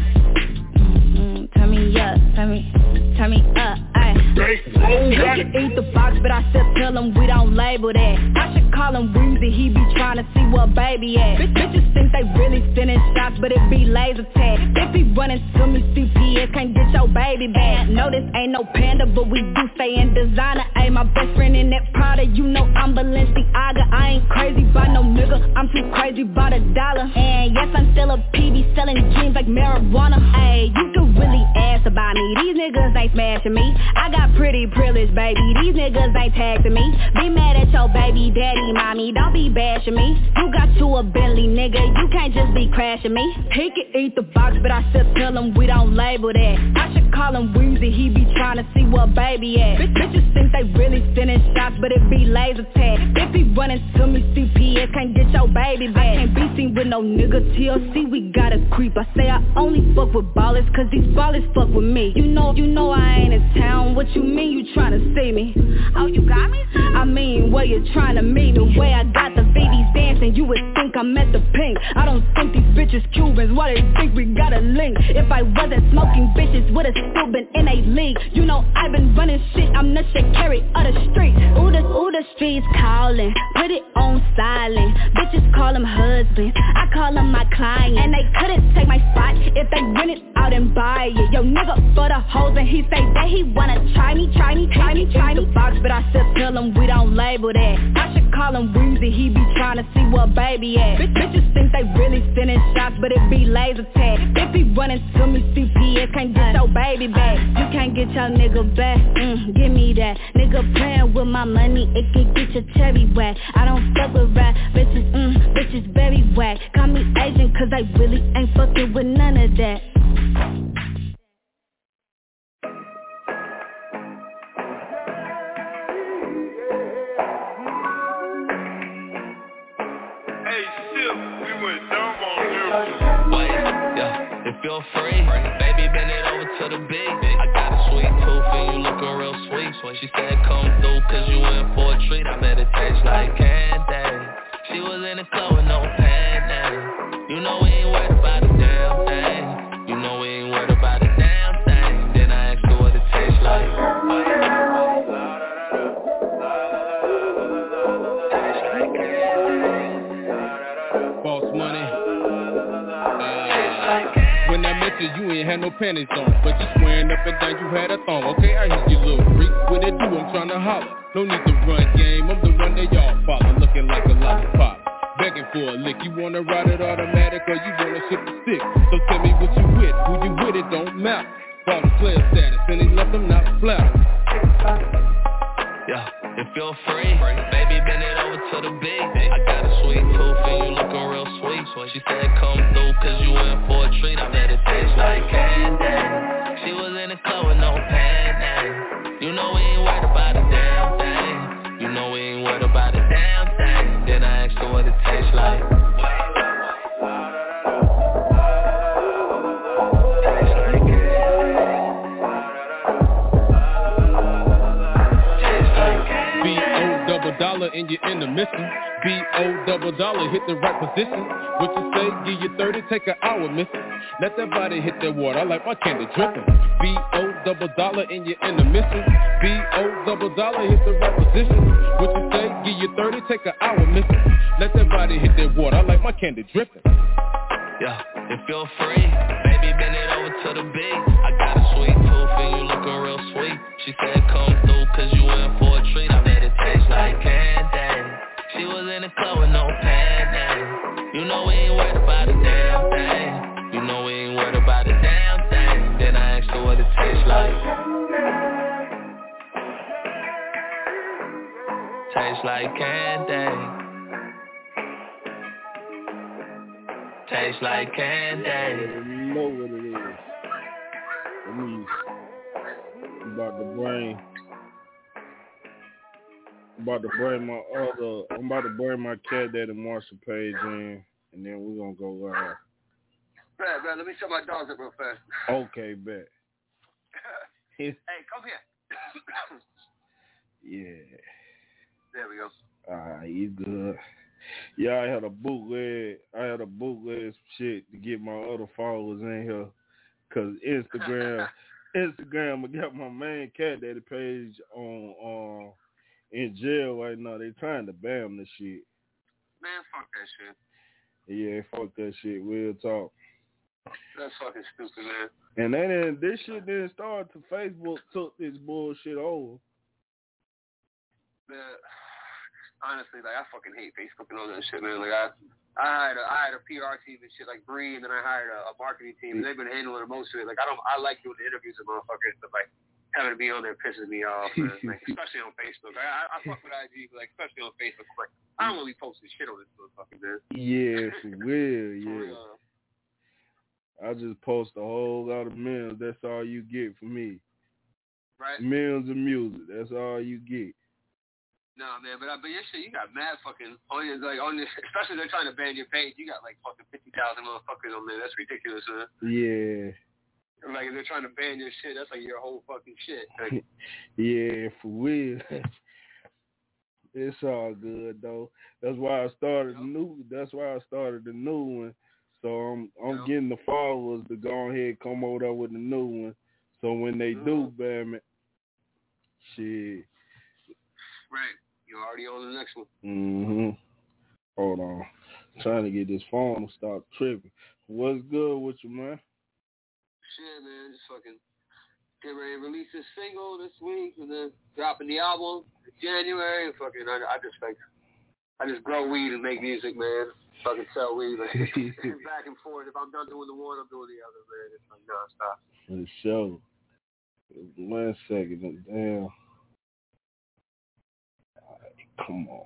F: Mm, turn me up, turn me, turn me up, ay. You can eat the box, but I still tell him we don't label that. I should call him Weezy, he be trying to see what baby at. Bitches think they really sending shots, but it be laser tag. If he running to me, C P S can't get your baby back. No, this ain't no panda, but we do stay in designer. Ayy, my best friend in that Prada, you know I'm Balenciaga. I ain't crazy by no nigga, I'm too crazy by the dollar. And yes, I'm still a P B selling dreams like marijuana. Ayy, you can really ask about me, these niggas ain't smashing me. I got pretty privilege, baby, these niggas ain't taxing me. Be mad at your baby daddy, mommy, don't be bashing me. You got to a Bentley, nigga, you can't just be crashing me. He can eat the box, but I still tell him we don't label that. I should call him Weezy, he be trying to see what baby at. Bitches think they really sending shots, but it be laser tag. If he running to me, C P S can't get your baby back. I can't be seen with no nigga, T L C, we gotta creep. I say I only fuck with ballers, cause these ballers fuck with me. You know, you know I ain't in town, what you mean you tryna see me? Oh, you got me? I mean, where you tryna meet me? The way I got the babies dancing, you would think I'm at the pink. I don't think these bitches Cubans, why they think we got a link? If I wasn't smoking bitches, would've still been in a league. You know I've been running shit, I'm the shit carry of the street. Ooh, the, ooh, the streets calling, put it on silent. Bitches call him husband, I call him my client. And they couldn't take my spot if they rent it out and buy it. Yo, nigga for the hoes and he say that he wanna try me, try me, try me, try me. The box, but I still tell him we don't label that. I should call him Weezy, he be trying to see what baby at. Bitches think they really sending shots, but it be laser tag. If he running to me, C P S can't get your baby back. You can't get your nigga back, mm, give me that. Nigga playing with my money, it can get your cherry whack. I don't fuck with rap, bitches, mm, bitches very whack. Call me Asian, cause I really ain't fucking with none of that.
L: Feel free, baby, bend it over to the beat. I got a sweet tooth and you lookin' real sweet. She said come through cause you in for a treat. I bet it tastes like candy. She was in the club with no pants. You know we ain't worried about a damn thing. You know we ain't worried about a damn thing. Then I asked her what it tastes like.
K: Boss money. When I met you, you ain't had no panties on, but you swearing up and down you had a thong. Okay, I hear you little freak, what it do, I'm tryna holler. No need to run game, I'm the one that y'all follow, looking like a lollipop. Begging for a lick, you wanna ride it automatic or you wanna ship the stick. So tell me what you with, who you with, it don't matter. Ball the player status, and he left them not flattered.
L: Yeah, if you're free, baby, bend it over to the beat. I got a sweet tooth and you lookin' real sweet. She said come through cause you in for a treat. I bet it tastes like candy. She was in the club with no pants. You know we ain't worried about a damn thing. You know we ain't worried about a damn thing. Then I asked her what it tastes like.
K: Dollar and you're in the mission. B O double dollar, hit the right position. What you say, give you thirty, take an hour, missing. Let that body hit that water, I like my candy dripping. B O double dollar and you're in the mission. B O double dollar, hit the right position. What you say, give you thirty, take an hour, missing. Let that body hit that water, I like my candy dripping.
L: Yeah, if you're free, baby, bend it over to the beat. I got a sweet tooth and you looking real sweet. She said come through cause you in for a treat. I bet it taste like candy. She was in the club with no pants. You know we ain't worried about a damn thing. You know we ain't worried about a damn thing. Then I asked her what it tastes like. Tastes like candy. Tastes like candy.
H: You know what it is. Let me, I'm about to bring, I'm about to bring my other, I'm about to bring my Cat Daddy Marshall page in, and then we're gonna go live.
D: Brad, Brad, let me shut my dogs up real fast.
H: Okay, bet.
D: Hey, come here.
H: Yeah.
D: There we go.
H: Alright, you good. Yeah, I had a bootleg. I had a bootleg shit to get my other followers in here, cause Instagram, Instagram, I got my main Cat Daddy page on, um, in jail right now. They trying to ban the shit.
D: Man, fuck that shit.
H: Yeah, fuck that shit. We'll talk.
D: That's fucking stupid, man.
H: And then didn't, this shit didn't start till Facebook took this bullshit over.
D: Man, honestly, like I fucking hate Facebook and all that shit, man. Like I, I hired a, I hired a P R team and shit like Bree, and then I hired a, a marketing team, and they've been handling most of it. Like I don't, I like doing the interviews with motherfuckers, but like having to be on there pisses me off, man. Like especially on Facebook. I, I, I fuck with I G, but like especially on Facebook. Like I don't really post shit on this motherfucker, man.
H: Yeah, for real, yeah.
D: For real.
H: I just post a whole lot of memes. That's all you get from me.
D: Right.
H: Memes and music. That's all you get.
D: No, man, but uh, but your shit, you got mad fucking on your like on this. Especially they're trying to ban your page. You got like fucking fifty thousand motherfuckers on there. That's ridiculous, man.
H: Yeah.
D: Like if they're trying to ban your shit, that's like your whole fucking shit. Like,
H: yeah, for real. It's all good though. That's why I started the new. That's why I started the new one. So I'm I'm yep. getting the followers to go ahead and come over there with the new one. So when they mm-hmm. do ban it, shit.
D: Right. You're already on the next one.
H: Mm-hmm. Hold on. I'm trying to get this phone to stop tripping. What's good with you, man?
D: Shit, man. Just fucking get ready to release this single this week and then dropping the album in January. And fucking, I, I just like, I just grow weed and make music, man. Fucking sell weed. Like, back and forth. If I'm done doing the one, I'm doing the other, man. It's like nonstop.
H: For sure. One second. Damn. Come on.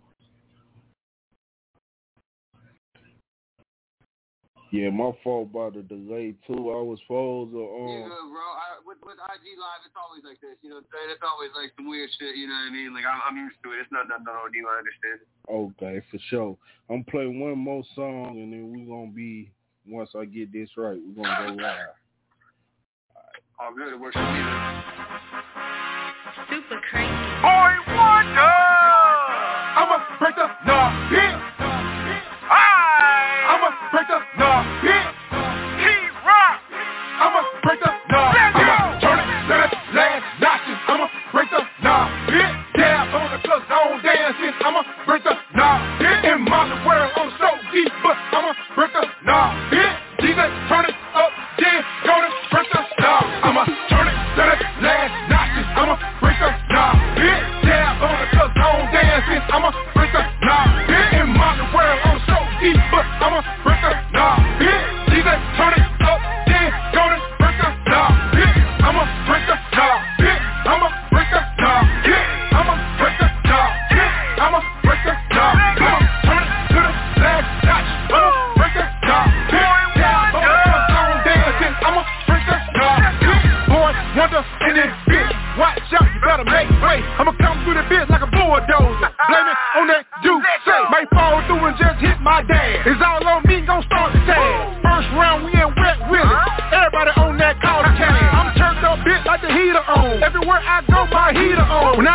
H: Yeah, my fault about the delay too. I was supposed to um
D: yeah, good, bro. I, with with I G Live, it's always like this. You know what I'm saying? It's always like some weird shit. You know what I mean? Like I'm, I'm used to it. It's not nothing on you. I understand it.
H: Okay, for sure. I'm playing one more song and then we're gonna be once I get this right, we're gonna go live.
D: All good. It works for me.
G: Super crazy.
O: Boy Wonder! I'ma break the nah hit. I'ma break the nah hit. T-Rock. I'ma break the nah. I'ma turn it to the last notches. I'ma break the nah hit. Dab on the club zone dancing. I'ma break the nah hit. In my world I'm so deep, but I'ma break the nah hit. Jesus, turn it up, then gonna break the nah. I'ma turn it to the last notches. I'ma break the nah hit. Dab on the club zone dancing. I'ma break the nah hit. In my world I'm so deep, but I'ma break the nah hit. Jesus, turn it up, then gonna break the nah hit. I'ma break the nah hit. I'ma break the nah hit. I'ma break the nah hit. I'ma break the nah hit. I'ma turn it to the last notch. I'ma break the nah hit. Dab on the club zone dancing. I'ma break the nah hit. Boy Wonder in this bitch. Watch out, you better make way. I'ma come through the bitch like a bulldozer. Blame it on that you say. Might fall through and just hit my dad. It's all on me, gon' start the tag. First round, we in wet with it. Everybody on that call the can. I'm turned up bitch like the heater on. Everywhere I go, my heater on. When I break the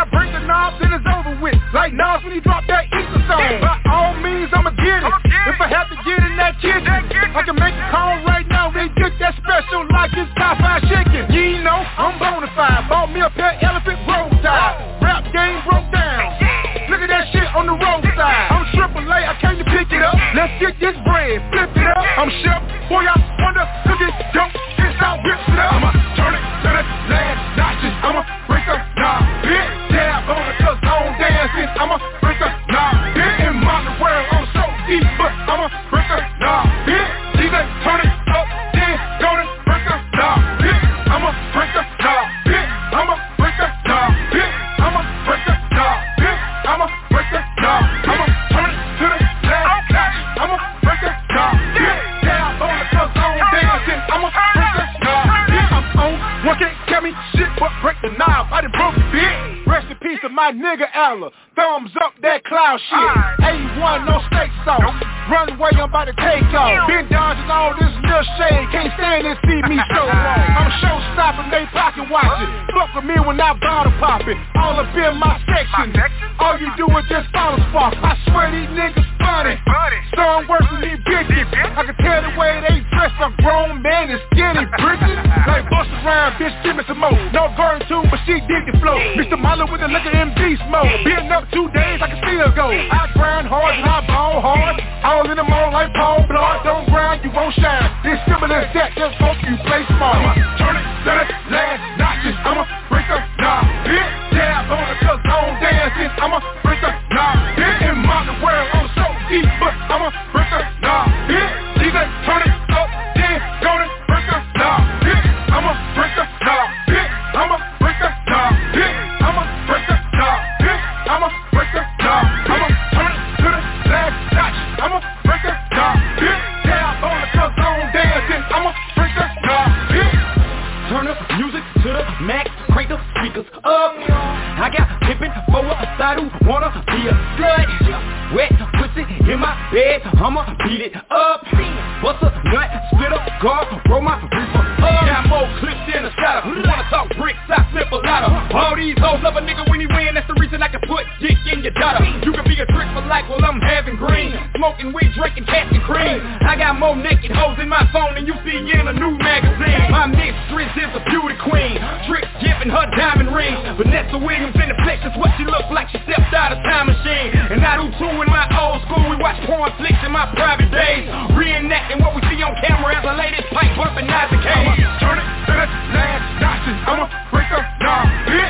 E: knob, then it's over with. Like Nas when he dropped that Easter song. By all means, I'ma get it. If I have to get in that kitchen, I can make a call right now. They get that special like it's Popeye chicken. You know, I'm bona fide. Bought me a pair of elephant road tie. Rap game broke down. Look at that shit on the roadside. I'm triple A, I came to pick it up. Let's get this bread, flip it up. I'm chef, boy, I wonder, look at dope. This out, whips it up. I'ma turn it to the last notches. I'ma break the knob, big dab on the cause I don't dance it. I'ma break the knob, big in my world. I'm so deep, but I'ma break the knob, big. D J, turn it up, then go to break the knob, big. I'ma break the knob, big. I'ma break the knob, big. I'ma break the knob, big. I'ma break the knob. I'ma turn it to the last notch. I'ma break the knob, big dab on the cause I don't dance it. I'ma break the knob, big. I'm on, one can't tell me shit but break the knob. I done broke the big. Rest in peace to my nigga Alla. Thumbs up that cloud shit. A one, no steak sauce. Runway, I'm about to take off. Been dodging all this little shade. Can't stand and see me so long. I'm show stopping, they pocket watching. Fuck with me when I bottle popping. All up in my section. All you do is just follow spark. I swear these niggas funny. Some worse than these bitches. I can tell the way they dress. A grown man is skinny britches. Like bust around, bitch, give me some more. No burn too, but she dig the flow. Mister Marlon with the liquor M D smoke. Been up two days, I can still go. I grind hard and I ball hard. All in the mall like Paul Blart. Don't grind, you won't shine. This simple as that, just hope you play smart. I'ma turn it to the last notches. I'ma break the knob, big dab on the cause I don't dance it. I'ma break the knob, big in my world. I'm so deep, but I'ma break the knob, big. D J, turn it up, then go to break the knob, big. I'ma break the knob, big. I'ma break the knob, big. I'ma break the knob, big. I'ma break the knob. I'ma turn it to the last notch. I'ma break the knob, big dab on the cause I don't dance it. I'ma break the knob, big. Turn the music to the max, crank the speakers up. I got pimpin' for a side who wanna be a slut. Wet pussy in my bed, I'ma beat it up. Bust a nut, split up, guard, roll my reefer up. Got more clips than a shotter. You wanna talk bricks, I flip a lot of. All these hoes love a nigga when he win, that's the reason I can put dick in your daughter. You can be a trick for life while I'm having green. Smoking weed, drinking cats and cream. I got more naked hoes in my phone than you see in a new magazine. My mistress is a beauty queen. Tricks giving her diamond rings. Vanessa Williams in the flex is what she looks like. She stepped out of time machine. And I do too in my old school. We watch porn flicks in my private days. Reenacting what we see on camera as the latest pipe bumping Isaac Hayes. I'ma turn it to the last notches. I'ma break the knob, bitch.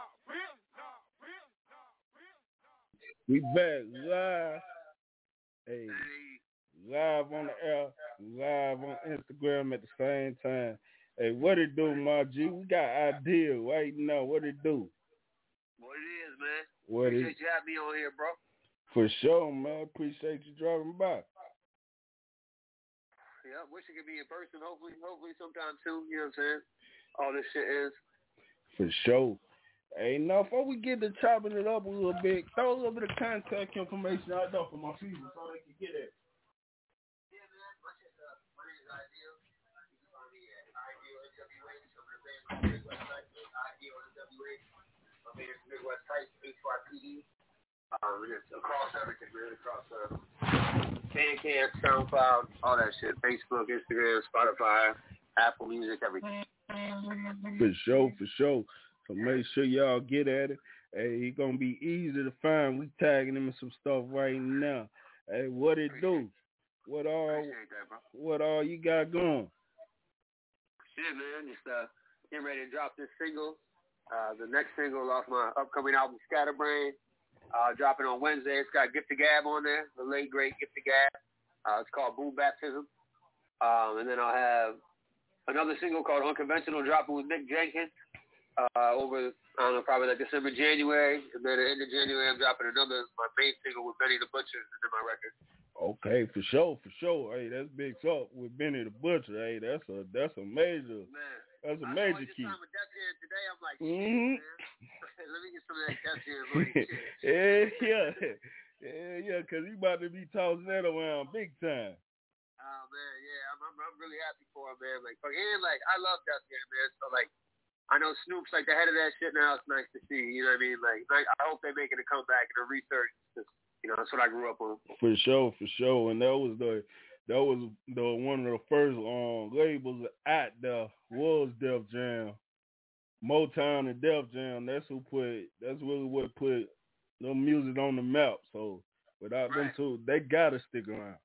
H: We back live. Hey, live on the air, live on Instagram at the same time. Hey, what it do, my G? We got ideas right now. What it do?
D: What it is, man.
H: What
D: Appreciate
H: it?
D: you having me on here, bro.
H: For sure, man. Appreciate you dropping by.
D: Yeah, wish it could be in person. Hopefully, hopefully sometime soon. You know what I'm saying? All this shit is.
H: For sure. Hey, now, before we get to chopping it up a little bit, throw a little bit of contact information out there for my people so they can get it.
D: Yeah, man. My shit, uh, my name is Ideal. You can find me at Ideal N W A. Some of the bands on the website is Ideal N W A. My band Midwest Type, H Y P E. Um, it's across everything, really, across uh, Bandcamp, SoundCloud, all that shit. Facebook, Instagram, Spotify, Apple Music, everything.
H: For sure, for sure. So make sure y'all get at it. Hey, he gonna be easy to find. We tagging him in some stuff right now. Hey, what it do? What all?
D: That,
H: what all you got going?
D: Shit, man, just uh, getting ready to drop this single. Uh, the next single off my upcoming album, Scatterbrain. Uh, dropping on Wednesday. It's got Gift of Gab on there, the late great Gift of Gab. Uh, it's called Boom Baptism. Um, and then I'll have another single called Unconventional dropping with Nick Jenkins. Uh, over, I don't know, probably like December, January. And then at the end of January, I'm dropping another, my main single with Benny the Butcher is in my record.
H: Okay, for sure, for sure. Hey, that's big talk with Benny the Butcher. Hey, that's a that's a major,
D: man,
H: that's a
D: I
H: major key.
D: Time with Def Jam today, I'm like, shit,
H: mm-hmm.
D: man. Let me get some of that Def Jam money. Shit.
H: yeah, yeah, yeah, yeah, because he about to be tossing that around big time.
D: Oh man, yeah, I'm, I'm I'm really happy for him, man. Like, fuck, and like, I love Def Jam, man. So like, I know Snoop's like the head of that shit now. It's nice to see. You know what I mean? Like, like I hope they making a comeback and a research. You know, that's what I grew up on.
H: For sure, for sure. And that was the that was the one of the first um, labels out there was Def Jam. Motown and Def Jam. That's who put. That's really what put the music on the map. So without right. them two, they gotta stick around.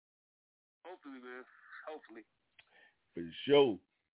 D: Hopefully, man. Hopefully.
H: For sure.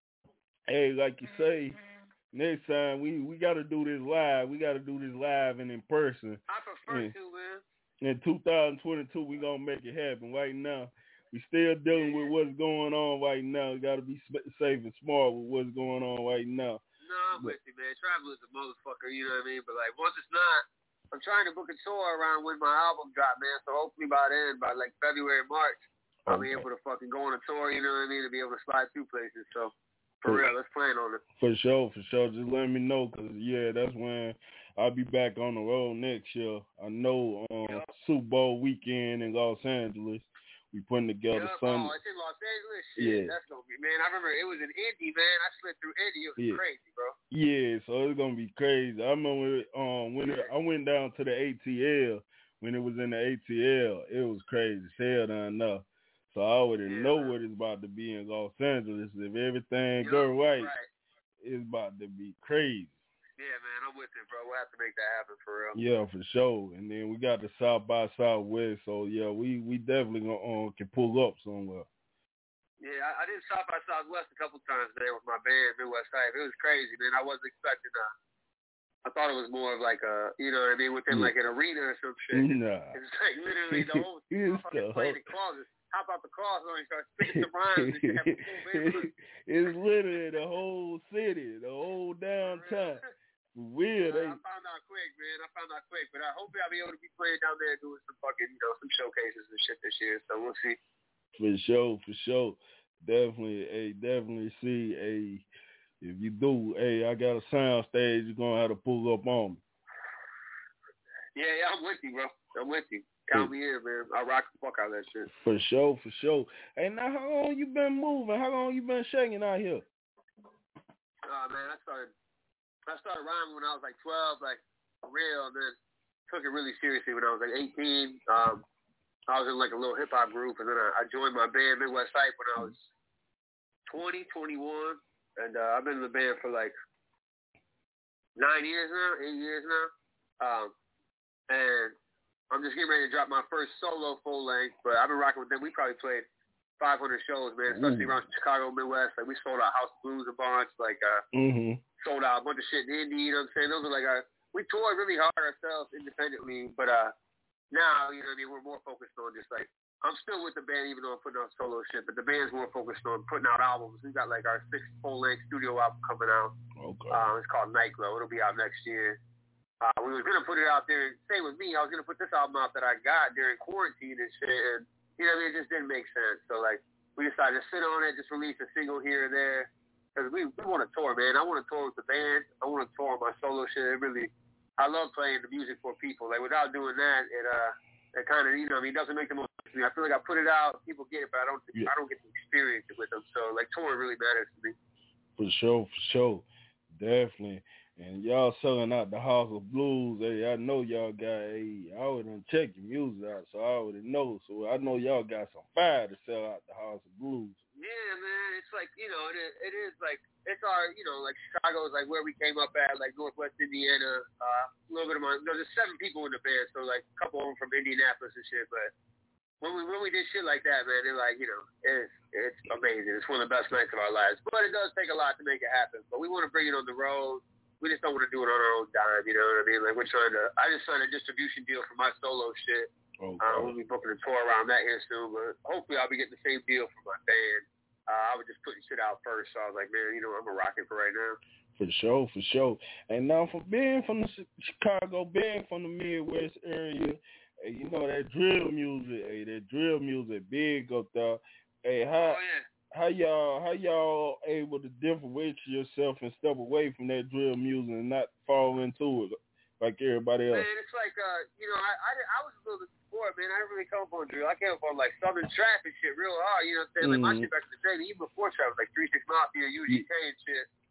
H: Hey, like you say, next time we, we got to do this live. We got to do this live and in person.
D: I prefer and, to, man.
H: In two thousand twenty-two, we going to make it happen. Right now, we still dealing with what's going on right now. We got to be safe and smart with what's going on right now.
D: No, I'm but, with you, man. Travel is a motherfucker, you know what I mean? But, like, once it's not, I'm trying to book a tour around when my album drop, man. So, hopefully by then, by, like, February, March, I'll okay. be able to fucking go on a tour, you know what I mean, to be able to slide through places. So, for real, let's plan on it. For sure,
H: for sure. Just let me know, because, yeah, that's when I'll be back on the road next year. I know um, yep. Super Bowl weekend in Los Angeles. We putting together
D: yep.
H: something.
D: Oh, it's in Los Angeles? Shit, yeah. That's going to be, man. I remember it was in Indy, man. I slid through Indy. It was yeah. crazy, bro.
H: Yeah, so it's going to be crazy. I remember um, when it, I went down to the A T L, when it was in the A T L, it was crazy. Hell done enough. So I already yeah, know man. what it's about to be in Los Angeles. If everything yep, go right, right, it's about to be crazy.
D: Yeah, man, I'm with it, bro. We'll have to make that happen for real.
H: Yeah, for sure. And then we got the South by Southwest, so yeah, we, we definitely gonna, uh, can pull up somewhere.
D: Yeah, I, I did South by Southwest a couple times there with my band, Midwest Hype. It was crazy, man. I wasn't expecting that. I thought it was more of like a, you know what I mean, within yeah. like an arena or some shit.
H: Nah.
D: It's like literally the whole fucking playing in closets. How about the closet when you start spitting some rhymes and shit? Have a full band.
H: It's literally the whole city, the whole downtown. Weird.
D: Uh, I found out quick, man. I found out quick. But I hope I'll be able to be playing down there doing some fucking, you know, some showcases and shit this year. So we'll see.
H: For sure, for sure. Definitely, hey, definitely see, hey, if you do, hey, I got a sound stage, you're going to have to pull up on me.
D: Yeah, yeah, I'm with you, bro. I'm with you. Count me in, man. I rock the fuck out of that shit.
H: For sure, for sure. Hey, now, how long you been moving? How long you been shaking out here?
D: Uh, man, I started, I started rhyming when I was like twelve, like real, and then took it really seriously when I was like eighteen. Um, I was in like a little hip hop group, and then I, I joined my band Midwest Hype when I was twenty, twenty-one, and uh, I've been in the band for like nine years now, eight years now, um, and I'm just getting ready to drop my first solo full length, but I've been rocking with them. We probably played five hundred shows, man, especially Ooh. around Chicago, Midwest. Like, we sold out House of Blues a bunch, like, uh,
H: mm-hmm.
D: sold out a bunch of shit in Indy, you know what I'm saying? Those are like our, we toured really hard ourselves independently, but uh, now, you know what I mean, we're more focused on just like, I'm still with the band even though I'm putting out solo shit, but the band's more focused on putting out albums. We've got like our sixth full-length studio album coming out.
H: Okay.
D: Uh, it's called Nightglow. It'll be out next year. Uh, we was going to put it out there, same with me, I was going to put this album out that I got during quarantine and shit, and, you know what I mean, it just didn't make sense. So, like, we decided to sit on it, just release a single here and there, because we, we want to tour, man. I want to tour with the band. I want to tour on my solo shit. It really, I love playing the music for people. Like, without doing that, it, uh, it kind of, you know, I mean, it doesn't make the most sense to me. I feel like I put it out, people get it, but I don't, yeah. I don't get to experience it with them. So, like, touring really matters to me.
H: For sure, for sure. Definitely. And y'all selling out the House of Blues. Hey, I know y'all got, hey, I already check your music out, so I already know. So I know y'all got some fire to sell out the House of Blues.
D: Yeah, man. It's like, you know, it is, it is like, it's our, you know, like Chicago is like where we came up at, like Northwest Indiana. Uh, a little bit of my, no, there's seven people in the band, so like a couple of them from Indianapolis and shit. But when we when we did shit like that, man, they're like, you know, it's it's amazing. It's one of the best nights of our lives. But it does take a lot to make it happen. But we want to bring it on the road. We just don't want to do it on our own dime, you know what I mean? Like, we're trying to, I just signed a distribution deal for my solo shit.
H: Okay.
D: Uh, we'll be booking a tour around that here soon, but hopefully I'll be getting the same deal for my band. Uh, I was just putting shit out first, so I was like, man, you know, I'm a rocket for right now.
H: For sure, for sure. And now, for being from the Chicago, being from the Midwest area, hey, you know, that drill music, hey, that drill music big up there. Hey, how...
D: Oh, yeah.
H: How y'all how y'all able to differentiate yourself and step away from that drill music and not fall into it like everybody else?
D: Man, it's like, uh, you know, I, I, I was a little bit before, man. I didn't really come from drill. I came from, like, Southern trap and shit real hard, you know what I'm saying? Like, mm-hmm. my shit back in the day, even before trap was like three six Mafia, U G K and shit.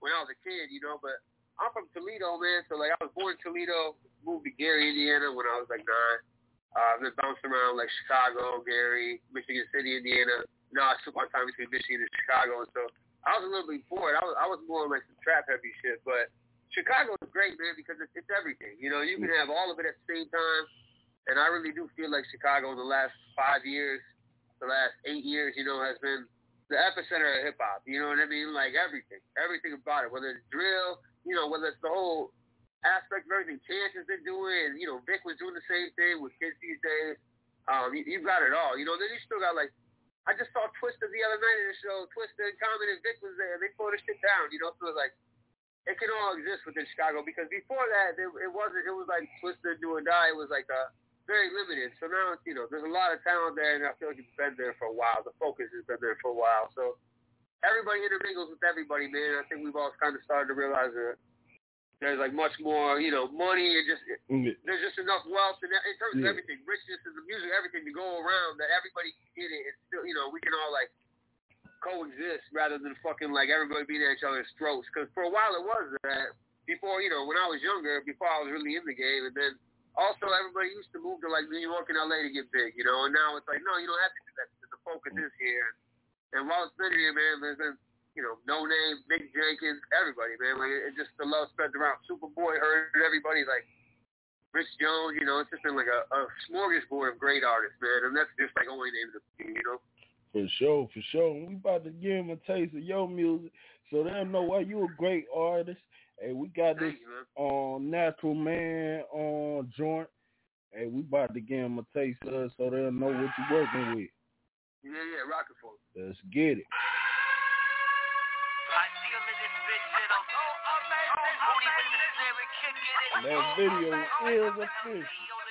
D: when I was a kid, you know. But I'm from Toledo, man. So like I was born in Toledo, moved to Gary, Indiana when I was like nine. Uh, then bounced around like Chicago, Gary, Michigan City, Indiana. No, I took my time between Michigan and Chicago, and so I was a little bit bored. I was I was more on like some trap heavy shit, but Chicago is great, man, because it's, it's everything. You know, you can have all of it at the same time, and I really do feel like Chicago in the last five years, the last eight years, you know, has been the epicenter of hip hop. You know what I mean? Like everything, everything about it, whether it's drill, you know, whether it's the whole aspect of everything Chance has been doing, you know, Vic was doing the same thing with kids these days. Um, you, you've got it all, you know. Then you still got like, I just saw Twista the other night in the show. Twista and Common and Vic was there. They tore the shit down, you know. So it's like, it can all exist within Chicago because before that, it, it wasn't. It was like Twista Do or Die. It was like uh, very limited. So now, you know, there's a lot of talent there, and I feel like it's been there for a while. The focus has been there for a while. So everybody intermingles with everybody, man. I think we've all kind of started to realize that there's like much more, you know, money and just mm-hmm. there's just enough wealth and in terms yeah. of everything, richness and the music, everything to go around that everybody can get it. And still, you know, we can all like coexist rather than fucking like everybody being at each other's throats. Because for a while it was that before, you know, when I was younger, before I was really in the game, and then also everybody used to move to like New York and L A to get big, you know. And now it's like, no, you don't have to do that. The focus is here. And while it's been here, man, there's been, you know, No Name, Big Jenkins, everybody, man. Like, it, it just, the love spreads around. Superboy heard everybody, like, Rich Jones, you know, it's just been like a, a smorgasbord of great artists, man. And that's just like only names of you, you know?
H: For sure, for sure. We about to give them a taste of your music so they'll know why you a great artist. Hey, we got this on Natural Man on joint. Hey, we about to give them a taste of it so they'll know what you're working with.
D: Yeah, yeah, rock it for them.
H: Let's get it. That video is official.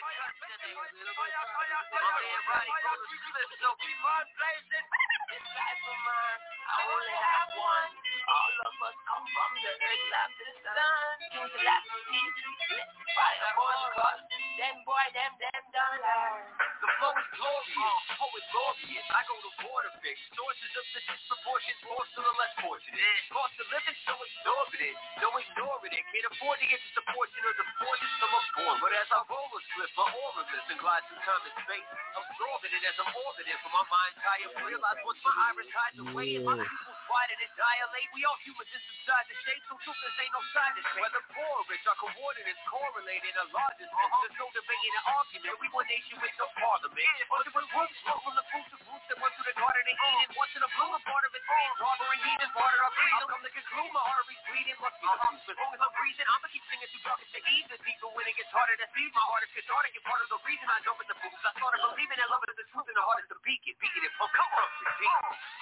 M: I only have one. All of us come from the earth of the sun. King Selassie, let the fire burn us. Them boy, them, them dollars.
C: The flow is glorious, poet glorious. I go to water fix. Sources of the disproportion, force to the less fortunate. Cost of living so exorbitant, don't ignore it. Can't afford to get just a portion of the fortune till I'm born. But as I roll a slip, my orifice and glide through time and space, absorbing it as I'm orbiting from my mind's higher. Realize once my iris hides away and my pupils widen and dilate, we all humans just inside the shape, so truth this ain't no side to say. Whether poor or rich, our coordinates correlate in a larger sense. There's no debate in an argument. We one nation with no parliament. Under the roots, flow from the fruits of roots that run through the garden of Eden. Once in a bloom, a part of it's being harbor and heathen, part of our freedom. Come to conclude, my arteries bleeding, must be the truth. As long as I'm breathing, I'ma keep singing through darkest to even people when it gets harder to feed. My heart is cathartic and part of the reason I jump in the booth. I started believing that love is the truth and the heart is the beacon. Beacon and pump it up to deep.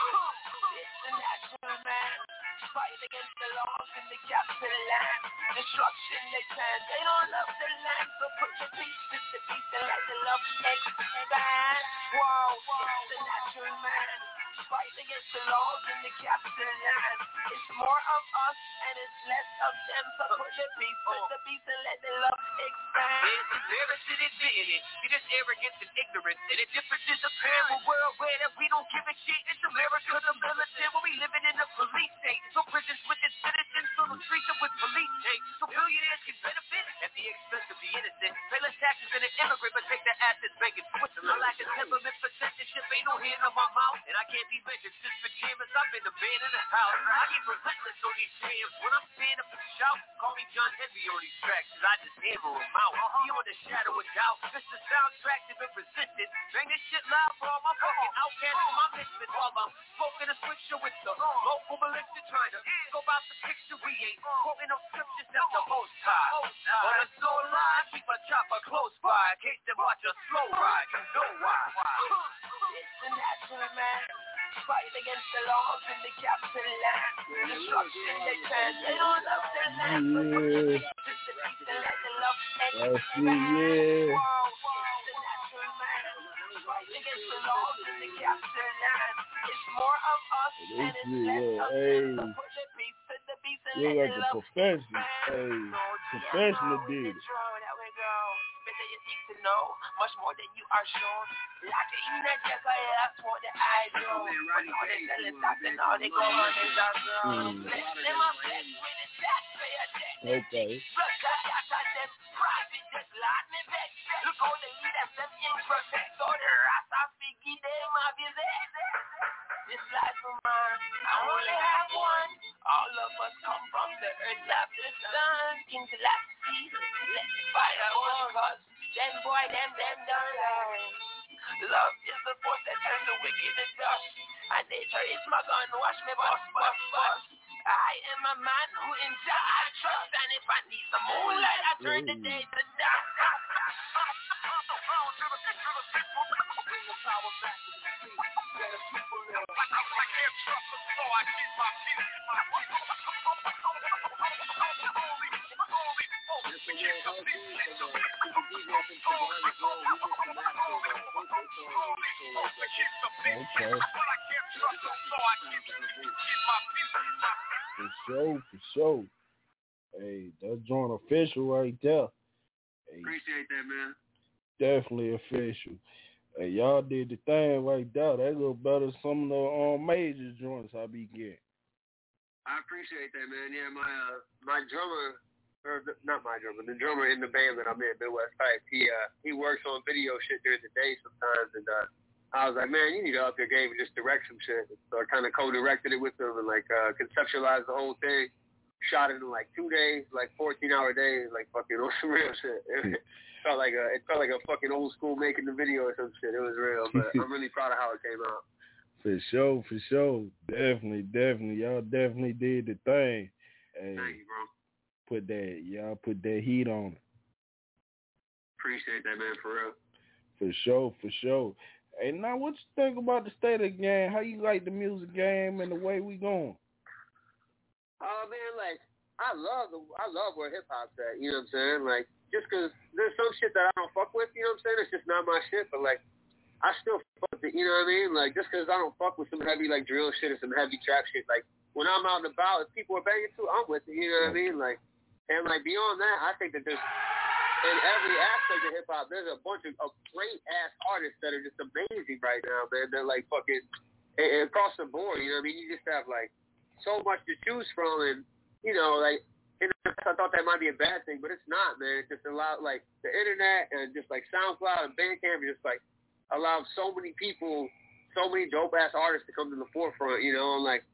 M: It's the natural man. Fight against the laws in the capital land. Destruction they plan. They don't love the land, so put your peace to the peace and let the love expand. Whoa, it's the natural man. Fight against the laws in the capital land. It's more of us and it's less of them, so put the peace to the peace and let the love expand.
C: It's embarrassing admitting it. See this arrogance and ignorance, and the difference is apparent. When we're aware that we don't give a shit. It's America, the militant, when we living in a police state. So prisons with its citizens, so the streets are with police hate. So billionaires can benefit at the expense of the innocent. Pay less taxes than an immigrant, but take the assets back in Switzerland. I lack a temperament for censorship, ain't no hand on my mouth, and I can't be mentioned since pajamas. I've been a band in the house. I get relentless on these jams. When I'm stand up and shout, call me John Henry on these tracks, cause I just hammer them out. Beyond the shadow of doubt, Mister Soundtrack to been resistant. Bang this shit loud for all my fucking outcasts and my misfits. While I'm smoking a switcher with the local militia trying to go about the picture. We ain't quoting no scriptures, that's the most high. But it's so live, keep a chopper close by in case they watch a slow ride. You know why.
M: It's the natural man. Fight against the laws in the capital land. Destruction they plan. They don't love their land, but put your peace to the peace and let the love expand. Whoa, it's the natural man. Fight against the laws in the capital land. It's more of us and it's less of them, so put the peace to the peace and let the love expand.
H: Hey, professional did it.
M: Better you seek to know much more than you are shown. like in the jack, I smoke the eyes on. But now they tell us that and all they go on is a wrong. Let them a flex with the taxpayer debt.
H: Okay.
M: Blood clot got on them private jet, Lord me vex. Look how they lead us them imperfect. So the rasta figgy them a visit. This life of mine, I only have one. All of us come from the earth of the sun. King Selassie, let the fire burn us. Them boy, them, them don't learn. Love is the force that turns the wicked to dust. And nature is my gun, watch me bust, bust, bust. I am a man who in Jah I trust. And if I need some moonlight, I turn the day to dark. Bring the power back to the street. Let the people live. I can't trust them, so I keep my peace.
H: Okay. For sure, for sure. Hey, that's joint official right there. Hey,
D: appreciate that, man.
H: Definitely official. Hey, y'all did the thing right there. That look better than some of the um, major joints I be getting.
D: I appreciate that, man. Yeah, my uh, my drummer, or the, not my drummer, the drummer in the band that I'm in, Midwest Hype, he uh, he works on video shit during the day sometimes, and uh, I was like, man, you need to up your game and just direct some shit. So I kind of co-directed it with him and like uh, conceptualized the whole thing. Shot it in like two days, like fourteen hour days, like fucking on some real shit. It felt like a, it felt like a fucking old school making the video or some shit. It was real, but I'm really proud of how it came out.
H: For sure, for sure. Definitely, definitely. Y'all definitely did the thing. Hey,
D: thank you, bro.
H: Put that, y'all put that heat on it.
D: Appreciate that, man, for real.
H: For sure, for sure. Hey, now what you think about the state of the game? How you like the music game and the way we going?
D: Oh, man, like, I love the, I love where hip-hop's at, you know what I'm saying? Like, just because there's some shit that I don't fuck with, you know what I'm saying? It's just not my shit, but, like, I still fuck with it, you know what I mean? Like, just because I don't fuck with some heavy, like, drill shit or some heavy trap shit, like, when I'm out and about, if people are banging too, I'm with it, you know what I mean? Like, and, like, beyond that, I think that there's, in every aspect of hip-hop, there's a bunch of, of great-ass artists that are just amazing right now, man. They're, like, fucking, and, and across the board, you know what I mean? You just have, like, so much to choose from, and, you know, like, and I thought that might be a bad thing, but it's not, man. It's just a lot, like, the internet and just, like, SoundCloud and Bandcamp are just, like, allow so many people, so many dope-ass artists to come to the forefront, you know, and, like,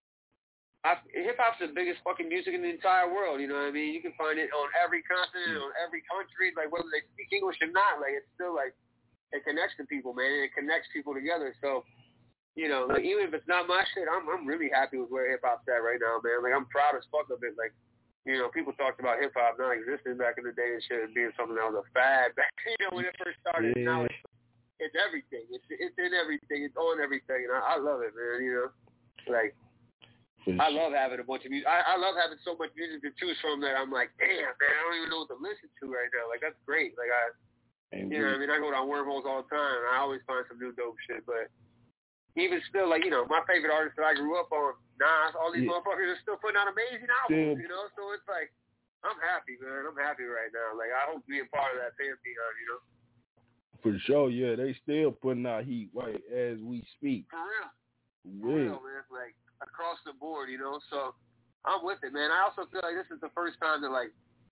D: I, hip-hop's the biggest fucking music in the entire world, you know what I mean? You can find it on every continent, on every country, like, whether they speak English or not, like, it's still, like, it connects to people, man, and it connects people together, so, you know, like, even if it's not my shit, I'm I'm really happy with where hip-hop's at right now, man. Like, I'm proud as fuck of it, like, you know, people talked about hip-hop not existing back in the day and shit and being something that was a fad back, you know, when it first started,
H: yeah.
D: Now it's It's everything. It's it's in everything. It's on everything, and I, I love it, man. You know, like I love having a bunch of music. I, I love having so much music to choose from that I'm like, damn, man, I don't even know what to listen to right now. Like that's great. Like I, and you know, what I mean, I go down wormholes all the time. And I always find some new dope shit. But even still, like you know, my favorite artists that I grew up on, Nas, all these yeah. motherfuckers are still putting out amazing albums. Still. You know, so it's like I'm happy, man. I'm happy right now. Like I hope to be a part of that pantheon. You know.
H: For sure, yeah, they still putting out heat right as we speak.
D: For real. For
H: yeah.
D: real, man. Like, across the board, you know? So, I'm with it, man. I also feel like this is the first time that, like,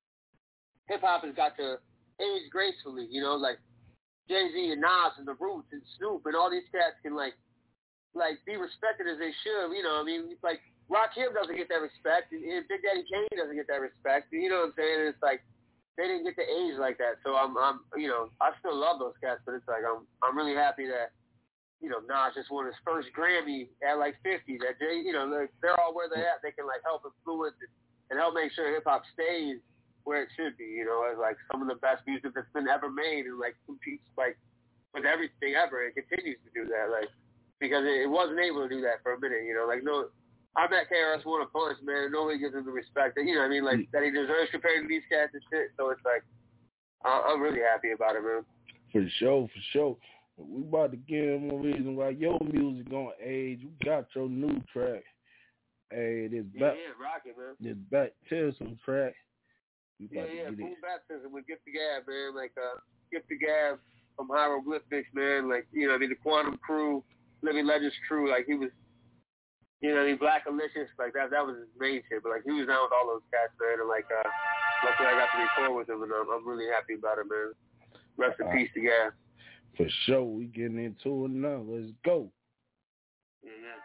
D: hip-hop has got to age gracefully, you know? Like, Jay-Z and Nas and The Roots and Snoop and all these cats can, like, like be respected as they should, you know? I mean, like, Rakim doesn't get that respect, and, and Big Daddy Kane doesn't get that respect, you know what I'm saying? And it's like, they didn't get to age like that, so I'm, I'm, you know, I still love those cats, but it's like I'm, I'm really happy that, you know, Nas just won his first Grammy at like fifty. That they, you know, they're, they're all where they're at. They can like help influence it and help make sure hip hop stays where it should be. You know, as like some of the best music that's been ever made, and like competes like with everything ever. It continues to do that, like because it, it wasn't able to do that for a minute. You know, like no. I met K R S One a bunch, man, and nobody gives him the respect that, you know what I mean, like, that he deserves compared to these cats and shit, so it's like, I- I'm really happy about it, man.
H: For sure, for sure. We about to give him a reason why your music gonna age. You got your new track. Hey, this back,
D: yeah, yeah, rock it, man.
H: This baptism track.
D: Yeah, yeah, Boom Baptism with Gift the Gab, man, like, uh, Gift the Gab, from Hieroglyphics, man. Like, you know, I mean, the Quantum Crew, Living Legends crew. Like, he was, you know, I mean, Black Alicious, like that. That was his main shit. But like, he was down with all those cats, man. And like, uh, luckily I got to record with him, and I'm, I'm really happy about it, man. Rest in uh, peace to Gav.
H: For sure, we getting into it now. Let's go.
D: Yeah, yeah.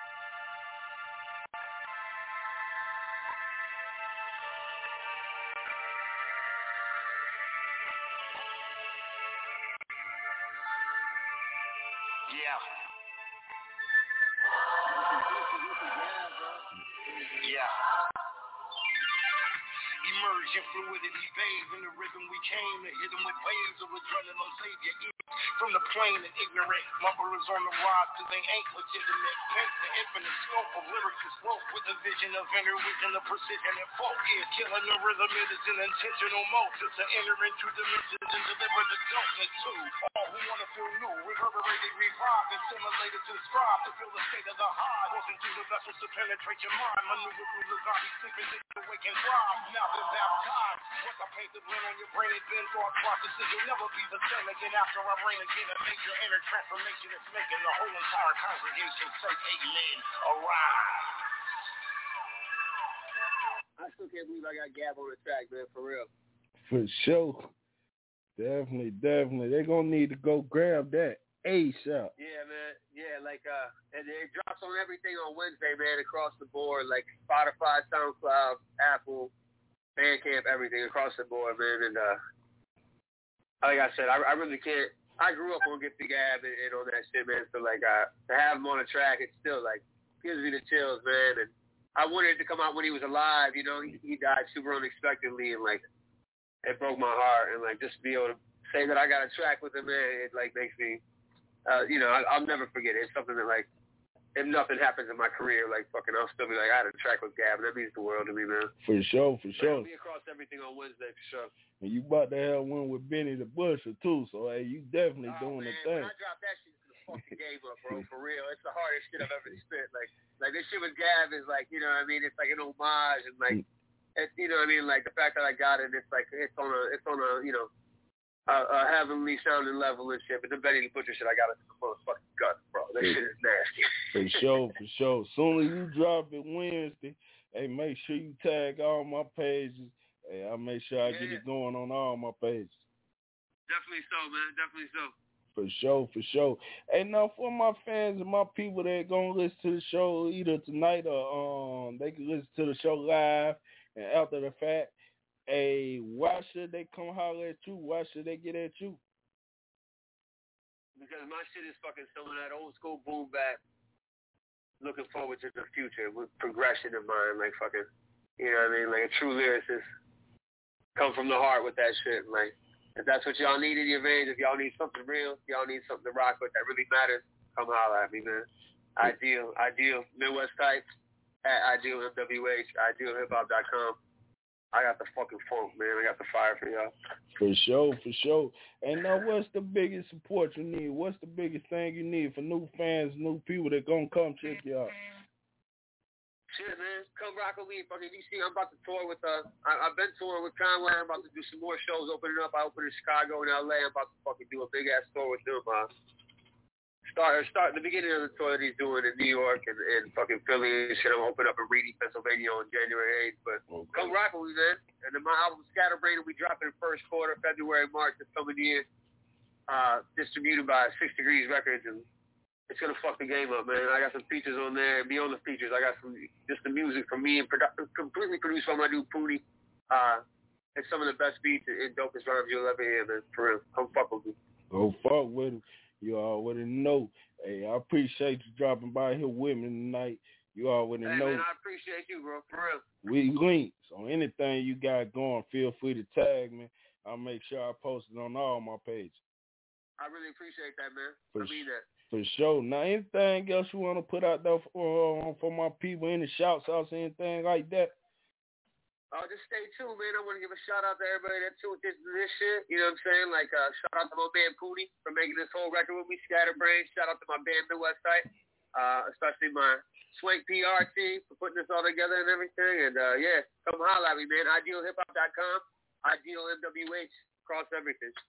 P: Yeah. Yeah. Emerging fluidity, bathe in the rhythm we came to hit them with waves of adrenaline, savior. From the plain and ignorant, mumblers on the rise cause they ain't legitimate. Paint the infinite scope of lyrics is woke with a vision of inner vision of precision and folk. Yeah, killing the rhythm, it is an intentional motive to enter into dimensions and deliver the dopeness to all who wanna feel new, reverberated, revived, and assimilated to strive to feel the state of the high. Walking through the vessels to penetrate your mind, maneuver through the zombie sleeping to awake and thrive. Now been baptized. Once I paint the blend on your brain, it been thought processes. You'll never be the same again after I rain again. A major inner transformation is making the whole entire congregation say amen. Arise.
D: I still can't believe I got Gav on the track, man, for real.
H: For sure. Definitely, definitely. They're going to need to go grab that ASAP.
D: Yeah, man. Yeah, like, uh, and it drops on everything on Wednesday, man, across the board, like Spotify, SoundCloud, Apple, Bandcamp, everything across the board, man. And, uh, like I said, I, I really can't. I grew up on Get the Gab and, and on that shit, man. So, like, uh, to have him on the track, it still, like, gives me the chills, man. And I wanted it to come out when he was alive, you know. He, he died super unexpectedly, and, like, it broke my heart. And, like, just to be able to say that I got a track with him, man, it, like, makes me, uh, you know, I, I'll never forget it. It's something that, like, if nothing happens in my career, like, fucking, I'll still be like, I had a track with Gab. That means the world to me, man.
H: For sure, for sure.
D: I'll be across everything on Wednesday, for sure.
H: And you about to have one with Benny the Butcher, too, so, hey, you definitely
D: oh,
H: doing
D: man,
H: the thing.
D: When I drop that shit, it's gonna fuck the game up, bro, for real. It's the hardest shit I've ever spit. Like, like this shit with Gab is like, you know what I mean? It's like an homage, and, like, it's, you know what I mean? Like, the fact that I got it, it's like, it's on a, it's on a, you know, a, a heavenly sounding level and shit. But the Benny the Butcher shit, I got it to the motherfucking gut, bro. That shit is nasty.
H: For sure, for sure. Soon as you drop it Wednesday, hey, make sure you tag all my pages. Hey, I'll make sure I
D: yeah,
H: get
D: yeah.
H: it going on all my pages.
D: Definitely so, man. Definitely so.
H: For sure, for sure. Hey, now for my fans and my people that gonna listen to the show either tonight or um they can listen to the show live and after the fact, hey, why should they come holler at you? Why should they get at you?
D: Because my shit is fucking some of that old school boom bap. Looking forward to the future with progression in mind, like fucking, you know what I mean? Like a true lyricist. Come from the heart with that shit. Like, if that's what y'all need in your veins, if y'all need something real, if y'all need something to rock with that really matters, come holler at me, man. Ideal, Ideal, Midwest Type, at Ideal M W H, ideal hip hop dot com. I got the fucking funk, man. I got the fire for y'all.
H: For sure, for sure. And now what's the biggest support you need? What's the biggest thing you need for new fans, new people that gonna come check you out?
D: Shit, man. Come rock with me. Fucking D C, I'm about to tour with, uh, I, I've been touring with Conway. I'm about to do some more shows opening up. I opened in Chicago and L A. I'm about to fucking do a big-ass tour with them. Uh, start, start the beginning of the tour that he's doing in New York and, and fucking Philly and shit. I'm opening up in Reading, Pennsylvania on January eighth. But okay. Come rock with me, man. And then my album, Scatterbrain, will be dropping in first quarter, February, March this coming year. Uh, distributed by Six Degrees Records, and it's gonna fuck the game up, man. I got some features on there. Beyond the features, I got some just the music from me and produ- completely produced by my dude Poonie. Uh, it's some of the best beats and dopest rhymes you'll ever hear, man. For real, come fuck with me.
H: Go fuck with him. You already know. Hey, I appreciate you dropping by here with me tonight. You already
D: hey,
H: know.
D: Man, I appreciate you, bro. For real.
H: We links on anything you got going. Feel free to tag me. I'll make sure I post it on all my pages.
D: I really appreciate that, man.
H: For
D: I mean that.
H: For sure. Now, anything else you want to put out there for, uh, for my people? Any shouts outs, anything like that?
D: Uh, just stay tuned, man. I want to give a shout out to everybody that tuned into this shit. You know what I'm saying? Like, uh, shout out to my man Poonie for making this whole record with me, Scatterbrain. Shout out to my band Midwest Type, uh, especially my Swank P R team for putting this all together and everything. And, uh, yeah, come holler at me, man. ideal hip hop dot com, Ideal M W H, across everything.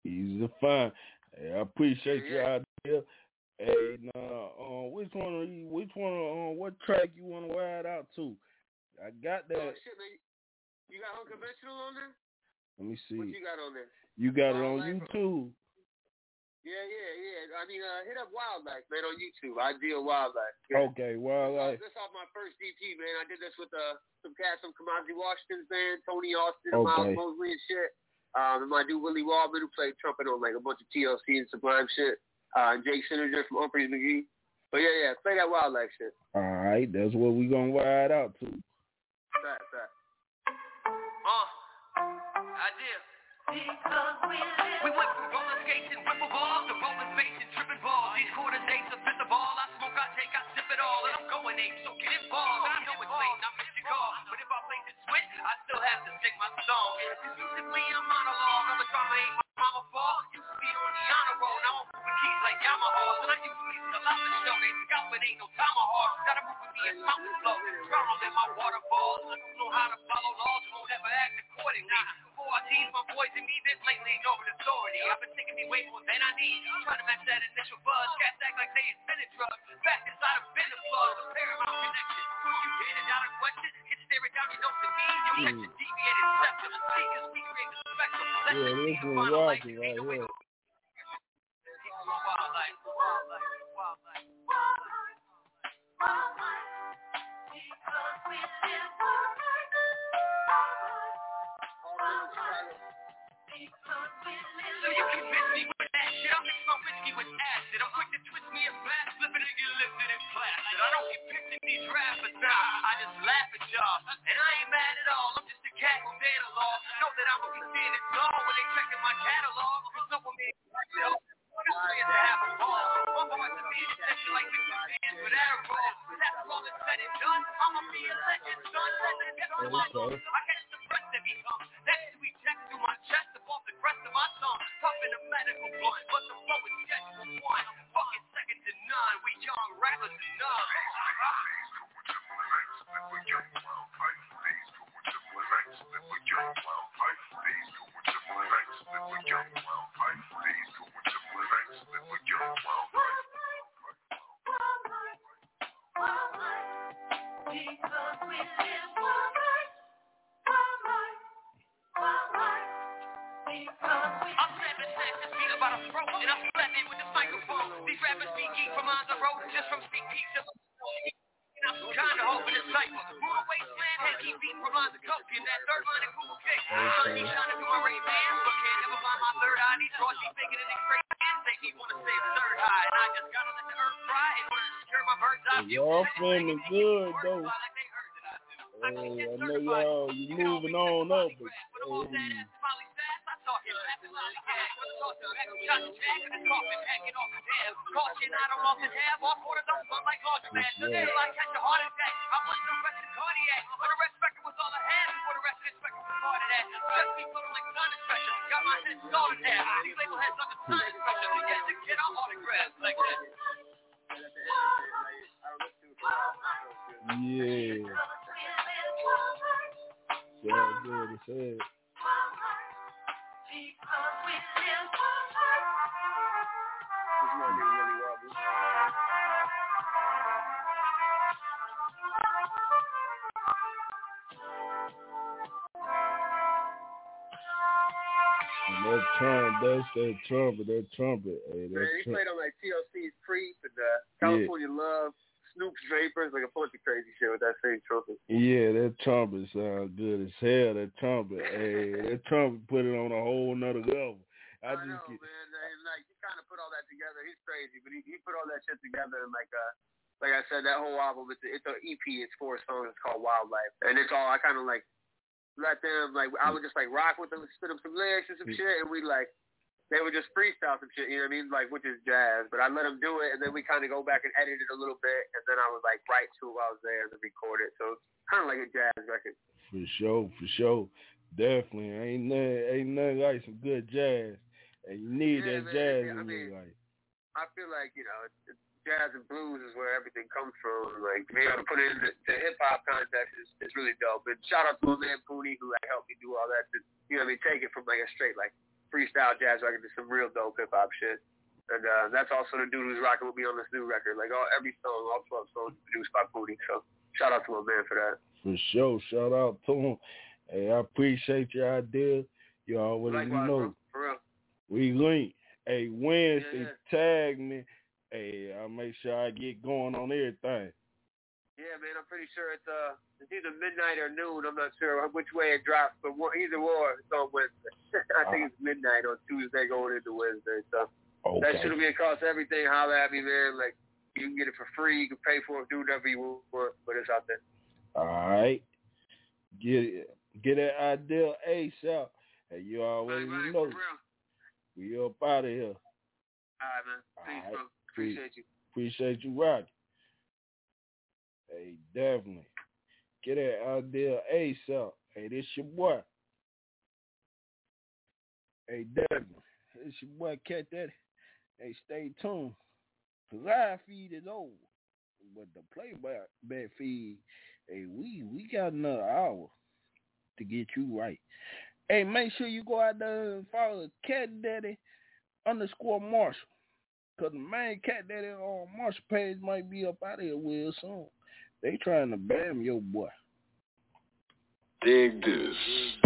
H: Easy to find. Hey, I appreciate
D: yeah, yeah.
H: your idea. Hey, now, uh, which one are you, which one, uh, what track you want to ride out to? I got that.
D: Oh, shit, man. You got Unconventional on there?
H: Let me see.
D: What you got on there?
H: You got it on
D: Wildlife?
H: YouTube.
D: Yeah, yeah, yeah. I mean, uh, hit up Wildlife, man, on YouTube. Ideal Wildlife.
H: Yeah. Okay, Wildlife.
D: This off my first E P, man. I did this with uh, some cats from Kamasi Washington's band, Tony Austin,
H: okay.
D: Miles Mosley and shit. Um, and my dude Willie Waldman, who played trumpet on like a bunch of T L C and Sublime shit. Uh, and Jake Sininger from Humphreys McGee. But yeah, yeah, play that Wildlife shit.
H: All right, that's what we gonna ride out to.
D: Fact, fact.
C: Uh, idea. We went from roller skates and ripple balls to rolling space and tripping balls. These quarter dates are fit the ball. I smoke, I take, I sip it all, and I'm going ape, so get involved. I know it's late, and I miss your call, but if I play the switch, I still have to sing my song. It's musically a monologue. All the drama ain't my mama fault. Used to be on the honor roll, now I'm moving keys like Yamaha. And I used to be a lot of show. They scalp, it ain't no tomahawk. Gotta move with me as mountain flow. Drown in my waterfalls. I don't know how to follow laws, won't ever act accordingly. Before I tease my boys and me, been lately ignoring authority. I've been taking me way more than I need. Trying to match that initial buzz. Cats act like they invented drugs. Back inside a bit of blood. A paramount connection. You get it out of question. Can stare it down, you know the need. You catch a deviated septum. Speakers, we create the spectrum. Let's
H: yeah, this one rocking right here.
C: Wildlife, wildlife, wildlife, wildlife, wildlife. Because we live so you can miss me with that shit. I'll mix my whiskey with acid. I'm quick to twist me a flat, flipping and get lifted in plastic. I don't get picked in these rappers, nah. I just laugh at y'all. And I ain't mad at all. I'm just a cat who's analog. Know that I'm gonna be seeing it all when they checking my catalog. Cause no one made it up. This way is to have a ball. My boys are being session like fifty bands with Adderall. That's all that's said and done. I'ma be a legend, son. Legend, get on my love. I catch the breath that becomes. Next we check through my chest above the crest of my tongue. Puffing a medical blunt, but the flow is scheduled one. Fucking second to none. We young rappers and none. Because we live wildlife, wildlife, wildlife. Because we I'm snapping snatch this beat about a throat, and I'm slapping with the microphone. These rappers be geek from on the road, just from Sneak Peek to and I'm kinda hoping it's cipher. Move away, slam, head keep beat from on the coke. In that third line of Google Kick. Trying to trying to do my race dance, but can't never find my third eye. These draws be faking it in crazy hands. They keep wanna say the third eye. And I just gotta let the earth fry in order to secure my bird's eye view.
H: Y'all feeling good though. Hey, I know y'all, you moving on up, but hey.
C: Caution, I don't often have off orders, I'm fun like laundromat. Today, I catch a heart attack. I must have rested cardiac. But the rest record was all I had before the rest of this record was part of that. Just me feeling like sun is pressure. Got my head started half. These label heads under sun is pressure. To get the kid on autographs like that.
H: Yeah. Yeah, good as hell. And that trumpet, that's that trumpet, that trumpet. Hey, that
D: Man, he
H: trum-
D: played on like T L C's Creep and uh, California yeah. Love, Snoop's Vapors, like a bunch of crazy shit with that same trumpet.
H: Yeah, that trumpet sounds good as hell. That trumpet, hey, that trumpet put it on a whole nother level. I, I just
D: know,
H: get...
D: man. And like he kind of put all that together. He's crazy, but he he put all that shit together and like uh. Like I said, that whole album, it's, it's an E P, it's four songs, it's called Wildlife. And it's all, I kind of like, let them, like, I would just like rock with them, spit them some lyrics and some shit, and we like, they would just freestyle some shit, you know what I mean? Like, which is jazz. But I let them do it, and then we kind of go back and edit it a little bit, and then I would like write to it while I was there and record it. So it's kind of like a jazz record.
H: For sure, for sure. Definitely. Ain't nothing, ain't nothing like some good jazz. And you need
D: yeah,
H: that
D: man,
H: jazz
D: yeah,
H: in
D: I mean,
H: your life.
D: I feel like, you know, it's, it's jazz and blues is where everything comes from. Like, being able to put it in the, the hip-hop context is, is really dope. And shout out to my man Pooney, who like helped me do all that. To, you know what I mean? Take it from like a straight, like, freestyle jazz record to some real dope hip hop shit. And uh, that's also the dude who's rocking with me on this new record. Like all every song, all twelve songs produced by Pootie. So shout out to my man for that.
H: For sure, shout out to him. Hey, I appreciate your idea. You already
D: Likewise,
H: know.
D: bro. For real.
H: We link. Hey, Wednesday,
D: yeah, yeah.
H: tag me. Hey, I'll make sure I get going on everything.
D: Yeah, man, I'm pretty sure it's uh it's either midnight or noon. I'm not sure which way it drops, but either or, it's on Wednesday. I think it's midnight on Tuesday going into Wednesday. So
H: okay.
D: That should be across everything. Holler at me, man. Like you can get it for free. You can pay for it, do whatever you want, but it's out there.
H: All right, get get that idea ASAP. Hey, you already
D: right, right,
H: know.
D: for real.
H: We up out of here.
D: All right, man. Peace,
H: All right.
D: bro. Appreciate you.
H: Appreciate you rocking. Hey, definitely. Get that idea ASAP. Hey, this your boy. Hey, definitely. This your boy, Cat Daddy. Hey, stay tuned. Cause live feed is over. But the playback feed, hey, we, we got another hour to get you right. Hey, make sure you go out there and follow Cat Daddy underscore Marshall. Cause the main Cat Daddy on Marshall page might be up out of here real soon. They trying to bam your boy.
U: Dig this.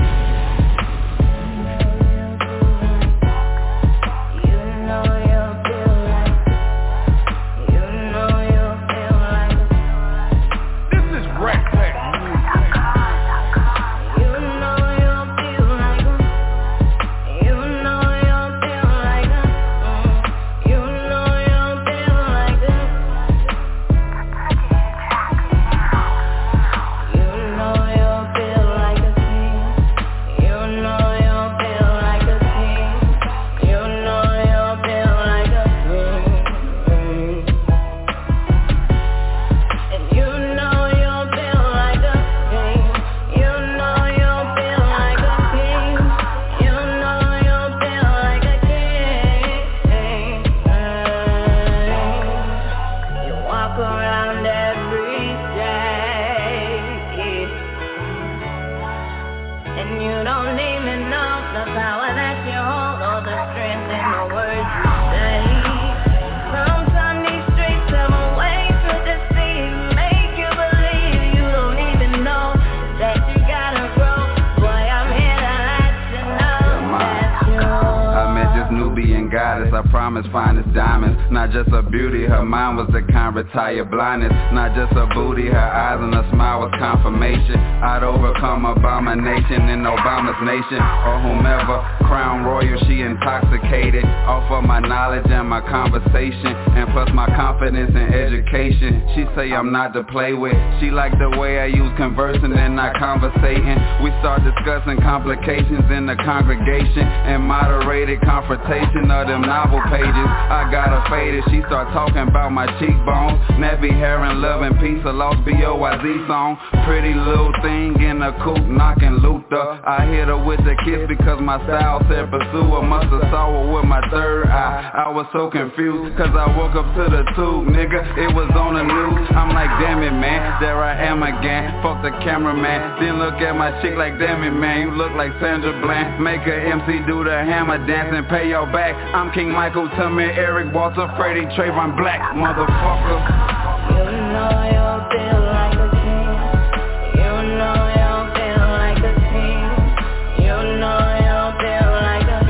Q: Finest diamonds, not just her beauty, her mind was the kind retire blindness. Not just her booty, her eyes and her smile was confirmation. I'd overcome abomination in Obama's nation, or whomever, crown royal, she intoxicated off of my knowledge and my conversation, and plus my confidence and education. She say I'm not to play with, she like the way I use conversing and not conversating. We start discussing complications in the congregation and moderated confrontation of them novel pages. I got her faded, she start talking about my cheekbones. Nappy hair and love and peace, a lost B O Y Z song. Pretty little thing in a coupe knocking Luther. I hit her with a kiss because my style said pursue her. Must've saw her with my third eye. I was so confused cause I woke up to the tube, nigga. It was on the news. I'm like, damn it, man, there I am again. Fuck the cameraman, then look at my chick like, damn it, man, you look like Sandra Bland. Make a M C do the hammer dance and pay your back. I'm King Michael, Tubman, Eric, Walter, Freddie, Trayvon Black, motherfucker.
G: You know you feel like a king. You know you feel like a king. You know you feel like a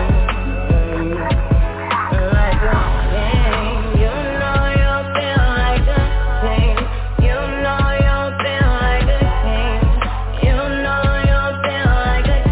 G: king. Like a king. You know you feel like a king. You know you feel like a king. You know you feel like a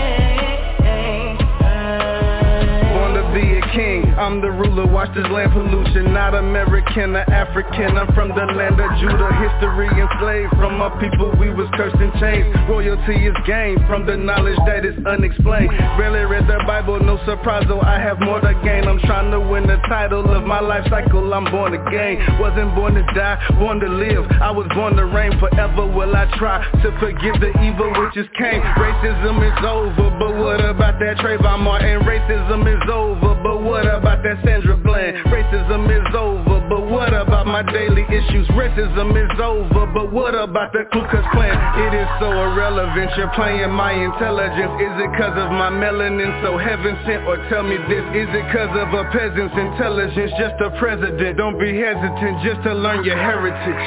G: king.
V: Wanna be a king, I'm the ruler, watch this land pollution. Not American or African, I'm from the land of Judah. History enslaved from my people, we was cursed and changed. Royalty is gained from the knowledge that is unexplained. Barely read the Bible, no surprise though I have more to gain. I'm trying to win the title of my life cycle, I'm born again. Wasn't born to die, born to live. I was born to reign, forever will I try to forgive the evil which just came. Racism is over, but what about that Trayvon Martin? Racism is over, but what about that Sandra Bland? Racism is over, but what about my
J: my daily issues. Racism is over, but what about the Ku Klux Klan? It is so irrelevant, you're playing my intelligence. Is it cause of my melanin so heaven sent? Or tell me this, is it cause of a peasant's intelligence? Just a president, don't be hesitant just to learn your heritage.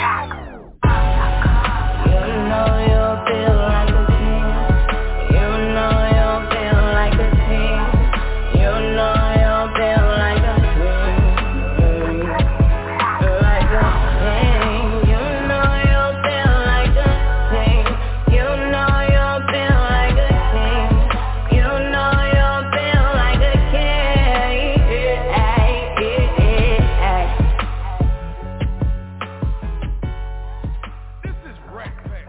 G: You know you'll feel like a king. You know you'll feel like a king. You know you'll feel like a king. Like a king. You know you'll feel like a king. You know you'll feel like a king. You know you'll feel like a king.
J: This is Rack Pack.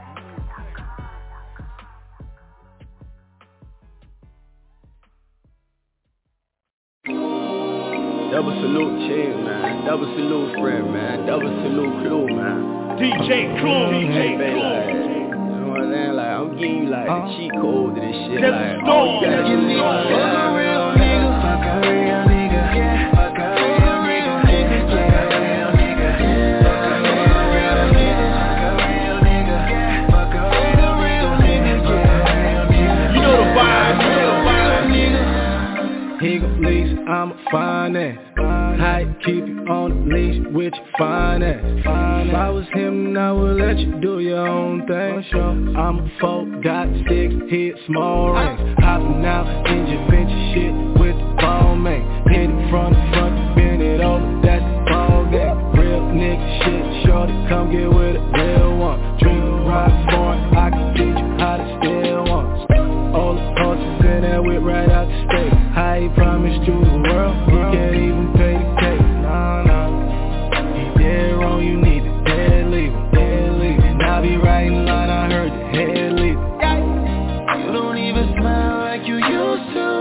B: Double salute Chick, man. Double salute Fred, man. Double salute Clue, man.
C: D J Clue, D J
B: Clue.
C: Clue.
B: You know what I'm saying? Like, I'm giving you like the cheat code to this shit.
C: That's
B: Like,
C: the
B: all you gotta do is
I: Fuck a real nigga, fuck a real nigga, yeah. Fuck a real nigga, nigga, fuck a real nigga, fuck a real nigga, fuck a real nigga, fuck a real nigga, yeah.
C: You know the vibe, you know the vibe.
V: He gon' leash, I'm a fine ass. I keep you on the leash with your fine ass. If I was him, I would let you do your own thing. I'm a four, got six, hit small rings. Hopping out, engine venture shit with the ball man. Hit it from the front, bend it over, that's the ball game. Real nigga shit, shorty, come get with a real one. Dream to ride for it, I can teach you how to steal one. All the horses in that whip right out the state. I promised you the world, he can't even pay the cake. Nah, nah, he dead wrong, you need to dead leave him, dead leave him. Now be right in line, I heard the head leave him.
I: You don't even smile like you used to.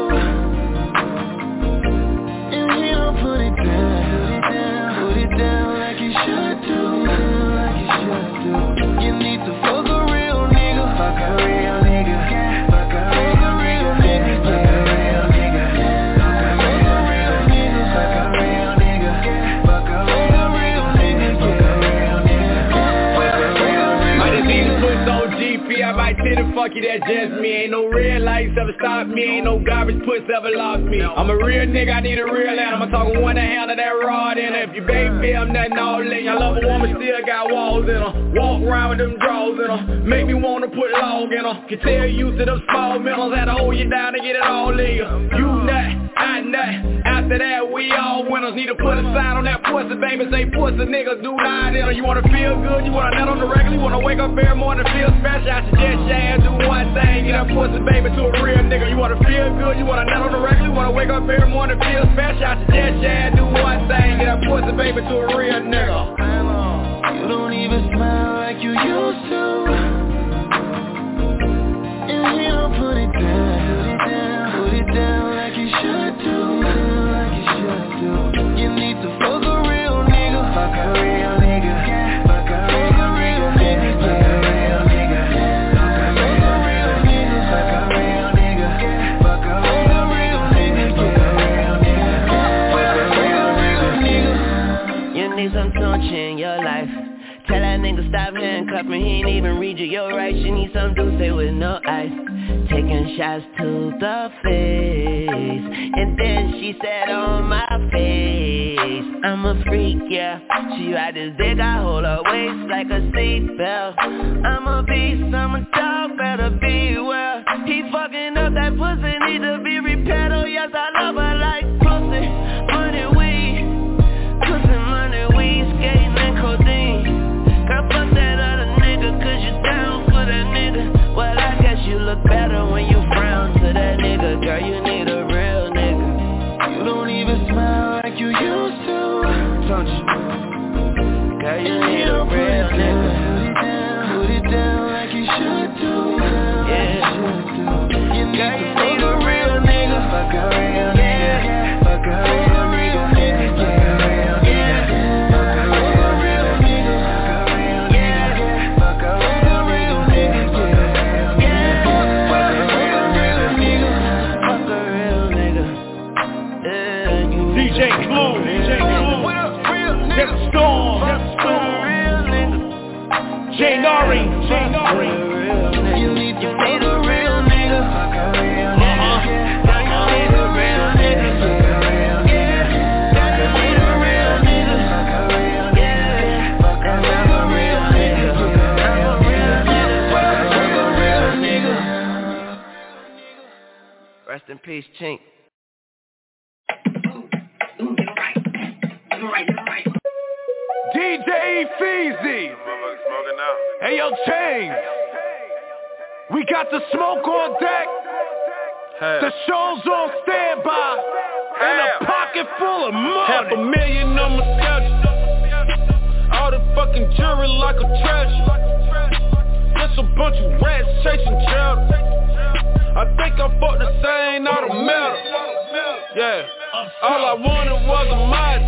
I: And he don't put it down, put it down like you should do, like you should do. You need to fuck a real nigga, fuck a real nigga, fuck a real nigga, fuck a real nigga, fuck a real nigga, fuck a real nigga, fuck a real nigga, fuck a real nigga, fuck a real nigga.
B: I just need to push on G P, I might tell the fuck you, that's just me. Ain't no red lights ever stop me, ain't no garbage puss ever lost me. I'm a real nigga, I need a real animal. I'm talking one that handle that rod in her. If you baby, I'm nothing all in. I love a woman, still got walls in her. Walk around with them drawers in her. Make me wanna put log in her. Can tell you to them small middles, had to hold you down to get it all in you. You nut, I nut. After that, we all winners. Need to put a sign on that pussy, baby. Say pussy, niggas do not in her. You wanna feel good, you wanna nut on the regular. You wanna wake up every morning and feel special. I suggest you ass do one thing. Get that pussy, baby, to a real nigga. You wanna feel good, you wanna nut on the regular. You wanna wake up every morning and feel special. I suggest you ass do one thing. Get that pussy, baby, to a real nigga.
I: You don't even smile like you used to. And he don't put it down, put it down like you should do, like you should do. You need to fuck a real nigga, fuck a real nigga, fuck a real nigga, fuck a real nigga, fuck a real nigga, fuck a real nigga, fuck a real nigga, fuck a real nigga, fuck a real nigga.
N: You need some touch in your life. Tell that nigga stop handcuffing, he ain't even read you your rights. You need some Douce with no ice. Taking shots to the face, and then she said on my face, I'm a freak, yeah. She ride this dick, I hold her waist like a seatbelt. I'm a beast, I'm a dog, better beware. He fucking up that pussy, need to be repaired. Oh yes, I love her like pussy, money, weed, pussy, money, weed, skating and codeine. Girl, fuck that other nigga, cause you down for that nigga. Well, I guess you look better when you frown to that nigga. Girl, you need a real nigga.
I: You don't even smile like you used to, don't you?
N: Girl, you need a real nigga.
I: Put it down like you should do,
N: yeah.
I: You need to fuck a real nigga, fuck a real nigga, fuck a real nigga, fuck a real nigga, fuck a real nigga, fuck a real nigga, fuck a real nigga, fuck a real nigga, fuck a real nigga, fuck a real nigga.
C: D J Clue, D J Clue. Get the storm. Just for the real nigga. J Nari, J Nari. You need to be the real nigga. Uh-huh. You need a real nigga. Yeah. You need a real nigga. Yeah. I'm a real nigga. I'm a real nigga. I'm a real nigga. Rest in peace, Chink. D J Feezy. Hey yo, Chain. We got the smoke on deck. Hey. The show's on standby. And a pocket full of money. Half a million on my schedule. All the fucking jewelry like a treasure. Just a bunch of rats chasing cheddar. I think I bought the same out of metal. Yeah. All I wanted was a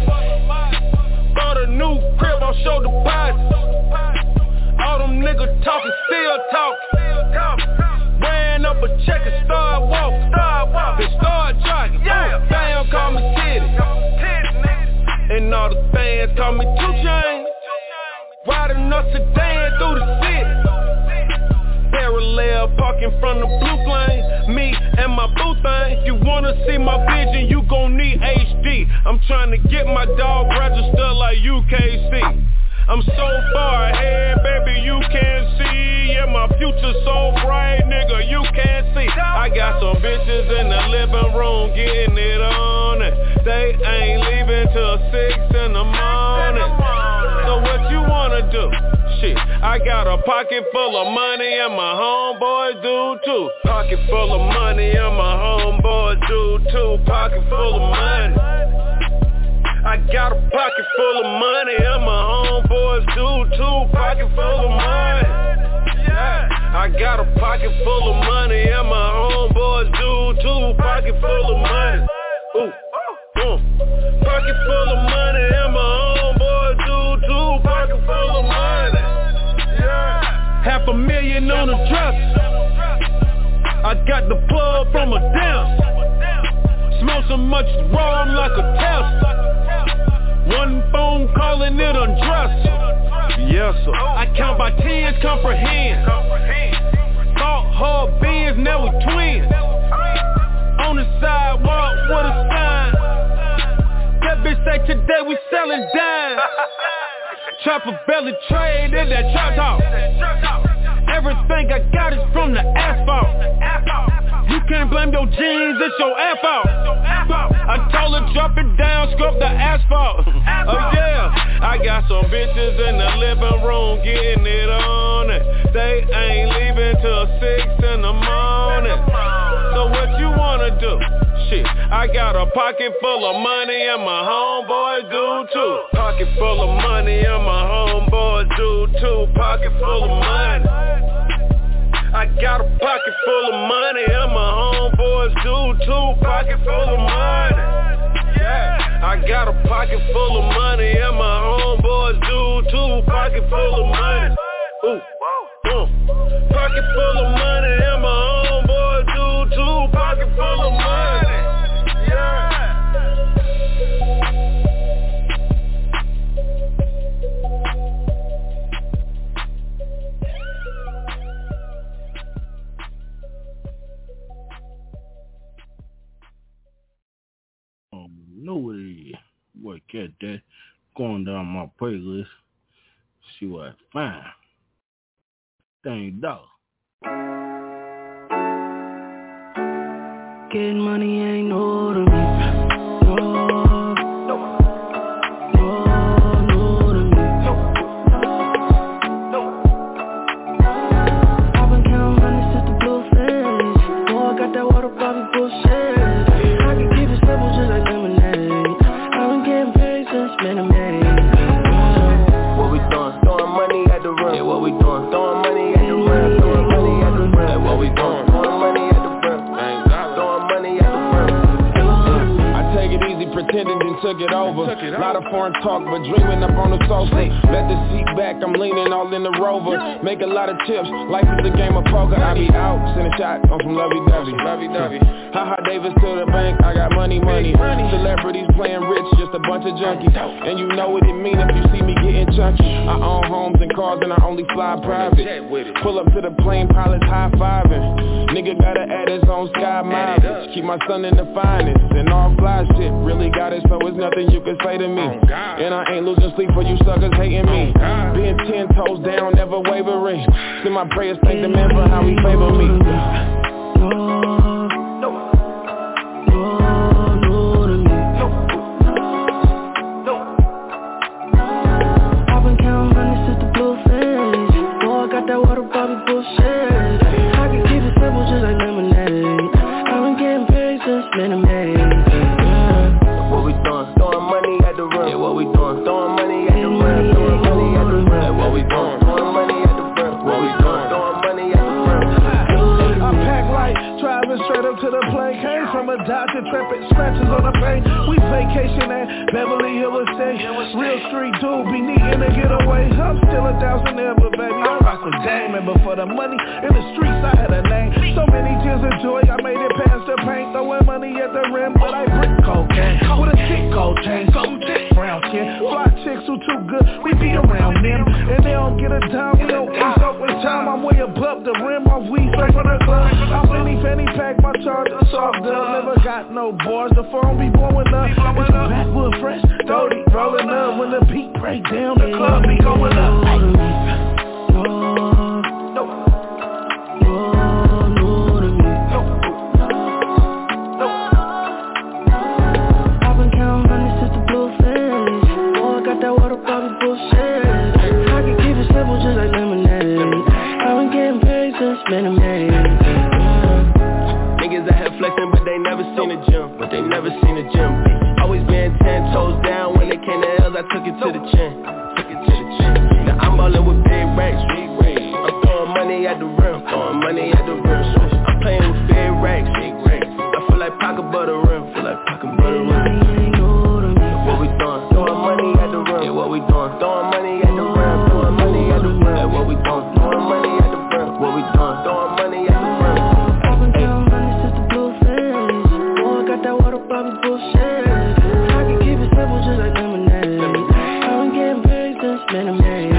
C: Mazda. Bought a new crib on show deposit. All them niggas talking, still talking. Ran up a check and started walking. They started jogging. Fam call me Titty. And all the fans call me two Chainz. Riding a sedan through the city. Parallel parking from the blue flame. Me and my boo thing. You wanna see my vision, you gon' need H D. I'm trying to get my dog registered like U K C. I'm so far ahead, baby, you can't see. Yeah, my future so bright, nigga, you can't see. I got some bitches in the living room getting it on it. They ain't leaving till six in the morning. So what you wanna do? Shit, I got a pocket full of money and my homeboys do too. Pocket full of money and my homeboys do too. Pocket full of money. I got a pocket full of money and my homeboys do too. Pocket full of money. Yeah. I got a pocket full of money and my homeboys do too. Pocket full of money. Ooh. Uh. Pocket full of money and my homeboys do too. Pocket full of money. Yeah. Half a million on a dresser. I got the plug from a dance. Smoke so much raw, I'm like a Tesla. One phone call and it undress. Yes sir. I count by tens, comprehend. Thought hard beings, now we twins. On the sidewalk with a sign. That bitch say today we selling dimes. Chopper belly trade in that chop talk. Everything I got is from the asphalt. You can't blame your jeans, it's your fault. I told her drop it down, scrub the asphalt. Oh yeah, I got some bitches in the living room getting it on it. They ain't leaving till six in the morning. So what you wanna do? Shit, I got a pocket full of money and my homeboys do too. Pocket full of money and my homeboys do too. Pocket full of money. I got a pocket full of money and my homeboys do too. Pocket full of money. Yeah. I got a pocket full of money and my homeboys do too. Pocket full of money. Ooh. Uh. Pocket full of money and my homeboys do too. Pocket full of money. Yeah.
H: Know what it is. Boy, get that. Going down my playlist. See what I find. Dang dog.
N: Getting money ain't no to me. No, no, no, no to me. I've been counting money since the blue face. Boy, I got that water bottle bullshit. I can keep it simple just like lemonade. I've been getting paid since minute May.
C: What we doing? Throwing money at the rim. Yeah, what we doing? Throwing money at the rim. Throwing money at the rim. Hey, what we doing? Throwing money at the rim. Throwing money at the rim. I take it easy, pretending then took it over. Lot of foreign talk, but dreaming up on the sofa. Let the seat back, I'm
R: I'm leaning all in the Rover. Make a lot of chips, life is a game of poker. I be out, send a shot on some lovey-dovey. Ha-ha Davis to the bank, I got money, money. Celebrities playing rich, just a bunch of junkies. And you know what it mean if you see me getting chunky. I own homes and cars and I only fly private. Pull up to the plane, pilots high-fiving. Nigga gotta add his own sky mileage. Keep my son in the finest and all fly shit. Really got it, so it's nothing you can say to me. And I ain't losing sleep for you suckers hating me. Being ten toes down, never wavering. Send my prayers, thank the man for how he favor me.
S: That water Bobby bullshit. I can keep it simple just like lemonade. I've been getting paid since lemonade. Yeah.
C: What we doing? Throwing money at the rim. Yeah, what we doing? Throwing money at the rim. Throwing money at the rim. Yeah, what we doing? Throwing money at the rim. What we doing? Throwing money at the rim.
E: I pack light, driving straight up to the plane. Came from a doctor, tripping, scratches on the paint. We vacation at Beverly Hills Estate. Real street dude, be needing to get away. I'm still a thousand there, but baby, I rock with Dame. And before the money, in the streets I had a name. So many tears of joy, I made it past the paint. Throwing money at the rim, but I bring cocaine. With a thick gold chain, so thick brown skin. Fly chicks who too good, we be around them. And they don't get a dime, we don't ease up with time. I'm way above the rim, off weed straight from the club. I'm Fanny Fanny pack, my charger soft dub. Never got no bars, the phone be blowing up. It's a backwood fresh, dirty, rolling up. When the beat break down, the club be going up.
S: I've been counting money since the blue face. Boy, I got that water Bobby bullshit. I can keep it simple just like lemonade. I've been getting paid since lemonade.
C: Niggas out here flexing, but they never seen a gym. But they never seen a gym. Always been ten toes down. When it came to L's, I took it to the chin. Took it to the chin. Now I'm ballin' with big racks. I'm throwing money at the rim. Throwing money at the rim. I'm playing with big racks. I feel like pocket butter rim. Feel like pocket butter rim. What we doing? Throwing money at the rim. Yeah, what we doing? Throwing money at the rim. Throwing money at the rim. Yeah, what we doing? Throwing money at the rim. What we doing? Throwing money at the rim.
S: I've been counting money since the blue face. Boy, I got that water Bobby bullshit. I can keep it simple just like lemonade. I've been getting paid since lemonade.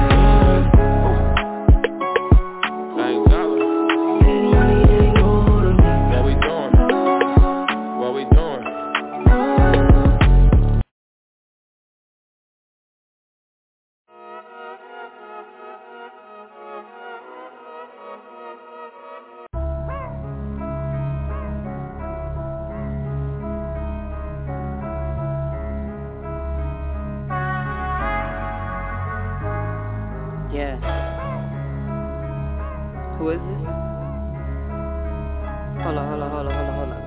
W: Yeah. Who is this? Hold on, hold on, hold on, hold on, hold on.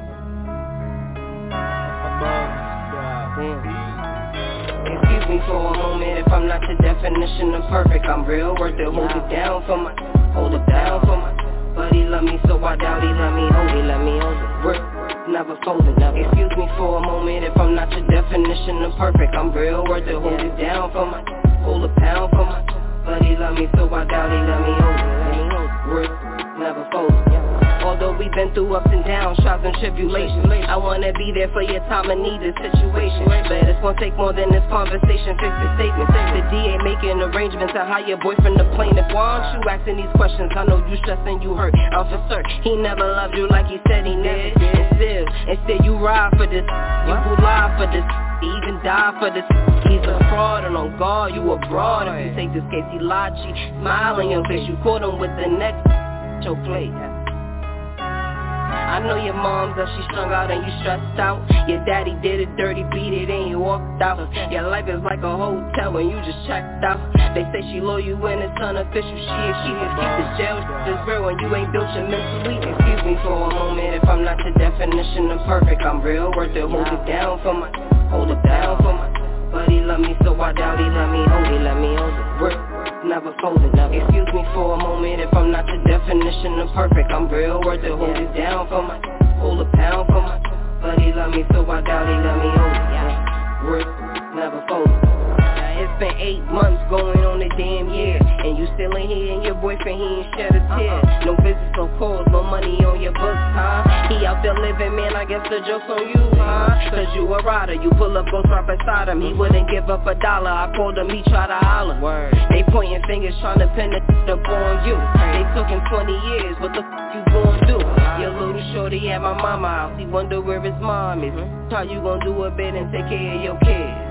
W: Damn. Excuse me for a moment if I'm not your definition of perfect. I'm real, worth it, hold it down for my, hold it down for my. But he love me, so I doubt he love me, hold it, let me hold it. Work, never folded, never. Excuse me for a moment if I'm not your definition of perfect. I'm real, worth it, hold it down for my, hold a pound for my. But he love me, so I doubt he love me over. Worth, never fold. Although we've been through ups and downs, trials and tribulations, I wanna be there for your time of need and situation. But it's gonna take more than this conversation, fix the statement. The D A making arrangements to hire your boyfriend to plaintiff. Why aren't you asking these questions? I know you stressed and you hurt. I'm for certain he never loved you like he said he did. And still, instead you ride for this, you will lie for this. He even died for this. He's a fraud and on guard, you abroad. If you take this case, he lied, she smile in your face. You caught him with the next your plate. I know your mom's up, she strung out and you stressed out. Your daddy did it dirty, beat it and you walked out. Your life is like a hotel when you just checked out. They say she low you when it's unofficial. She is, she is, keep this jail shit is real when you ain't built your mentally. Excuse me for a moment if I'm not your definition of perfect. I'm real, worth it, hold it down for my, hold it down for my. But he love me, so I doubt he love me, hold it, let me hold it. Work, never folded, never. Excuse me for a moment if I'm not your definition of perfect. I'm real, worth it, hold it down for my, hold a pound for my. But he love me, so I doubt he love me, hold it. Work, never folded. It's been eight months going on a damn year, and you still ain't here and your boyfriend, he ain't shed a tear. No visits, no calls, no money on your books, huh? He out there living, man, I guess the joke's on you, huh? Cause you a rider, you pull up, ghost right beside him. He wouldn't give up a dollar, I called him, he try to holler. Word. They pointing fingers trying to pin the up on you. They took him twenty years, what the f*** you gon' do? Your little shorty at my mama house, he wonder where his mom is. How you gon' do a bit and take care of your kids?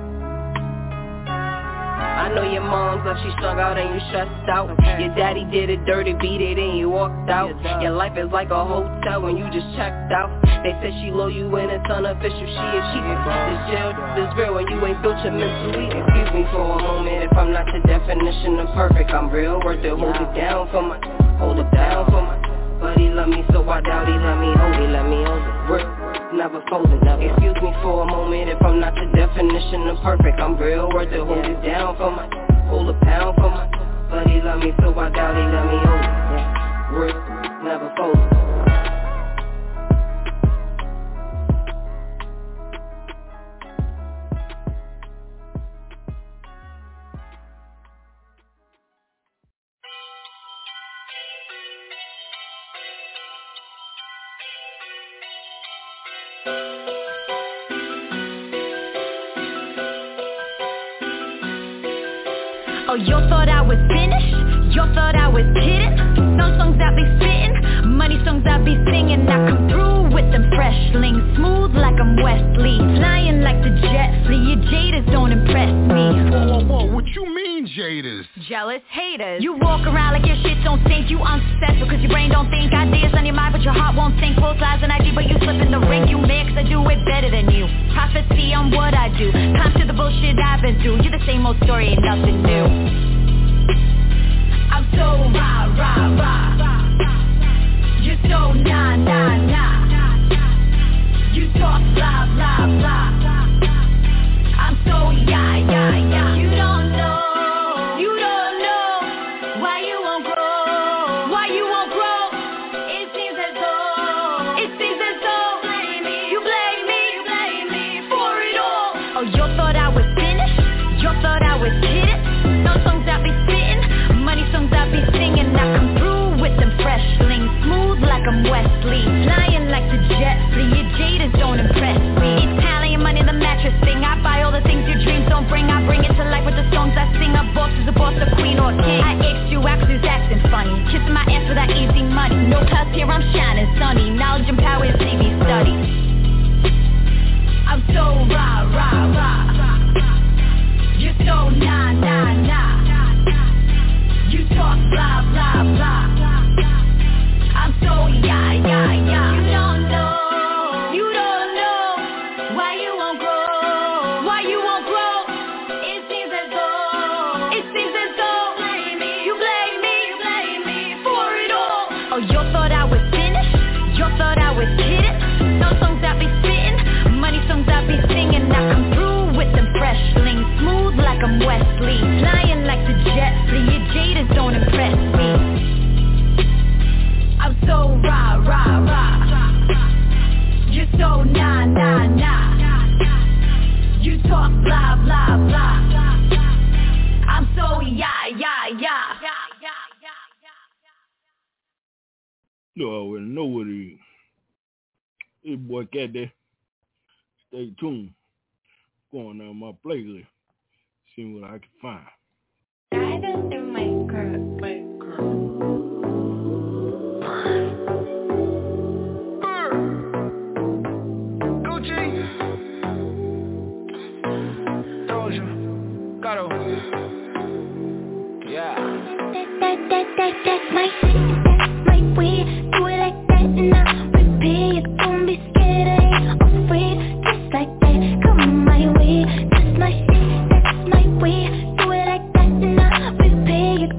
W: I know your mom's left, she strung out and you stressed out. Your daddy did it dirty, beat it and you walked out. Your life is like a hotel when you just checked out. They said she low, you and it's unofficial, she is cheating. This jail is real when you ain't built your mentally. Excuse me for a moment if I'm not the definition of perfect. I'm real, worth it, hold it down for my, hold it down for my. But he love me so I doubt he let me hold it, let me hold it. Work, never folding, never. Excuse me for a moment if I'm not the definition of perfect. I'm real, worth it, hold it down for my, hold a pound for my. But he love me so I doubt he let me hold it. Work, never folding.
A: Oh, you thought I was finished? You thought I was kidding? Some songs I be spitting, money songs I be singing. I come through with them fresh links, smooth like I'm Wesley, flying like the jet flee. Your jaders don't impress me.
E: Whoa, whoa, whoa, what you mean jaders?
A: Jealous haters. You walk around like your shit don't stink. You unsuccessful cause your brain don't think. Ideas on your mind but your heart won't think. Both lies and I G but you slip in the ring. You mix, I do it better than you. Prophecy on what I do. Time to the bullshit I've been through. You're the same old story, ain't nothing new. I'm so rah, rah, rah. You're so nah, nah, nah. You talk blah, blah, blah. I'm so yeah, yeah, yeah. You don't know, you don't know why you won't grow, why you won't grow. It seems as though, it seems as though you blame me, you blame me for it all. Oh, you thought I was finished? You thought I was kidding? No songs I be spitting, money songs I be singing. I come through with them fresh links, smooth like I'm Wesley, flying like the jet flee. Your jaders don't impress me. Italian money, the mattress thing. I buy all the things your dreams don't bring. I bring it to life with the songs I sing. A boss is a boss, a queen or a king. I X you, X is acting funny, kissing my ass for that easy money. No cuss here, I'm shining sunny. Knowledge and power is C V study. I'm so rah, rah, rah. You're so nah, nah, nah. You talk blah, blah, blah. I'm so yeah, yeah, yeah. You don't know, you don't know why you won't grow, why you won't grow. It seems as though, it seems as though you blame me, you blame me for it all. Oh, you thought I was finished? You thought I was kidding? No songs I be spitting, money songs I be singing. I come through with them fresh links, smooth like I'm Wesley, flying like the jet flee. Your jaders don't impress me. I'm so rah, rah, rah. You're so nah, nah, nah. You talk blah, blah, blah. I'm so yeah, yeah, yeah.
H: You already know what it is. This boy Cat there. Stay tuned. Going down my playlist. See what I can find.
A: Diving through my girl, my girl.
F: Gato. Yeah.
G: That, that, that, that, that's my shit, that's my way. Do it like that and I repeat. Don't be scared, I ain't afraid. Just like that, come my way. That's my shit, that's my way. Do it like that and I repeat.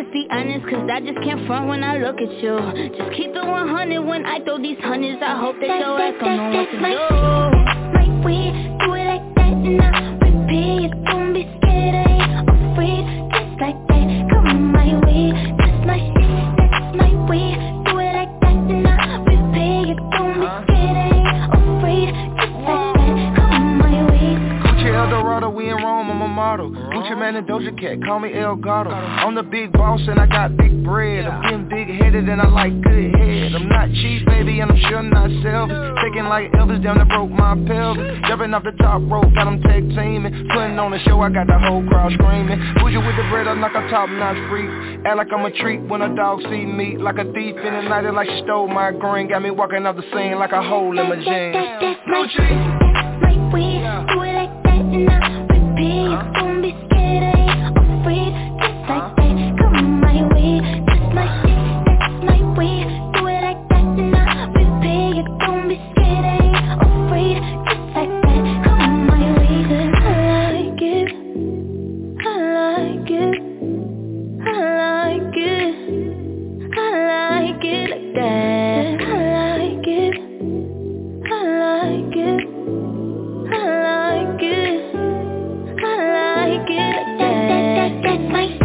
G: just be honest, cause I just can't front when I look at you. Just keep it one hundred when I throw these hundreds. I hope that your ass gon' know what to do. That's my way, do it like that and I repeat. Don't be scared, I ain't afraid. Just like that, come my way. That's my shit, that's my way. Do it like that and I repeat. Don't be scared, I ain't afraid. Just like that, come my way.
V: Gucci Eldorado, we in Rome, I'm a model. Gucci Man and Doja Cat, call me El Gato. I'm the big boss and I got big bread. I'm getting big-headed and I like good head. I'm not cheap, baby, and I'm sure not selfish. Taking like Elvis down that broke my pelvis. Jumping off the top rope, got them tag teaming. Putting on the show, I got the whole crowd screaming. Bougie with the bread, I'm like a top-notch freak. Act like I'm a treat when a dog see me. Like a thief in the night, like she stole my green. Got me walking off the scene like a hole in my jeans.
G: That's my shit, that's my way. Do it like that and I repeat. Don't be scared, I ain't afraid. Just like that, come my way. That's my shit, that's my way. Do it like that and I repeat. Don't be scared, I ain't afraid. Just like that, come my way. I like it, I like it, I like it, I like it like that. I like it, I like it, I like it, I like it like that. That's my shit.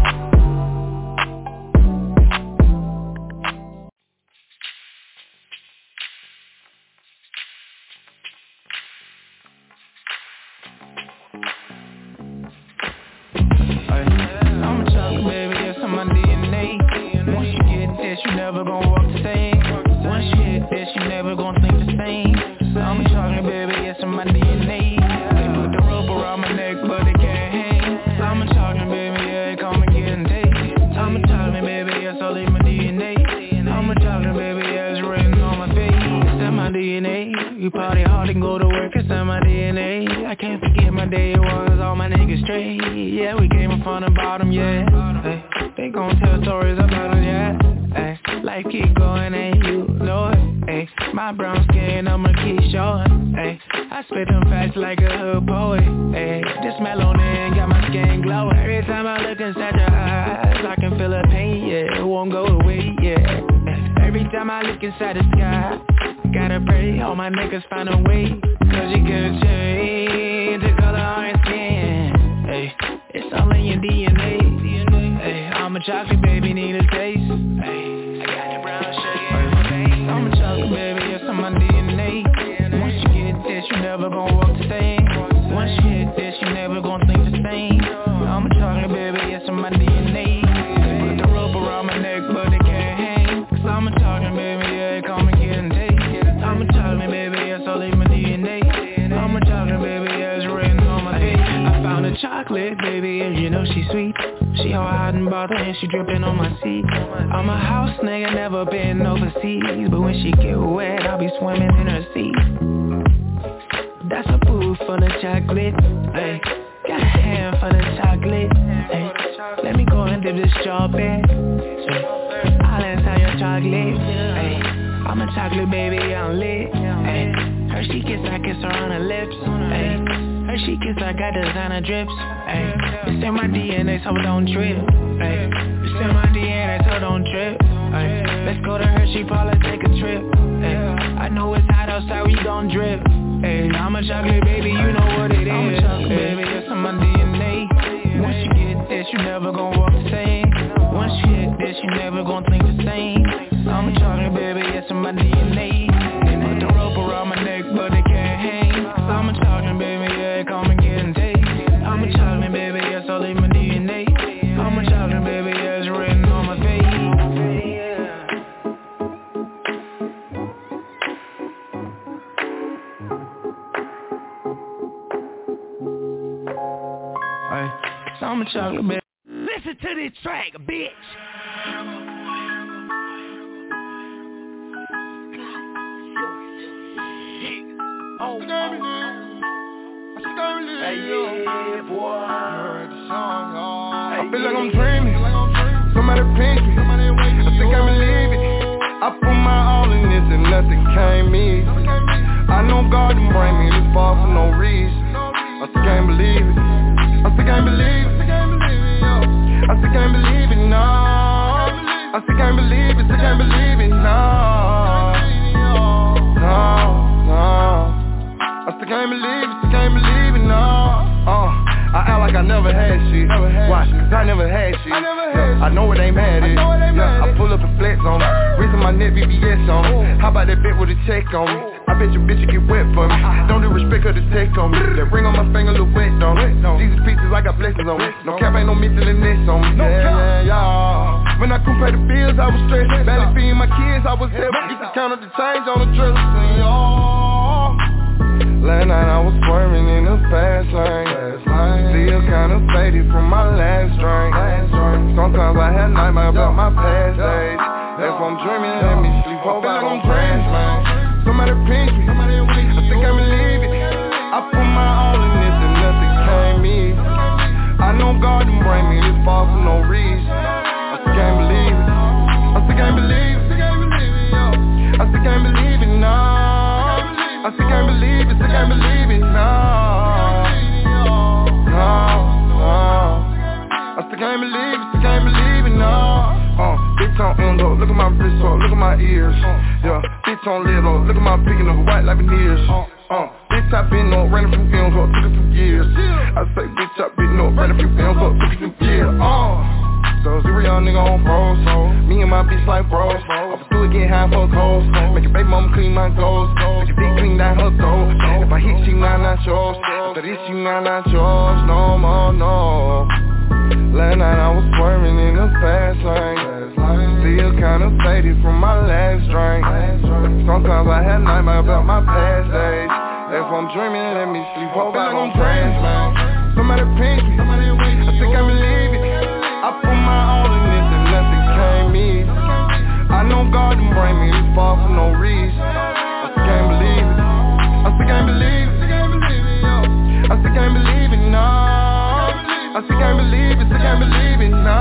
V: I'm a chocolate baby, it's on my D N A. Once you get this, you never gon' walk the same. Once you hit this, you never gon' think the same. I'm a chocolate baby, it's on my D N A. They put the rope around my neck, but it can't hang. I'm a chocolate baby, yeah, come and get in date. I'm a chocolate baby, yes, all in my D N A. I'm a chocolate baby, yeah, it's written on my face. It's in my D N A. You party hard and go to work, it's in my D N A. I can't forget my day ones, all my niggas straight. Yeah, we came up from the bottom, yeah. Hey, they gon' tell stories about us, yeah. Hey, life keep going and you know it. Hey, my brown skin, I'ma keep showing. Hey, I spit them facts like a hood poet. Hey, this melanin got my skin glowing. Every time I look inside your eyes, I can feel the pain, yeah. It won't go away, yeah. Every time I look inside the sky, gotta pray all my niggas find a way. Cause you can change the color on your skin. Hey, it's all in your D N A. Hey, I'm a chocolate baby, need a taste. Hey, I got the brown sugar in my veins. I'm a chocolate baby, it's on my D N A. Once you get this, you never gon' walk the same. Once you hit this, you never gon' think the same. I'm a chocolate baby, it's on my D N A. Put the rope around my neck, but it can't hang. Cause I'm a chocolate baby, yeah, come and get in date. I'm a chocolate baby, yes, all in my D N A. I'm a chocolate baby, yeah, it's written on my face. I found a chocolate baby, and you know she's sweet. She all hot and bothered and she dripping on my seat. I'm a house nigga, never been overseas, but when she get wet, I'll be swimming in her seat. That's a pool full of chocolate, ayy. Got a hand full of chocolate, ayy. Let me go and dip this strawberry, ayy. I'll inside your chocolate, ayy. I'm a chocolate baby, I'm lit, ayy. Hershey kiss, I kiss her on her lips, ayy. Hershey kiss, I got designer drips, ayy. It's in my D N A, so don't trip, ayy. It's in my D N A, so don't trip, ayy. Let's go to Hershey Parlor, take a trip, ayy. I know it's hot outside, we gon' drip, ayy. I'm a chocolate baby, you know what it is. I'm a chocolate baby, it's in my D N A. Once you get this, you never gon' walk the same. Once you hit this, you never gon' think the same. I'm a chocolate baby, it's in my D N A. They put the rope around my neck, but it can't hang. I'm a chocolate baby, yeah, come and get in date. I'm a chocolate baby, yes, all in my D N A. I'm a chocolate baby, yeah, it's written on my face. I'm a chocolate baby.
C: Listen to this track, bitch. Oh,
J: hey, yeah, boy. I feel like I'm dreaming. Somebody pinch me. I think I believe it. I put my all in this and nothing came easy. I know God didn't bring me this far for no reason. I still can't believe it. I still can't believe it. I still can't believe it, no. I still can't believe it, still can't believe it, no. No, no. I still can't believe it, still can't believe it, no. Uh, I act like I never had shit. Never had Why? Cause I never had shit. I, never had yeah, I know it ain't mad at it. Yeah, I pull up and flex on it. Reason my neck V V S on it. How about that bitch with a check on me? I bet your bitch you get wet for me. Don't do respect her to take on me. That ring on my finger look wet on it. Jesus pieces, I got blessings on me. No cap, ain't no missing this on me. Yeah, yeah, yeah. When I couldn't pay the bills, I was stressed. Barely feeding my kids, I was heavy. Used to count up the change on the dresser. Last night I was swerving in the fast lane. Still kinda faded from my last drink. Sometimes I had nightmares about my past days. That's what I'm dreaming, let me sleep over on plans, man. Somebody pinch me, I think I believe it. I put my all in this and nothing came easy. I know God didn't bring me this far for no reason. I still can't believe it, I still can't believe it. I still can't believe it, no. I still can't believe it, still can't believe it, no. No, no. I still can't believe it, still can't believe it, no. Uh, big tone endo, look at my wrist, look at my ears. Yeah, big tone little, look at my picking up white like veneers. Uh, bitch I been up, ran a few films up, took a few years. I say bitch I been up, ran a few films up, took a few years. Uh. So zero young nigga on bros, so me and my bitch like bros. I'ma do it, get high for clothes. Make your baby mama clean my clothes. Make your dick clean down her throat. If I hit you, now not yours. After this, you now not yours. No more, no. Last night I was swerving in the fast lane. Still kinda faded from my last drink. Sometimes I had nightmares about my past days. That's what I'm dreaming, let me sleep over on plans, man. Somebody pinch me, I think I believe it. I put my all in this and nothing came easy. I know God didn't bring me this far for no reason. I still can't believe it, I still can't believe it. I still can't believe it, no. I still can't believe it, still can't believe it, no.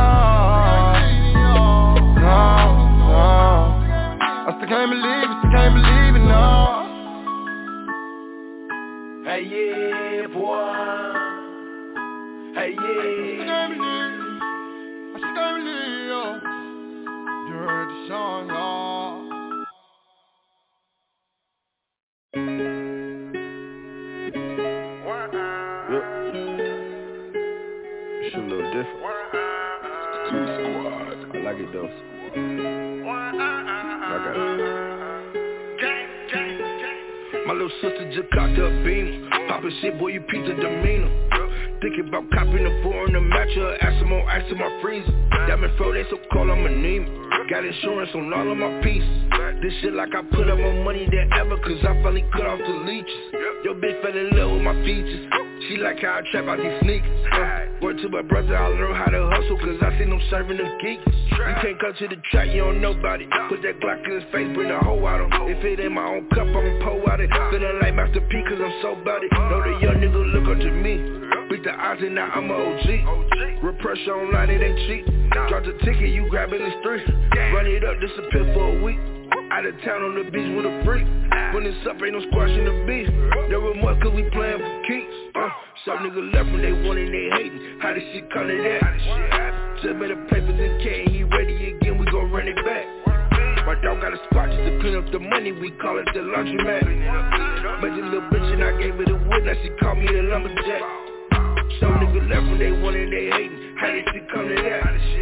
J: No, no. I still can't believe it, still can't believe it, no.
C: Hey yeah, boy. Hey yeah.
J: I still can't believe it. You heard the song, y'all.
H: It's a little different. Two squad. I like it though. I got it.
C: My little sister just cocked up beam. Poppin' shit, boy, you peep the demeanor. Thinking about copping a foreign to match her. Ask some more ice in my freezer. Diamond fro, they so cold, I'm anemic. Got insurance on all of my pieces. This shit like I put up more money than ever, cause I finally cut off the leeches. Yo bitch fell in love with my features. She like how I trap out these sneakers. uh, Word to my brother, I learned how to hustle, cause I seen them serving them geeks. You can't come to the track, you don't know about it. Put that Glock in his face, bring the hoe out him. If it ain't my own cup, I'ma pour out it. Feeling like Master P, cause I'm so about it. Know the young nigga look up to me. Beat the odds and now I'm a O G. Real pressure online, it ain't cheap. Drop the ticket, you grab in the street. Run it up, disappear for a week. Out of town on the beach with a freak. When it's up, ain't no squashing the beef. No remorse cause we playing for keeps. uh, Some niggas left when they wanted, they hating. How this shit come to that? Just made the papers in K and he ready again, we gon' run it back. My dog got a spot just to clean up the money, we call it the laundromat. But the little bitch and I gave her the wood, now she called me the lumberjack. Some niggas left when they wanted, they hating. How this shit come to that?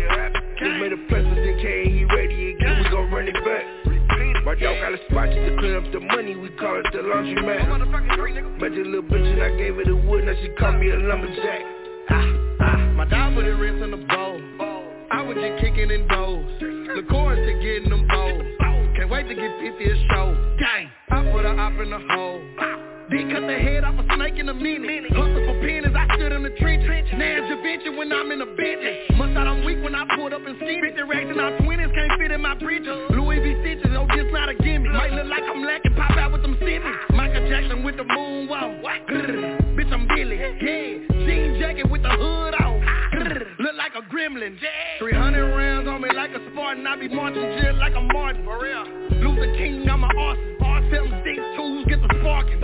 C: Just made the papers in K and he ready again, we gon' run it back. My dog got a spot just to clean up the money, we call it the laundromat. But the little bitch and I gave her the wood, now she called me a lumberjack.
F: Ah, ah, my dog put his wrist in the bowl. I was just kicking in doors. The chorus to getting them bowls. Can't wait to get fifty a show. Gang, I put her up in the hole. Then cut the head off a snake in a minute. Hustle for pennies, I stood in the trenches. Nan Da Vinci when I'm in the Bentley. Must thought I'm weak when I pulled up and skinned. fifty racks and our twenties can't fit in my breeches. Louis V stitches, oh this not a gimmick. Might look like I'm lacking, pop out with them Sydney. Michael Jackson with the moonwalk. Grrr, bitch I'm Billy, yeah. Jean jacket with the hood off. Grrr, look like a gremlin. three hundred rounds on me like a Spartan. I be marching just like a Martin. For real. Luther King, I'm a arson. seven six twos, get the sparking.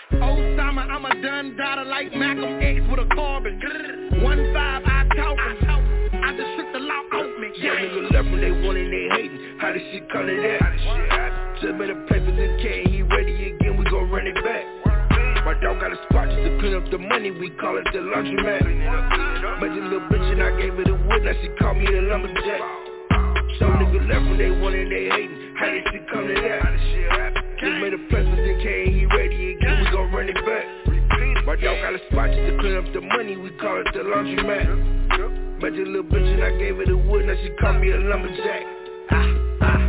F: Osama, I'm a done daughter like Malcolm X with a carbon. one five, I talk em. I just shook the law off me.
C: Some niggas left when they wanted, they
F: Just made a play for Lil K, he ready again, we gon' run it back. My dog got a spot just to clean up the money, we call it the laundromat. But this little bitch and I gave her the wood, now she called me a lumberjack. Some niggas left when they wanted, they hatin', how this shit come to that? Just made a play for Lil K, he ready again, we gon' run it back. My dog got a spot just to clean up the money, we call it the laundromat. But this little bitch and I gave her the wood, now she called me a lumberjack. Ah, ah.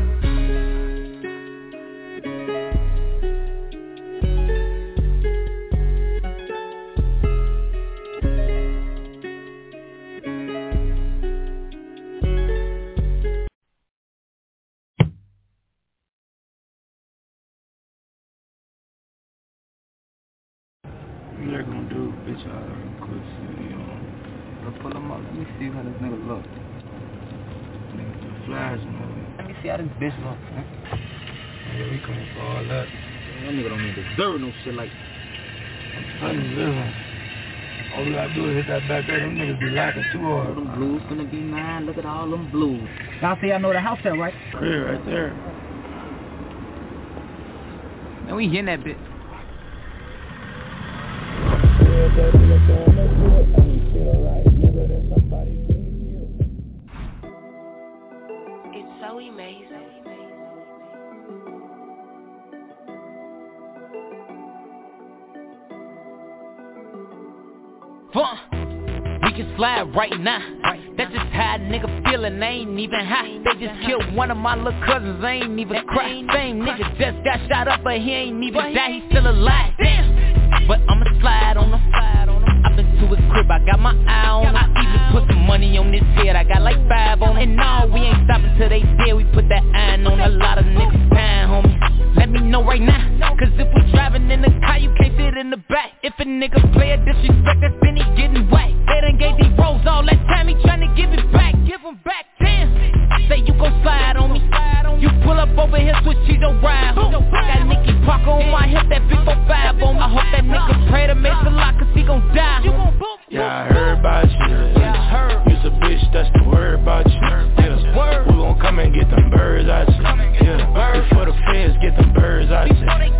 V: They're gonna do, bitch, I could see, you know. But pull them up, let me see how this nigga look. Nigga, the flash, man. Let me see how this bitch look, man. Yeah, we coming for all that. That nigga don't even deserve no shit like that. Undeserving. All we gotta do is hit that back there, them niggas be lacking too hard. All them blues gonna be mine, look at all them blues.
K: Y'all see I know the house there, right?
V: Yeah, right there.
K: Man, we hitting that bitch.
W: It's so amazing.
L: Fun. We can slide right now. That's just how a nigga feelin', they ain't even high. They just killed one of my little cousins, they ain't even cry. Same nigga just got shot up, but he ain't even die, he still alive. Damn. But I'ma slide on him. I've been to his crib, I got my eye on him. I even put some money on his head, I got like five on him. And no, we ain't stopping till they dead, we put that iron on a lot of niggas dying, homie. Let me know right now, cause if we driving in the car, you can't fit in the back. If a nigga play a disrespect, that's then he getting whacked. They done gave these rolls all that time, he tryna give it back. Give him back, damn. Say you gon' slide on me. You pull up over here, switch cheese, don't ride home. Got Nicky Parker on my hip, that big four five on me. I hope that nigga pray to make the lock, cause he gon' die.
V: Yeah, I heard about you. Yeah, I heard. You's a bitch, that's the word about you. Yeah, we gon' come and get them birds out you. Yeah, before the feds get them birds out you.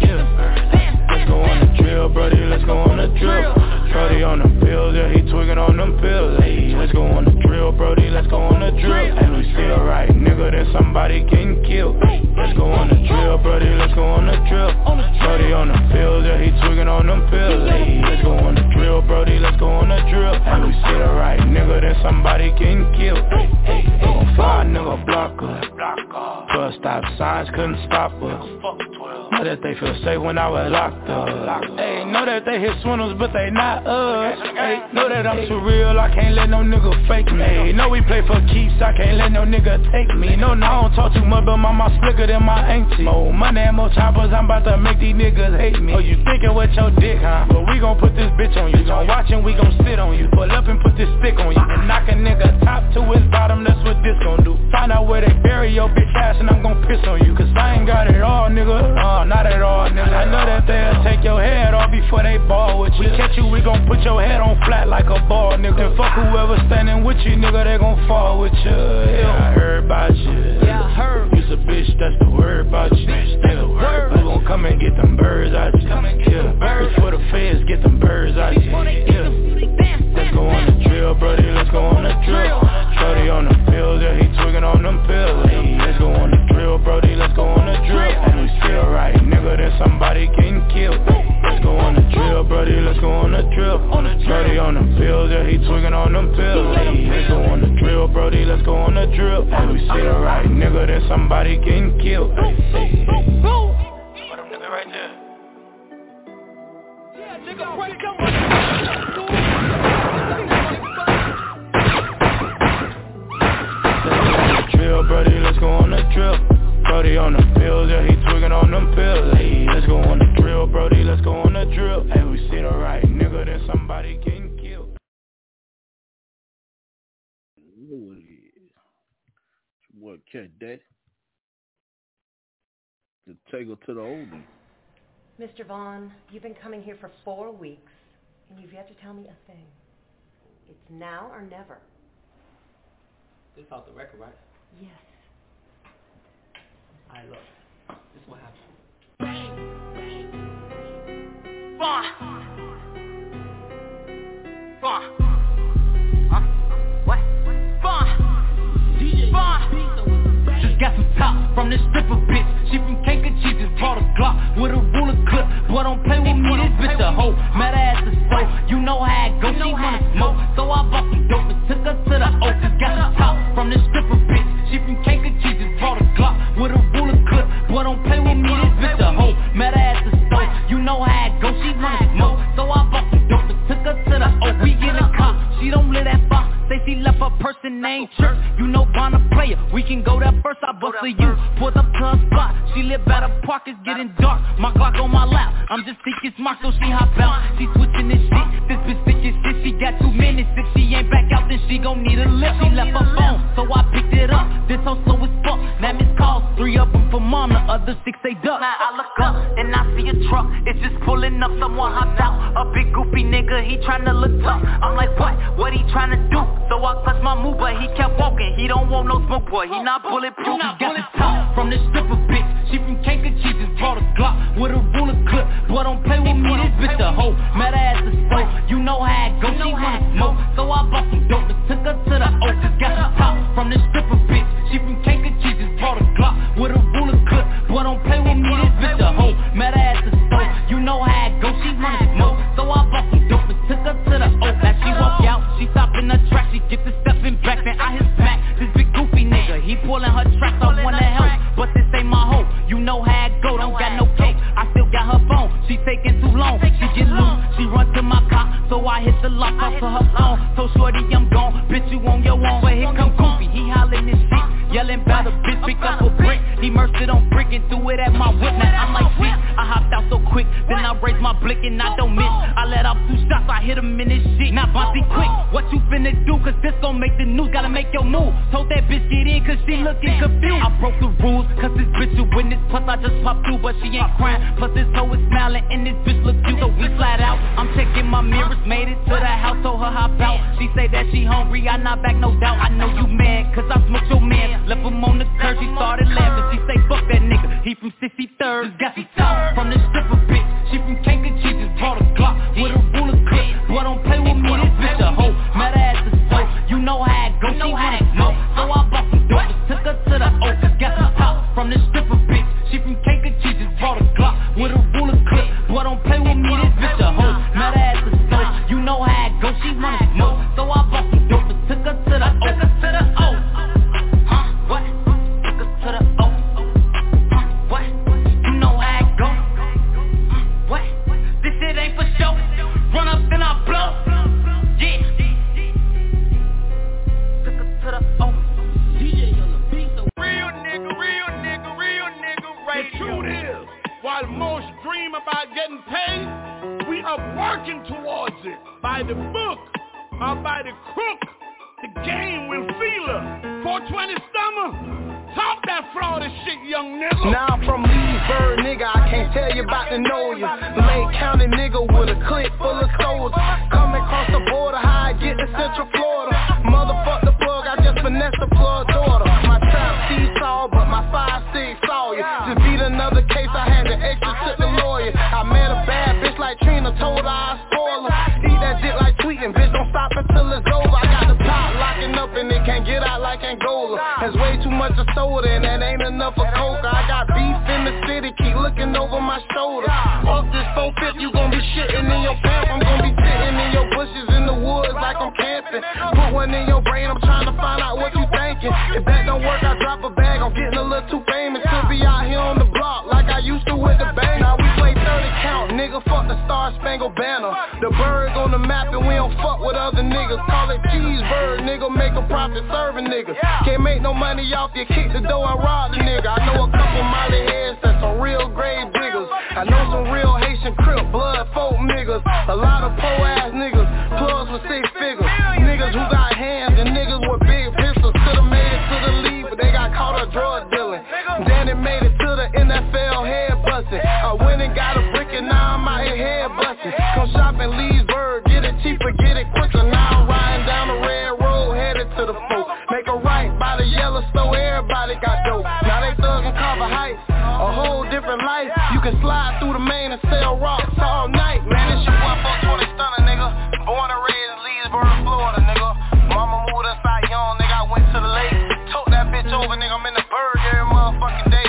V: Yeah, let's go on the drill, brody, let's go on the drill. Brody on the pills, yeah, he twiggin' on them pills. Hey, let's go on the drill, brody, let's go on the drill. And we still right, nigga, then somebody getting killed. Let's go on the drill, brody, let's go on the drill. Brody on the pills, yeah, he twiggin' on them pills. Hey, let's go on the drill, brody, let's go on the drill. And we still right, nigga, then somebody getting killed. Hey, hey, hey, five nigga block us. Twelve stop signs couldn't stop us. Know that they feel safe when I was locked up. Hey, know that they hit swindles, but they not us. Hey, know that I'm too real, I can't let no nigga fake me. Hey, know we play for keeps, I can't let no nigga take me. No, no, I don't talk too much, but my mouth slicker than my auntie. More money and more choppers, I'm about to make these niggas hate me. Oh, you thinking with your dick, huh? But we gon' put this bitch on you. Gon' watch and we gon' sit on you. Pull up and put this stick on you. And knock a nigga top to his bottom, that's what this gon' do. Find out where they bury your bitch ass and I'm gon' piss on you. Cause I ain't got it all, nigga. Uh, not at all, nigga. I know that they'll take your head off before they ball with you. We catch you, we gon' put your head on flat like a ball, nigga. And fuck whoever standing with you, nigga, they gon' fall with you. Yeah, I heard about you. Yeah, I heard. You's a bitch, that's the word about you. Bitch, that's the word. We gon' come and get them birds out you. Come and get yeah. them birds. Before the feds get them birds out you. Yeah. Let's go on the drill, brody, let's go on the drill. Shorty on the pills, yeah, he twiggin' on them pills. Hey, let's go on the drill, brody, let's go on the drill. And we still right, nigga, then somebody getting killed. Let's go on the drill, brody, let's go on the drill. Shorty on the pills, yeah, he twiggin' on them pills. Hey, let's go on the drill, brody, let's go on the drill. And we still right, nigga, then somebody getting killed. Hey, hey, hey. What them nigga right there? Yeah, nigga, break up. Drill, brody, let's go on the drill. Brody on the pills, yeah, he twiggin' on them pills. Hey, let's go on the drill, brody, let's go on the drill. Hey, we see the right nigga, then somebody getting killed.
H: You know what it is. It's your boy Cat Daddy. The take her to the old one.
T: Mister Vaughn, you've been coming here for four weeks, and you've yet to tell me a thing. It's now or never.
X: This off the record, right?
T: Yes.
X: Alright, look. This is what happened.
L: from this stripper bitch. She from Cake and Cheese, just brought a Glock with a ruler clip. Boy, don't play with me, this bitch a hoe. Met her at the store, you know how it go. She wanna smoke, so I bought some dope and took her to the O. Just got the top from this stripper bitch. She from Cake and Cheese, just brought a Glock with a ruler clip. Boy, don't play with me, this bitch a hoe. Met her at the store, you know how it go. She wanna smoke, so I bought some dope and took her to the O. We in the car, she don't live that far. Say she left her person named Church. You know Bonner player, we can go there first. I bust a you, pulled up to her spot. She live at a park, it's getting dark. My Glock on my lap, I'm just thinking smart, so she hop out. She switching this shit, this bitch thinking shit. She got two minutes, if she ain't back out, then she gon' need a lift. She left her phone, so I picked it up. This hoe slow as fuck, now miss calls, three of them for mom, the other six they duck. Now I look up and I see a truck, it's just pulling up. Someone hopped out, a big goofy nigga, he tryna look tough. I'm like, what? What he tryna do? So I clutched my move, but he kept walking. He don't want no smoke, boy. He not bulletproof. He got his top from this stripper bitch. She from Cake and Cheese, just brought a Glock with a ruler clip. Boy, don't play with me, this bitch a hoe. Met her at the store, you know how it go. She wanna smoke, so I bought some dope and took her to the O. Just got the top from this stripper bitch. She from Cake and Cheese, just brought a Glock with a ruler clip. Boy, don't play with me, this bitch a hoe. Met her at the store, you know how it go. She wanna smoke, so I bought some dope and took her to the O. As she walk out, she stop in the track, she get the stepping back, then I hit smack. This big goofy nigga, he pulling her tracks, I wanna help, but this ain't my hoe. You know how it go, don't got no cake. I still got her phone, she taking too long. She get loose, she run to my car, so I hit the lock off to her phone. So shorty, I'm gone, bitch, you on your own. But here come Goofy, he hollering this shit, yelling about a bitch, pick up a brick. He merged it on brick and threw it at my whip. Now I'm like shit, I hopped out so quick, then I raised my blick and I don't miss. I let off two shots, I hit him in this shit. Now Bonte quick, what you finna do? Cause this gon' make the news, gotta make your move. Told that bitch get in cause she looking confused. I broke the rules, cause this bitch a witness. Plus I just popped through, but she ain't crying. Plus this hoe is smiling and this bitch look cute. So we slide out, I'm checking my mirrors. Made it to the house, told her hop out. She say that she hungry, I not back, no doubt. I know you mad, cause I smoked your man. Left him on the curb, she started laughing. She say fuck that nigga, he from sixty-third. Just got some top from this stripper bitch. She from Cake and Cheese, just brought a Glock with a ruler clip. Boy, don't play with me, this bitch a hoe. Met her at the store, you know how it go. She wanna smoke, so I bought some dope, took her to the O. Just got some top from this stripper bitch. She from Cake and Cheese, just brought a Glock with a ruler clip. Boy, don't play with me, this bitch a hoe. Met her at the store, you know how it go. She wanna smoke, so I bought some dope and took her to the O. Took her to the O. Huh? What? Took her to the O. Huh? What? You know how it go. What? This shit ain't for show. Run up then I blow. Yeah. Took her to the O. D J on the beat, the
E: real nigga, real nigga, real nigga radio. The truth is, while most dream about getting paid, we are working towards it. By the book or by the crook, the game will feel her. four twenty summer. Talk that Florida shit, young nigga.
J: Now I'm from Leesburg, nigga, I can't tell you about to know you. Lake County nigga with a clip full of soldiers. Coming across the border, how I get to Central Florida. Motherfuck the plug, I just finessed the plug daughter. My trap seesaw, but my five six saw you. Just beat another case, I had the extra to the lawyer. I met a bad bitch like Trina, told her I spoil her. Eat that dick like tweeting, bitch, don't stop until it's over. I got the top locking up and it can't get out like Angola. There's way too much of soda and that ain't enough of coca. I got beef in the city, keep looking over my shoulder. Off this four fifty, you gon' be shitting in your pants. I'm gon' be sitting in your bushes in the woods like I'm camping. Put one in your brain, I'm trying to find out what you thinking. If that don't work, I drop a bag, I'm getting a little too famous to be out here on the block like I used to with the bang. Now we play thirty count, nigga, fuck the Star Spangled Banner. The bird on the map and we don't fuck with other niggas. Call it cheeseburger, nigga, make a profit serving niggas. Can't make no money off you, kick the door and rob the nigga. I know a couple molly heads that's some real grave diggers. I know some real Haitian crip, blood folk niggas. A lot of po ass niggas, plugs with six figures. Niggas who got hands and niggas with big pistols. Could've made it to the league, but they got caught up drug dealing. Then it made it to the N F L head busting. I went and got a brick and now I'm out here head busting. Come shop in Leesburg, get it cheaper, get it quicker. Now I'm riding down the red road, headed to the folk. Make a right by the yellow store, everybody got dope. Now they thuggin' Carver Heights, a whole different life. You can slide through the main and sell rocks all night. Man, this shit one four twenty stunner, nigga. Born and raised in Leesburg, Florida, nigga. Mama moved us out young, nigga. I went to the lake, took that bitch over, nigga. I'm in the bird every motherfucking day.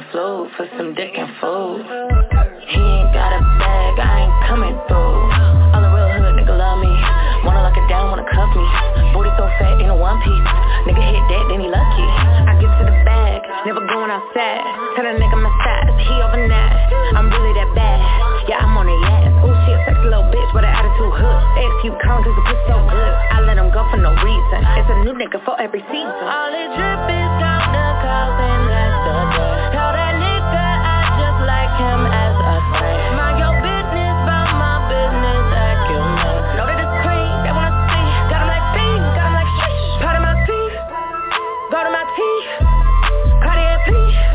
S: flew for some dick and food. He ain't got a bag, I ain't coming through. All the real hood nigga love me. Wanna lock it down, wanna cuff me. Booty so fat in a one piece. Nigga hit that, then he lucky. I get to the bag, never going outside. Tell that nigga my size, he overnight. I'm really that bad, yeah, I'm on the ass. Ooh, she a sexy little bitch with an attitude hood. Ask you calling cause the pussy so good. I let him go for no reason. It's a new nigga for every season. All it drip is down the calls and that's the door. Tell that nigga I just like him as a friend. Mind your business, about my business, acumen. Know that it's clean, they wanna see. Got him like fiend, got him like shh. Part of my teeth, go to my teeth. Cartier P,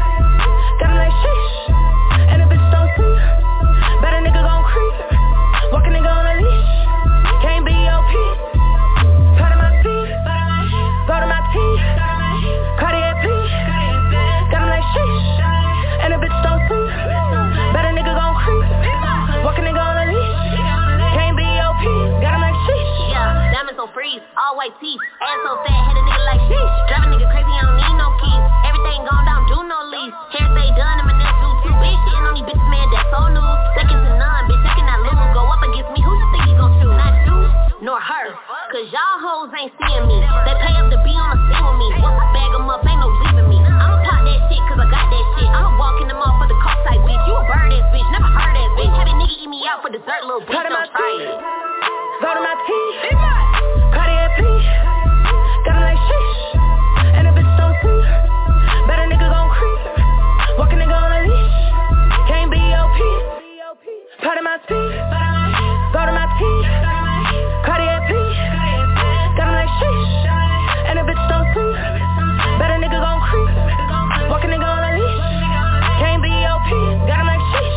S: got him like shh. And the bitch don't see. Bet a nigga gon' creep. Walk a nigga on a leash. Can't be O P. Part of my teeth, go to my teeth. Cartier P, got him like shh. And the bitch don't see. Bet a nigga gon' creep. Walk a nigga on a leash. Can't be O P. Got him like sheesh.
M: Yeah, diamonds on freeze, all white teeth. Ass so fat, hit a nigga like sheesh. Drive a nigga crazy, I don't need no keys. Everything gone down, do no lease. Hair stay done, and my nails do too. Bitch, shitting on these bitches, man, that's so new. Second to none, bitch, I cannot lose. Go up against me, who you think you gon' shoot? Not you, nor her, cause y'all hoes ain't seeing me. They pay up to be on the scene with me. Once I bag them up, ain't no leaving me. I'ma pop that shit, cause I got that shit. I'ma walk in the mall for the cost type, bitch. You a bird ass bitch, never heard ass bitch. Have a nigga eat me out for dessert, little bitch, don't try it.
S: Go to my teeth, Cartier P, got him like sheesh. And the bitch don't see. Bet a nigga gon' creep. Walk a nigga on a leash. Can't be O P. Part of my teeth, go to my teeth. Cartier P, got him like sheesh. And the bitch don't see. Bet a nigga gon' creep. Walk a nigga on a leash. Can't be O P. Got him like sheesh.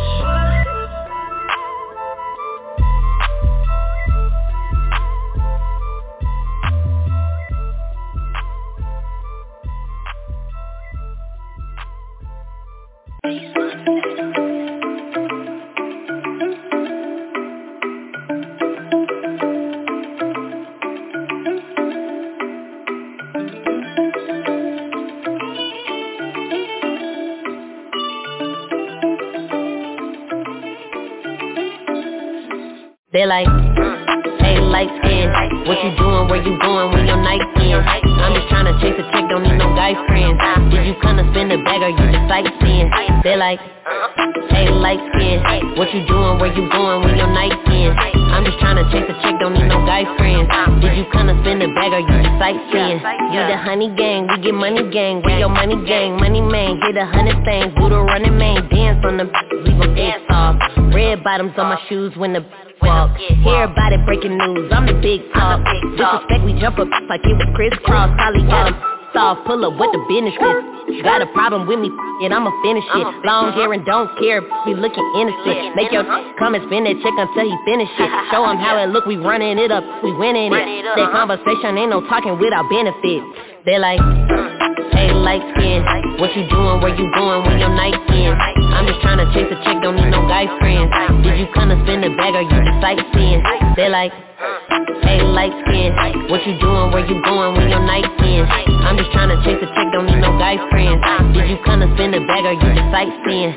M: They like, hey, light skin. What you doing, where you going, when your night in? I'm just tryna chase a chick, don't need no guy friends. Did you come to spend the bag or you just sightseeing? They like, hey, light skin. What you doing, where you going, when your night in? I'm just tryna chase a chick, don't need no guy friends. Did you come to spend the bag or you just sightseeing? You the honey gang, we get money gang. We your money gang, money man. Get a hundred things, do the running man. Dance on the leave them dance off. Red bottoms on my shoes when the walk. Hear about it, breaking news, I'm the big talk. Disrespect, we jump up like it was crisscross. Holly got him soft, pull up what the business is. Got a problem with me, and I'ma finish it. Long hair and don't care, we looking innocent. Make your come and spin that check until he finish it. Show him how it look, we running it up, we winning it. That conversation ain't no talking without benefits. They like, hey, light skin. What you doing, where you going, when your night in? I'm just tryna chase a chick, don't need no guy friends. Did you come to spend the bag or you just sightseeing? They like, hey, light skin. What you doing, where you going, when your night in? I'm just tryna chase a chick, don't need no guy friends. Did you come to spend the bag or you just sightseeing?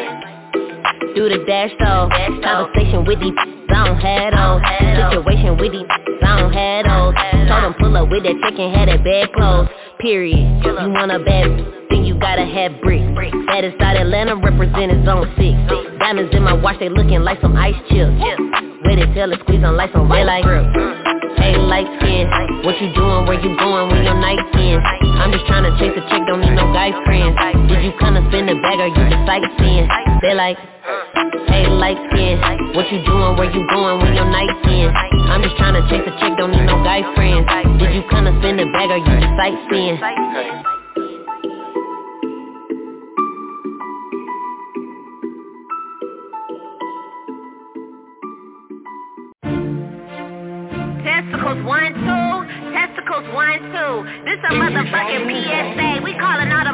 M: Do the dash though. Conversation with these I don't have those. Situation with these I don't have those. Told him pull up with that chick and had that bad clothes. Period. You want a bad then you gotta have bricks. Baddest out Atlanta represent his own six. Diamonds in my watch, they looking like some ice chips. Where they tell it squeeze on like some white light grip. Hey, light skin. What you doing, where you going, when your night in? I'm just tryna chase a chick, don't need no guy friends. Did you come to spend the bag or you just sightseeing? They like, hey, light skin. What you doing, where you going, when your night in? I'm just tryna chase a chick, don't need no guy friends. Did you come to spend the bag or you just sightseeing? Testicles one, two, testicles one, two. This a motherfucking P S A. We calling all the motherfuckers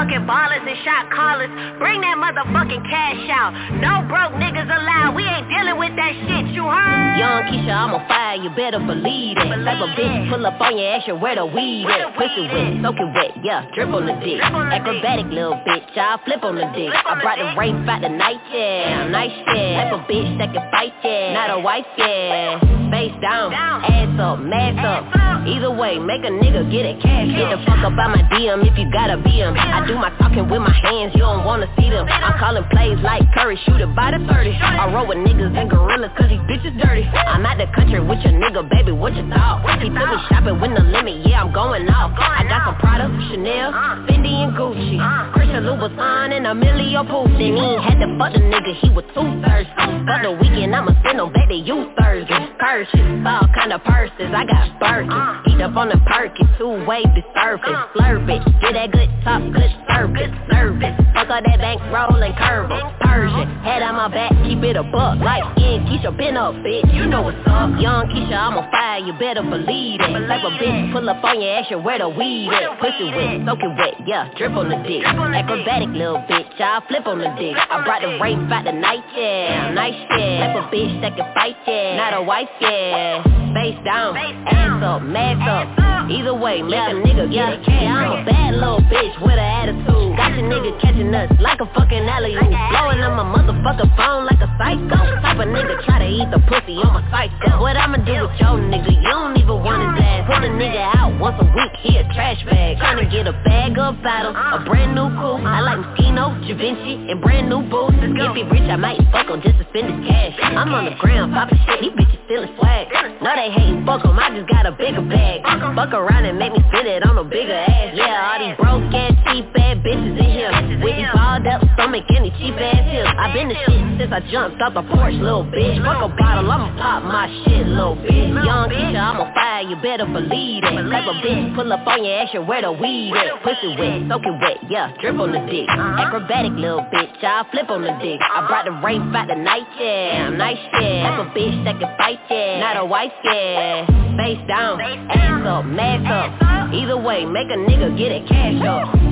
A: motherfucking ballers and shot callers. Bring that motherfucking cash out. No broke niggas allowed. We ain't dealing with that shit, you heard?
M: Young Keisha, I'm on fire, you better believe it. Type of bitch, pull up on your ass, you where the weed at. Pussy wet, soak it wet, yeah, drip on the dick. Acrobatic little bitch, I'll flip on the dick. I brought the rape out the night, yeah, nice, yeah. Type of bitch that can fight, yeah, not a wife, yeah. Face down, ass up, mask up. Either way, make a nigga get it cash. Get the fuck up out my D M if you gotta be him. I do my talking with my hands, you don't wanna see them. I'm calling plays like Curry, shoot it by the thirty. I roll with niggas and gorillas cause these bitches dirty. I'm out the country with your nigga, baby, what you thought? He took me shopping with no limit, yeah, I'm going off. I got some Prada, Chanel, Fendi and Gucci, Christian Louboutin and Emilio Pucci. Then he ain't had to fuck the nigga, he was too thirsty. But the weekend, I'ma send him back to you Thursday. Purchase, all kind of purses, I got Birkin. Eat up on the perky, two-way the surface. Slurp it, get that good top, good service. Service, fuck all that bank roll and curve Persian, head on my back, keep it a buck. Like in Keisha, been up, bitch, you know what's up. Young Keisha, I'm on fire, you better believe it. Type of bitch, pull up on your ass, you where the weed at. Pussy wet, soak it wet, yeah, drip on the dick. Acrobatic little bitch, I'll flip on the dick. I brought the rape out the night, yeah, nice, yeah. Type of bitch that can fight, yeah, not a wife, yeah. Face down, ass up, mask up. Either way, make a nigga get it cash. I'm a bad little bitch with an attitude. Got your nigga catching nuts like a fucking alley-oop. Blowing up my motherfucking phone like a psycho. Type of nigga try to eat the pussy on my psycho. What I'ma do with your nigga? You don't even want his ass. Put a nigga out once a week, he a trash bag. Tryna get a bag of battle, a brand new coupe. I like Moschino, Givenchy, and brand new boots. If he rich, I might fuck him just to spend his cash. I'm on the ground popping shit, these bitches stealing swag. No, they hating, fuck him, I just got a bigger bag. Fuck around and make me spit it on a bigger ass. Yeah, all these broke ass, cheap ass bitches in here with these balled up stomach and these cheap ass hips. I been the shit since I jumped off the porch, little bitch. Fuck a bottle, I'ma pop my shit, little bitch. Young Keisha, I'm on fire, you better believe it. Type of bitch, pull up on your ass, you where the weed at. Pussy wet, soak it wet, yeah, drip on the dick. Acrobatic little bitch, I'll flip on the dick. I brought the rape out the night, yeah, nice, yeah. Type of bitch that can fight, yeah, not a wife, yeah. Face down, ass up, mask up. Either way, make a nigga get it cash up.